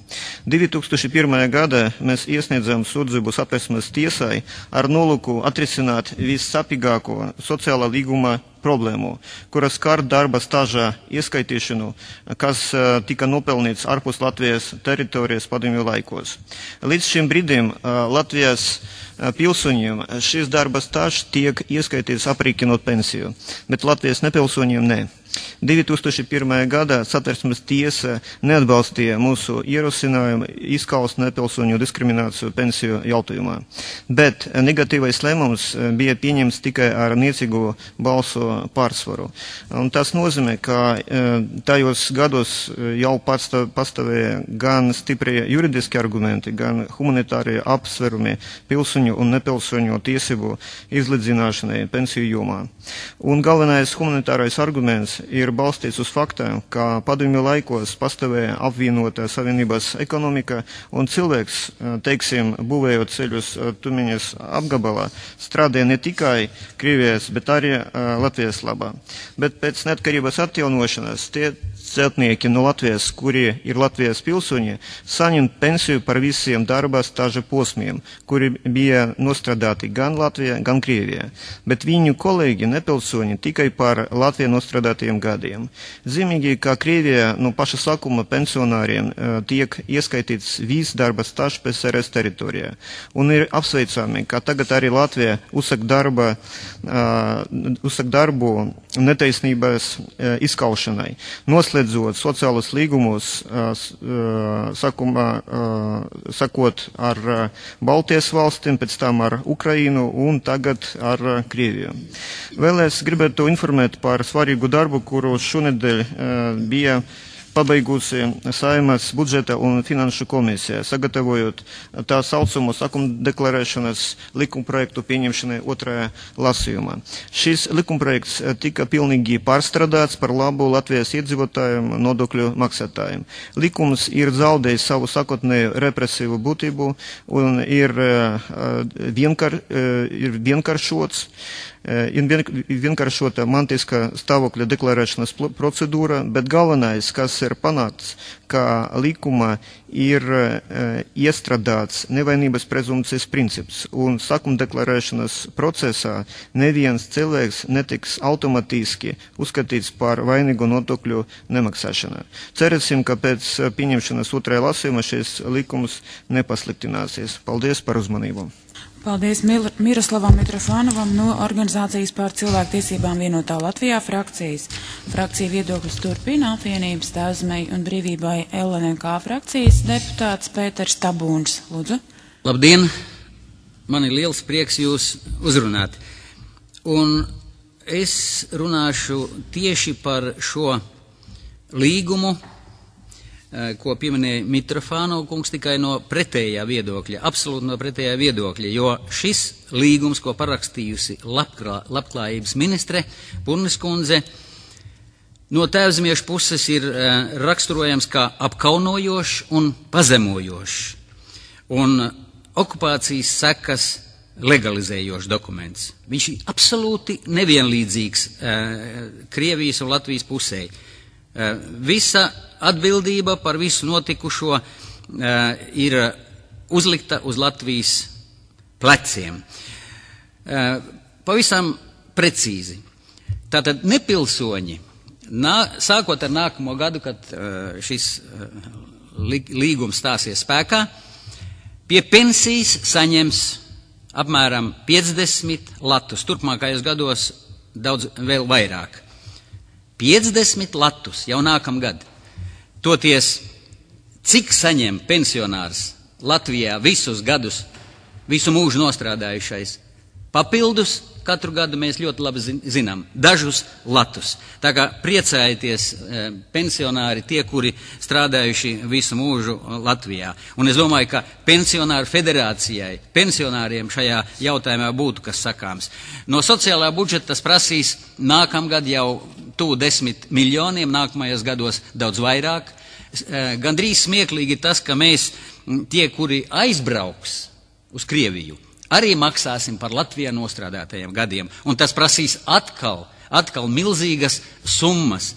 2001. gadā mēs iesniedzām sūdzību Satversmes tiesai ar nolūku atrisināt vissapīgāko sociālā līguma problēmu, kuras skar darba stažā ieskaitīšanu, kas tika nopelnīts ārpus Latvijas teritorijas padomju laikos. Līdz šim brīdim Latvijas pilsoņiem šis darba stažs tiek ieskaitīts aprīkinot pensiju, bet Latvijas nepilsoņiem ne. 2001. gadā Satversmes tiesa neatbalstīja mūsu ierosinājumu izskaust nepilsoņu diskrimināciju pensiju jautājumā, bet negatīvais lēmums bija pieņemts tikai ar niecīgu balsu pārsvaru. Un tas nozīmē, ka tajos gados jau pastāvēja gan stiprie juridiski argumenti, gan humanitārie apsverumi pilsoņu un nepilsoņu tiesību izlīdzināšanai pensiju jomā. Un galvenais humanitārais arguments ir balstīts uz faktiem, ka padomju laikos pastāvēja apvienotā savienības ekonomika un cilvēks, teiksim, būvējot ceļus Tumiņas apgabalā, strādāja ne tikai Krievijas, bet arī Latvijas labā. Bet pēc neatkarības atjaunošanas tie celtnieki no Latvijas, kuri ir Latvijas pilsoņi, saņem pensiju par visiem darba staža posmiem, kuri bija nostrādāti gan Latvijā, gan Krievijā. Bet viņu kolēģi nepilsoņi tikai par Latvijā nostrādātiem gadiem. Zīmīgi, ka Krievijā no paša sākuma pensionāriem tiek ieskaitīts viss darba stažs PSRS teritorijā. Un ir apsveicami, ka tagad arī Latvija uzsāk darbu netaisnības izskaušanai. Noslēdzot sociālus līgumus, sakot ar Baltijas valstīm, pēc tam ar Ukrainu un tagad ar Krieviju. Vēl es gribētu informēt par svarīgu darbu, kuru šonedēļ bija pabeigusi Saeimas budžeta un finanšu komisija, sagatavojot tā saucamo sākuma deklarēšanas likumprojektu pieņemšanai otrajā lasījumā. Šis likumprojekts tika pilnīgi pārstrādāts par labu Latvijas iedzīvotājiem, nodokļu maksātājiem. Likums ir zaudējis savu sākotnēju represīvu būtību un ir vienkāršots. Vienkāršota mantiska stāvokļa deklarēšanas procedūra, bet galvenais, kas ir panākts, ka likumā ir iestrādāts nevainības prezumcijas princips, un sākuma deklarēšanas procesā neviens cilvēks netiks automatiski uzskatīts par vainīgu nodokļu nemaksāšanā. Cerēsim, ka pēc pieņemšanas otrajā lasījumā šis likums nepasliktināsies. Paldies par uzmanību. Paldies Miroslavam Mitrofanovam no Organizācijas par cilvēktiesībām vienotā Latvijā frakcijas. Frakcija viedokļus turpina apvienības Tēvzemei un brīvībai LNK frakcijas deputāts Pēters Tabūns. Lūdzu. Labdien! man ir liels prieks jūs uzrunāt. Un es runāšu tieši par šo līgumu, ko pieminēja Mitrofānov kungs, tikai no pretējā viedokļa, absolūti no pretējā viedokļa, jo šis līgums, ko parakstījusi labklājības ministre Purnes kundze, no Tēvzemiešu puses ir raksturojams kā apkaunojošs un pazemojošs un okupācijas sekas legalizējošs dokuments. Viņš ir absolūti nevienlīdzīgs Krievijas un Latvijas pusē. Visa atbildība par visu notikušo ir uzlikta uz Latvijas pleciem. Pavisam precīzi. Tātad nepilsoņi, sākot ar nākamo gadu, kad šis līgums stāsies spēkā, pie pensijas saņems apmēram 50 latus, turpmākajos gados daudz vēl vairāk. 50 latus jau nākamgad. Toties, cik saņem pensionārs Latvijā visus gadus, visu mūžu nostrādājušais? Papildus katru gadu mēs ļoti labi zinām, dažus latus. Tā kā priecājieties pensionāri, tie, kuri strādājuši visu mūžu Latvijā. Un es domāju, ka pensionāru federācijai, pensionāriem šajā jautājumā būtu kas sakāms. No sociālā budžeta tas prasīs nākamgad jau 10 miljoniem, nākamajos gados daudz vairāk. Gandrīz smieklīgi tas, ka mēs, tie, kuri aizbrauks uz Krieviju, arī maksāsim par Latvijā nostrādātajiem gadiem, un tas prasīs atkal milzīgas summas.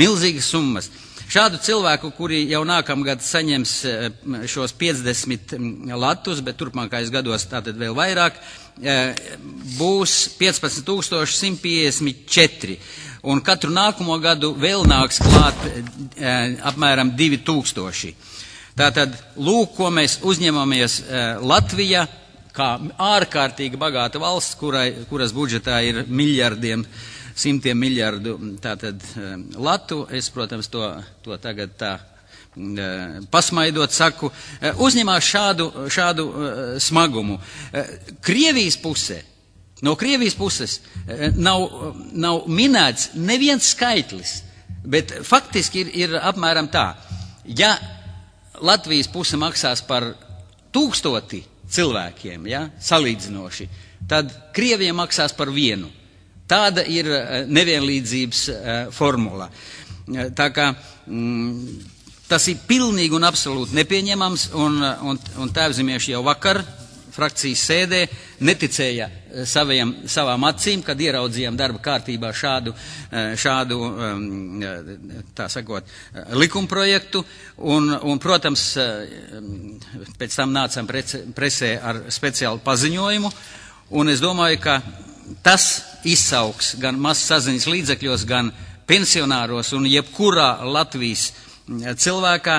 Šādu cilvēku, kuri jau nākamgad saņems šos 50 latus, bet turpmākajos gados tātad vēl vairāk, būs 15,154, un katru nākamo gadu vēl nāks klāt apmēram 2,000. Tātad, lūk, ko mēs uzņemamies Latvija, kā ārkārtīgi bagāta valsts, kuras budžetā ir miljardiem, simtiem miljardu tātad latu. Es, protams, to tagad tā pasmaidot saku, uzņemās šādu smagumu. Krievijas pusē, no Krievijas puses nav minēts neviens skaitlis, bet faktiski ir apmēram tā. Ja Latvijas puse maksās par 1000 cilvēkiem, ja, salīdzinoši, tad Krievija maksās par 1. Tāda ir nevienlīdzības formula. Tā kā tas ir pilnīgi un absolūti nepieņemams, un Tēvzemieši jau vakar frakcijas sēdē neticēja savām acīm, kad ieraudzījām darba kārtībā šādu tā sakot, likumprojektu, un protams, pēc tam nācām presē ar speciālu paziņojumu, un es domāju, ka tas izsauks gan mazsaziņas līdzekļos, gan pensionāros un jebkurā Latvijas cilvēkā,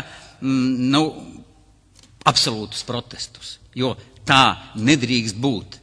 absolūtus protestus, jo tā nedrīkst būt.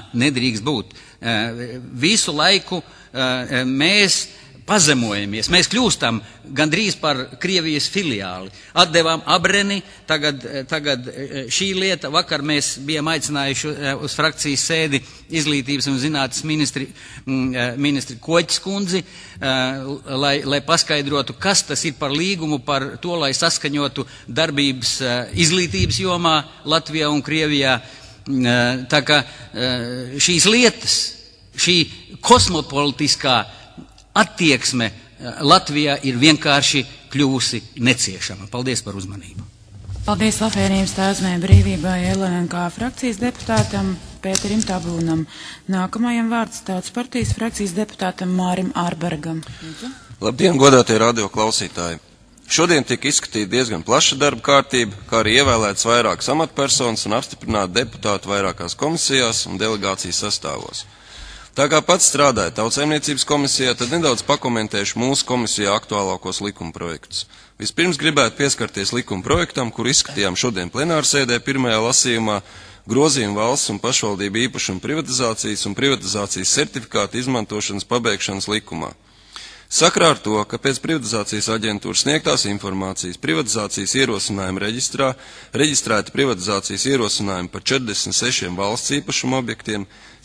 Visu laiku mēs pazemojamies, mēs kļūstam gandrīz par Krievijas filiāli. Atdevām Abreni, tagad šī lieta, vakar mēs bijām aicinājuši uz frakcijas sēdi izglītības un zinātnes ministri Koķis kundzi, lai paskaidrotu, kas tas ir par līgumu, par to, lai saskaņotu darbības izglītības jomā Latvijā un Krievijā. Tā kā šīs lietas, šī kosmopolitiskā attieksme Latvijā ir vienkārši kļuvusi neciešama. Paldies par uzmanību. Paldies Lafēnības Tēvzemē brīvībai LNK frakcijas deputātam Pēterim Tablūnam. Nākamajam vārds Tautas partijas frakcijas deputātam Mārim Ārbergam. Labdien, godātie radio klausītāji! Šodien tika izskatīta diezgan plaša darba kārtība, kā arī ievēlētas vairākas amatpersonas un apstiprināti deputāti vairākās komisijās un delegācijas sastāvos. Tā kā pats strādāja Tautsaimniecības komisijā, tad nedaudz pakomentēšu mūsu komisijā aktuālākos likuma projektus. Vispirms gribētu pieskarties likuma projektam, kur izskatījām šodien plenārsēdē pirmajā lasījumā grozījumu valsts un pašvaldību īpašumu privatizācijas un privatizācijas certifikātu izmantošanas pabeigšanas likumā. Sakrā ar to, ka pēc privatizācijas aģentūras sniegtās informācijas privatizācijas ierosinājuma reģistrā reģistrēti privatizācijas ierosinājumi par 46 valsts īpašuma objektiem,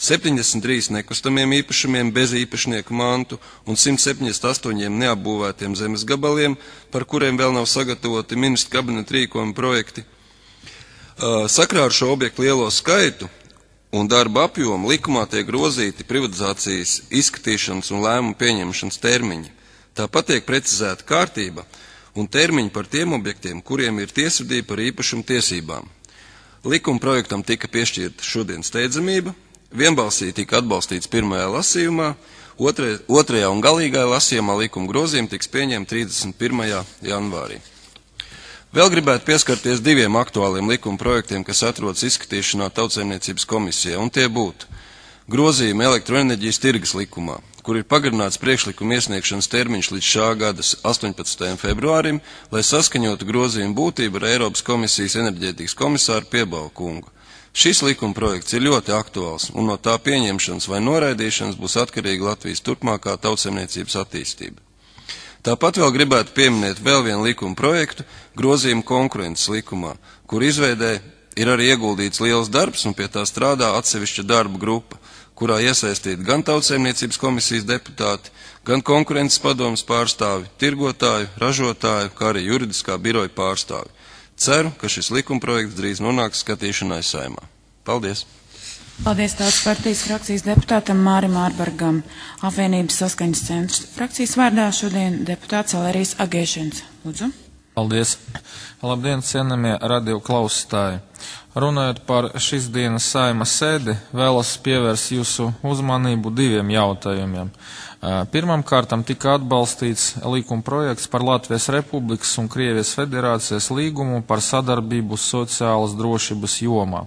73 nekustamiem īpašumiem bez īpašnieku mantu un 178 neapbūvētiem zemes gabaliem, par kuriem vēl nav sagatavoti ministra kabineta rīkojuma projekti. Sakrā ar šo objektu lielo skaitu un darba apjomu likumā tiek grozīti privatizācijas izskatīšanas un lēmumu pieņemšanas termiņi. Tāpat tiek precizēta kārtība un termiņi par tiem objektiem, kuriem ir tiesvedība par īpašumu tiesībām. Likuma projektam tika piešķirta šodien steidzamība, vienbalsīgi tika atbalstīts pirmajā lasījumā, otrajā un galīgajā lasījumā likuma grozījumi tiks pieņemti 31. janvārī. Vēl gribētu pieskarties diviem aktuāliem likuma projektiem, kas atrodas izskatīšanā Tautsaimniecības komisijā, un tie būtu grozījumi elektroenerģijas tirgus likumā, kur ir pagarināts priekšlikuma iesniegšanas termiņš līdz šā gada 18. februārim, lai saskaņotu grozījumu būtību ar Eiropas komisijas enerģētikas komisāru Piebalgu kungu. Šis likuma projekts ir ļoti aktuāls, un no tā pieņemšanas vai noraidīšanas būs atkarīga Latvijas turpmākā tautsaimniecības attīstība. Tāpat vēl gribētu pieminēt vēl vienu likuma projektu, grozījumu konkurences likumā, kur izveidē ir arī ieguldīts liels darbs un pie tā strādā atsevišķa darba grupa, kurā iesaistīti gan Tautsaimniecības komisijas deputāti, gan konkurences padomes pārstāvi, tirgotāju, ražotāju, kā arī juridiskā biroja pārstāvi. Ceru, ka šis likuma projekts drīz nonāks skatīšanai Saeimā. Paldies! Paldies Tautas partijas frakcijas deputātam Mārim Ārbergam. Apvienības saskaņas centrs frakcijas vārdā šodien deputāts Valērijas Agēšins. Lūdzu. Paldies. Labdien, cienamie radio klausītāji. Runājot par šīs dienas Saeimas sēdi, vēlos pievērst jūsu uzmanību diviem jautājumiem. Pirmam kārtam tika atbalstīts likuma projekts par Latvijas Republikas un Krievijas federācijas līgumu par sadarbību sociālas drošības jomā.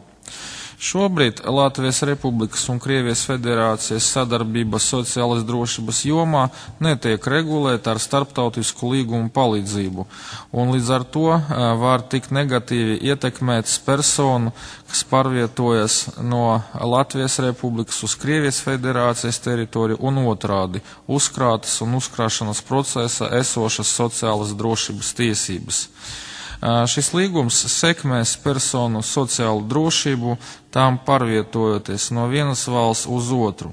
Šobrīd Latvijas Republikas un Krievijas federācijas sadarbība sociālas drošības jomā netiek regulēta ar starptautisku līgumu palīdzību, un līdz ar to var tik negatīvi ietekmētas personu, kas pārvietojas no Latvijas Republikas uz Krievijas federācijas teritoriju un otrādi uzkrātas un uzkrāšanas procesa esošas sociālas drošības tiesības. Šis līgums sekmēs personu sociālu drošību, tām pārvietojoties no vienas valsts uz otru,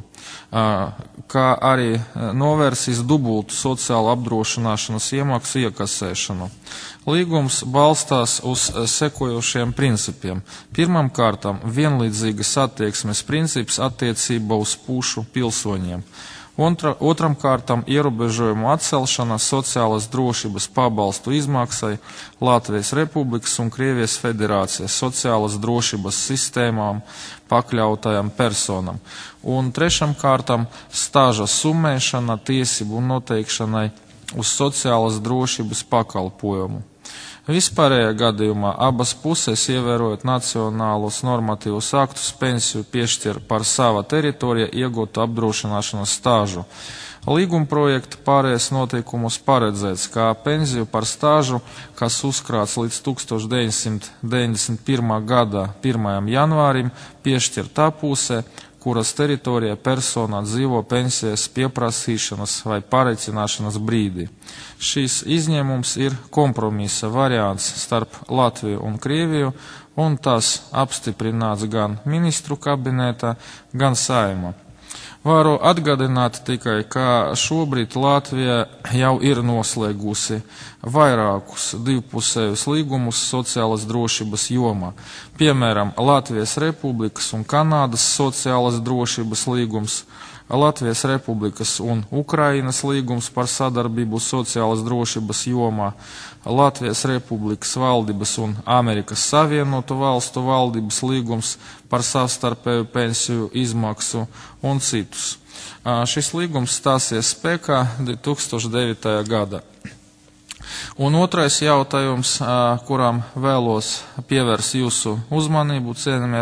kā arī novērsīs dubultu sociālu apdrošināšanas iemaksu iekasēšanu. Līgums balstās uz sekojošiem principiem. Pirmam kārtam vienlīdzīgas attieksmes princips attiecībā uz pušu pilsoņiem. Otram kārtam ierobežojumu atcelšana sociālas drošības pabalstu izmaksai Latvijas Republikas un Krievijas federācijas sociālas drošības sistēmām pakļautajām personam. Un trešam kārtam stāža summēšana tiesību noteikšanai uz sociālas drošības pakalpojumu. Vispārējā gadījumā abas puses, ievērojot nacionālos normatīvus aktus, pensiju piešķir par sava teritorija iegūtu apdrošināšanas stāžu. Līguma projekta pārējais noteikumus paredzēts, kā pensiju par stāžu, kas uzkrāts līdz 1991. gada 1. janvārim, piešķir tā puse, kuras teritorijā persona dzīvo pensijas pieprasīšanas vai pareicināšanas brīdī. Šīs izņēmums ir kompromisa variants starp Latviju un Krieviju, un tas apstiprināts gan ministru kabinetā, gan Saeimā. Varu atgādināt tikai, ka šobrīd Latvija jau ir noslēgusi vairākus divpusējus līgumus sociālas drošības jomā. Piemēram, Latvijas Republikas un Kanādas sociālas drošības līgums, Latvijas Republikas un Ukrainas līgums par sadarbību sociālas drošības jomā, Latvijas Republikas valdības un Amerikas Savienotu valstu valdības līgums par savstarpēju pensiju izmaksu un citus. Šis līgums stāsies spēkā 2009. gadā. Un otrais jautājums, kuram vēlos pievērst jūsu uzmanību, cienījamie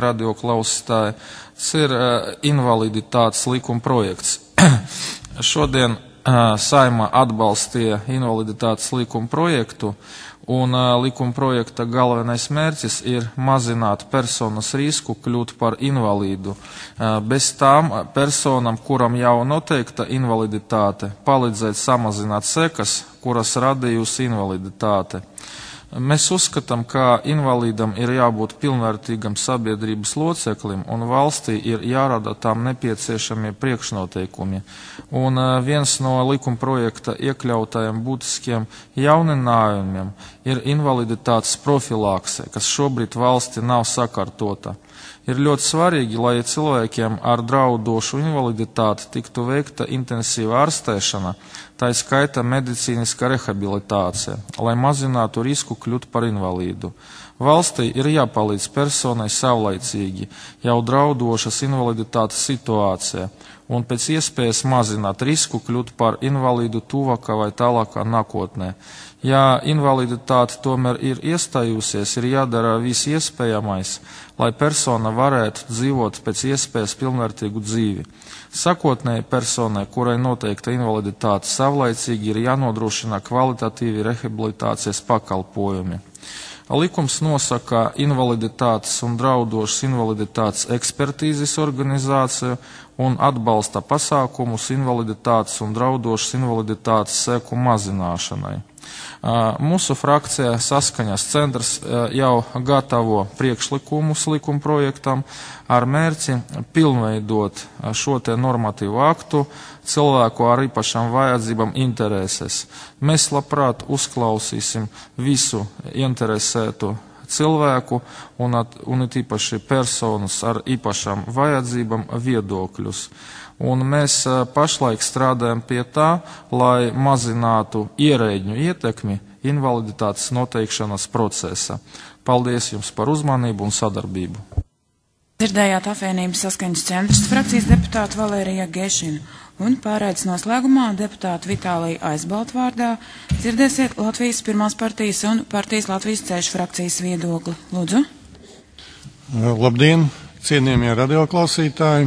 radioklausītāji, tas ir invaliditātes likuma projekts. Šodien Saeima atbalstīja invaliditātes likuma projektu, un likuma projekta galvenais mērķis ir mazināt personas risku kļūt par invalīdu. Bez tām personam, kuram jau noteikta invaliditāte, palīdzēt samazināt sekas, kuras radījusi invaliditāte. Mēs uzskatām, ka invalīdam ir jābūt pilnvērtīgam sabiedrības loceklim, un valstī ir jārada tām nepieciešamie priekšnoteikumi. Un viens no likuma projekta iekļautajiem būtiskiem jauninājumiem ir invaliditātes profilakse, kas šobrīd valsti nav sakārtota. Ir ļoti svarīgi, lai cilvēkiem ar draudošu invaliditāti tiktu veikta intensīva ārstēšana, tā skaita medicīniska rehabilitācija, lai mazinātu risku kļūt par invalīdu. Valstī ir jāpalīdz personai savlaicīgi jau draudošas invaliditātes situācijā un pēc iespējas mazināt risku kļūt par invalīdu tuvākā vai tālākā nākotnē. Ja invaliditāte tomēr ir iestājusies, ir jādara viss iespējamais, lai persona varētu dzīvot pēc iespējas pilnvērtīgu dzīvi. Sakotnēji personai, kurai noteikta invaliditāte, savlaicīgi ir jānodrošina kvalitatīvi rehabilitācijas pakalpojumi. Likums nosaka invaliditātes un draudošas invaliditātes ekspertīzes organizāciju un atbalsta pasākumus invaliditātes un draudošas invaliditātes seku mazināšanai. Mūsu frakcijā Saskaņas centrs jau gatavo priekšlikumus likuma projektam ar mērķi pilnveidot šo te normatīvu aktu cilvēku ar īpašām vajadzībām interesēs. Mēs labprāt uzklausīsim visu interesētu cilvēku un it īpaši personas ar īpašām vajadzībām viedokļus. Un mēs pašlaik strādājam pie tā, lai mazinātu ierēģņu ietekmi invaliditātes noteikšanas procesa. Paldies jums par uzmanību un sadarbību. Dzirdējāt apvienības Saskaņas centrs frakcijas deputātu Valērija Gešinu un pārēdes noslēgumā deputātu Vitāliju Aizbaltu vārdā dzirdēsiet Latvijas Pirmās partijas un partijas Latvijas ceļš frakcijas viedokli. Lūdzu. Labdien, cienījamie radioklausītāji.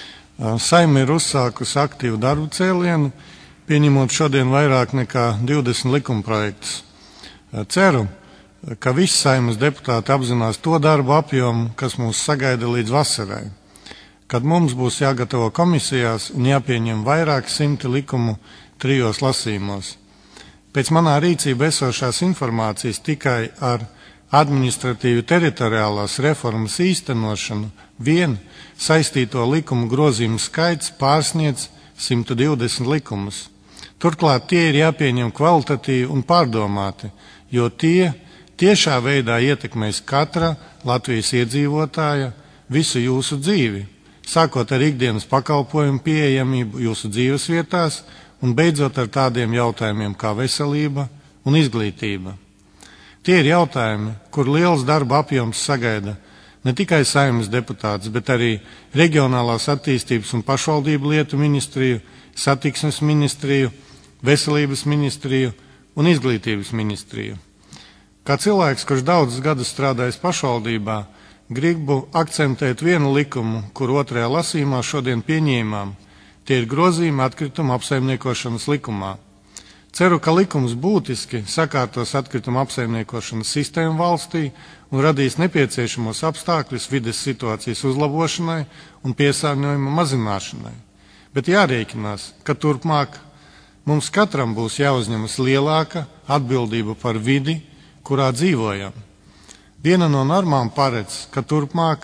Saeima ir uzsākusi aktīvu darbu cēlienu, pieņemot šodien vairāk nekā 20 likumprojektus. Ceru, ka visi Saeimas deputāti apzinās to darbu apjomu, kas mūs sagaida līdz vasarai, kad mums būs jāgatavo komisijās un jāpieņem vairāk simti likumu 3 lasījumos. Pēc manā rīcībā esošās informācijas tikai ar administratīvi teritoriālās reformas īstenošanu vien saistīto likumu grozījumu skaits pārsniedz 120 likumus. Turklāt tie ir jāpieņem kvalitatīvi un pārdomāti, jo tie tiešā veidā ietekmēs katra Latvijas iedzīvotāja visu jūsu dzīvi, sākot ar ikdienas pakalpojumu pieejamību jūsu dzīves vietās un beidzot ar tādiem jautājumiem kā veselība un izglītība. Tie ir jautājumi, kur liels darba apjoms sagaida ne tikai Saeimas deputātus, bet arī Reģionālās attīstības un pašvaldību lietu ministriju, satiksmes ministriju, veselības ministriju un izglītības ministriju. Kā cilvēks, kurš daudzus gadus strādājis pašvaldībā, gribu akcentēt vienu likumu, kur 2. lasījumā šodien pieņēmām. Tie ir grozījumi atkrituma apsaimniekošanas likumā. Ceru, ka likums būtiski sakārtos atkrituma apsaimniekošanas sistēmu valstī un radīs nepieciešamos apstākļus vides situācijas uzlabošanai un piesārņojuma mazināšanai. Bet jārēķinās, ka turpmāk mums katram būs jāuzņemas lielāka atbildība par vidi, kurā dzīvojam. Viena no normām paredz, ka turpmāk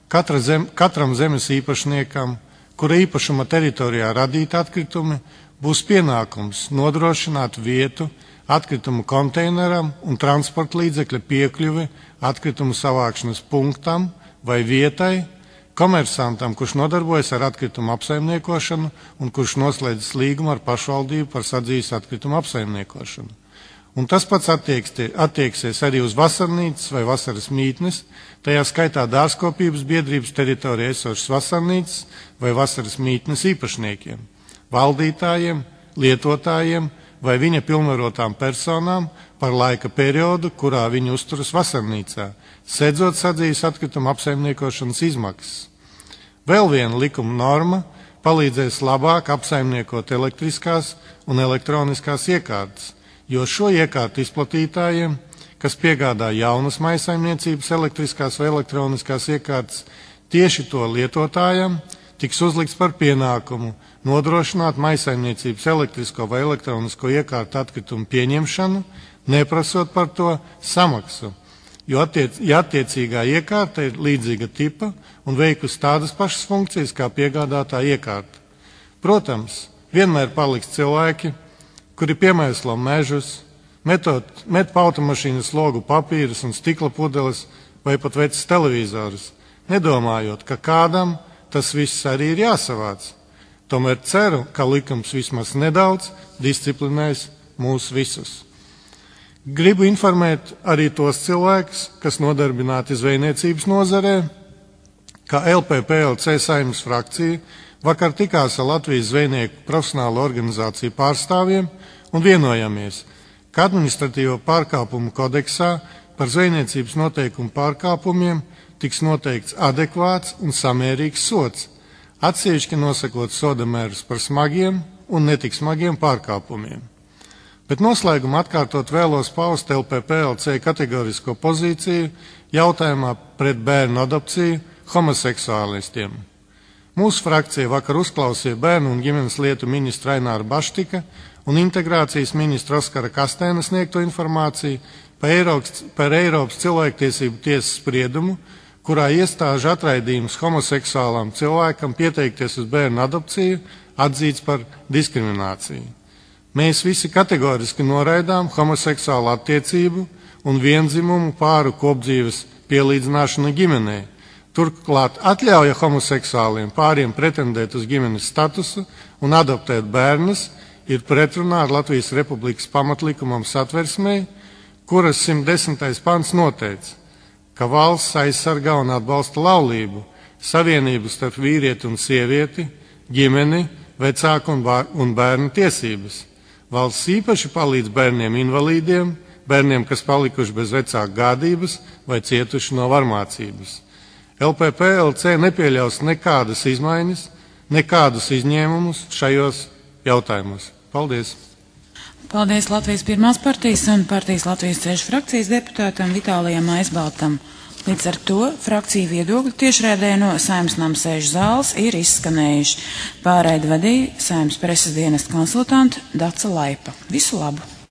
katram zemes īpašniekam, kura īpašuma teritorijā radīti atkritumi, būs pienākums nodrošināt vietu atkritumu konteineram un transporta līdzekļa piekļuvi atkritumu savākšanas punktam vai vietai komersantam, kurš nodarbojas ar atkritumu apsaimniekošanu un kurš noslēdzis līgumu ar pašvaldību par sadzīves atkritumu apsaimniekošanu. Un tas pats attieksies arī uz vasarnīcas vai vasaras mītnes, tajā skaitā dārzkopības biedrības teritorijā esošas vasarnīcas vai vasaras mītnes īpašniekiem, valdītājiem, lietotājiem vai viņa pilnvarotām personām par laika periodu, kurā viņi uzturas vasarnīcā, sedzot sadzīves atkrituma apsaimniekošanas izmaksas. Vēl viena likuma norma palīdzēs labāk apsaimniekot elektriskās un elektroniskās iekārtas, jo šo iekārtu izplatītājiem, kas piegādā jaunas maisaimniecības elektriskās vai elektroniskās iekārtas, tieši to lietotājam tiks uzlikts par pienākumu nodrošināt maisaimniecības elektrisko vai elektronisko iekārtu atkritumu pieņemšanu, neprasot par to samaksu, jo attiecīgā iekārta ir līdzīga tipa un veikusi tādas pašas funkcijas kā piegādātā iekārta. Protams, vienmēr paliks cilvēki, kuri piemēslo mežus, met pa automašīnas logu papīrus un stikla pudeles vai pat vecas televizorus, nedomājot, ka kādam tas viss arī ir jāsavāc. Tomēr ceru, ka likums vismaz nedaudz disciplinēs mūs visus. Gribu informēt arī tos cilvēkus, kas nodarbināti zvejniecības nozarē, ka LPPLC Saeimas frakcija vakar tikās ar Latvijas zvejnieku profesionālo organizāciju pārstāvjiem un vienojamies, ka administratīvo pārkāpumu kodeksā par zvejniecības noteikumu pārkāpumiem tiks noteikts adekvāts un samērīgs sods, atsevišķi nosakot sodamērus par smagiem un netik smagiem pārkāpumiem. Bet noslēgumā atkārtot vēlos paust LPPLC kategorisko pozīciju jautājumā pret bērnu adopciju homoseksuālistiem. Mūsu frakcija vakar uzklausīja bērnu un ģimenes lietu ministru Aināru Baštika un integrācijas ministru Oskara Kastēna sniegto informāciju par Eiropas cilvēktiesību tiesas spriedumu, kurā iestāžu atraidījums homoseksuālam cilvēkam pieteikties uz bērnu adopciju atzīts par diskrimināciju. Mēs visi kategoriski noraidām homoseksuālu attiecību un viendzimumu pāru kopdzīves pielīdzināšanu ģimenei. Turklāt atļauja homoseksuāliem pāriem pretendēt uz ģimenes statusu un adoptēt bērnus ir pretrunā ar Latvijas Republikas pamatlikumam Satversmei, kuras 110. pants noteica, ka valsts aizsargā un atbalsta laulību, savienību starp vīrieti un sievieti, ģimeni, vecāku un bērnu tiesības. Valsts īpaši palīdz bērniem invalīdiem, bērniem, kas palikuši bez vecāku gādības vai cietuši no varmācības. LPPLC nepieļaus nekādas izmaiņas, nekādus izņēmumus šajos jautājumos. Paldies! Paldies Latvijas pirmās partijas un partijas Latvijas ceļu frakcijas deputātam Vitālijam Aizbaltam. Līdz ar to frakciju viedokļi tiešraidē no Saeimas nama sēžu zāles ir izskanējuši. Pārraidi vadīja Saeimas preses dienesta konsultante Daca Laipa. Visu labu!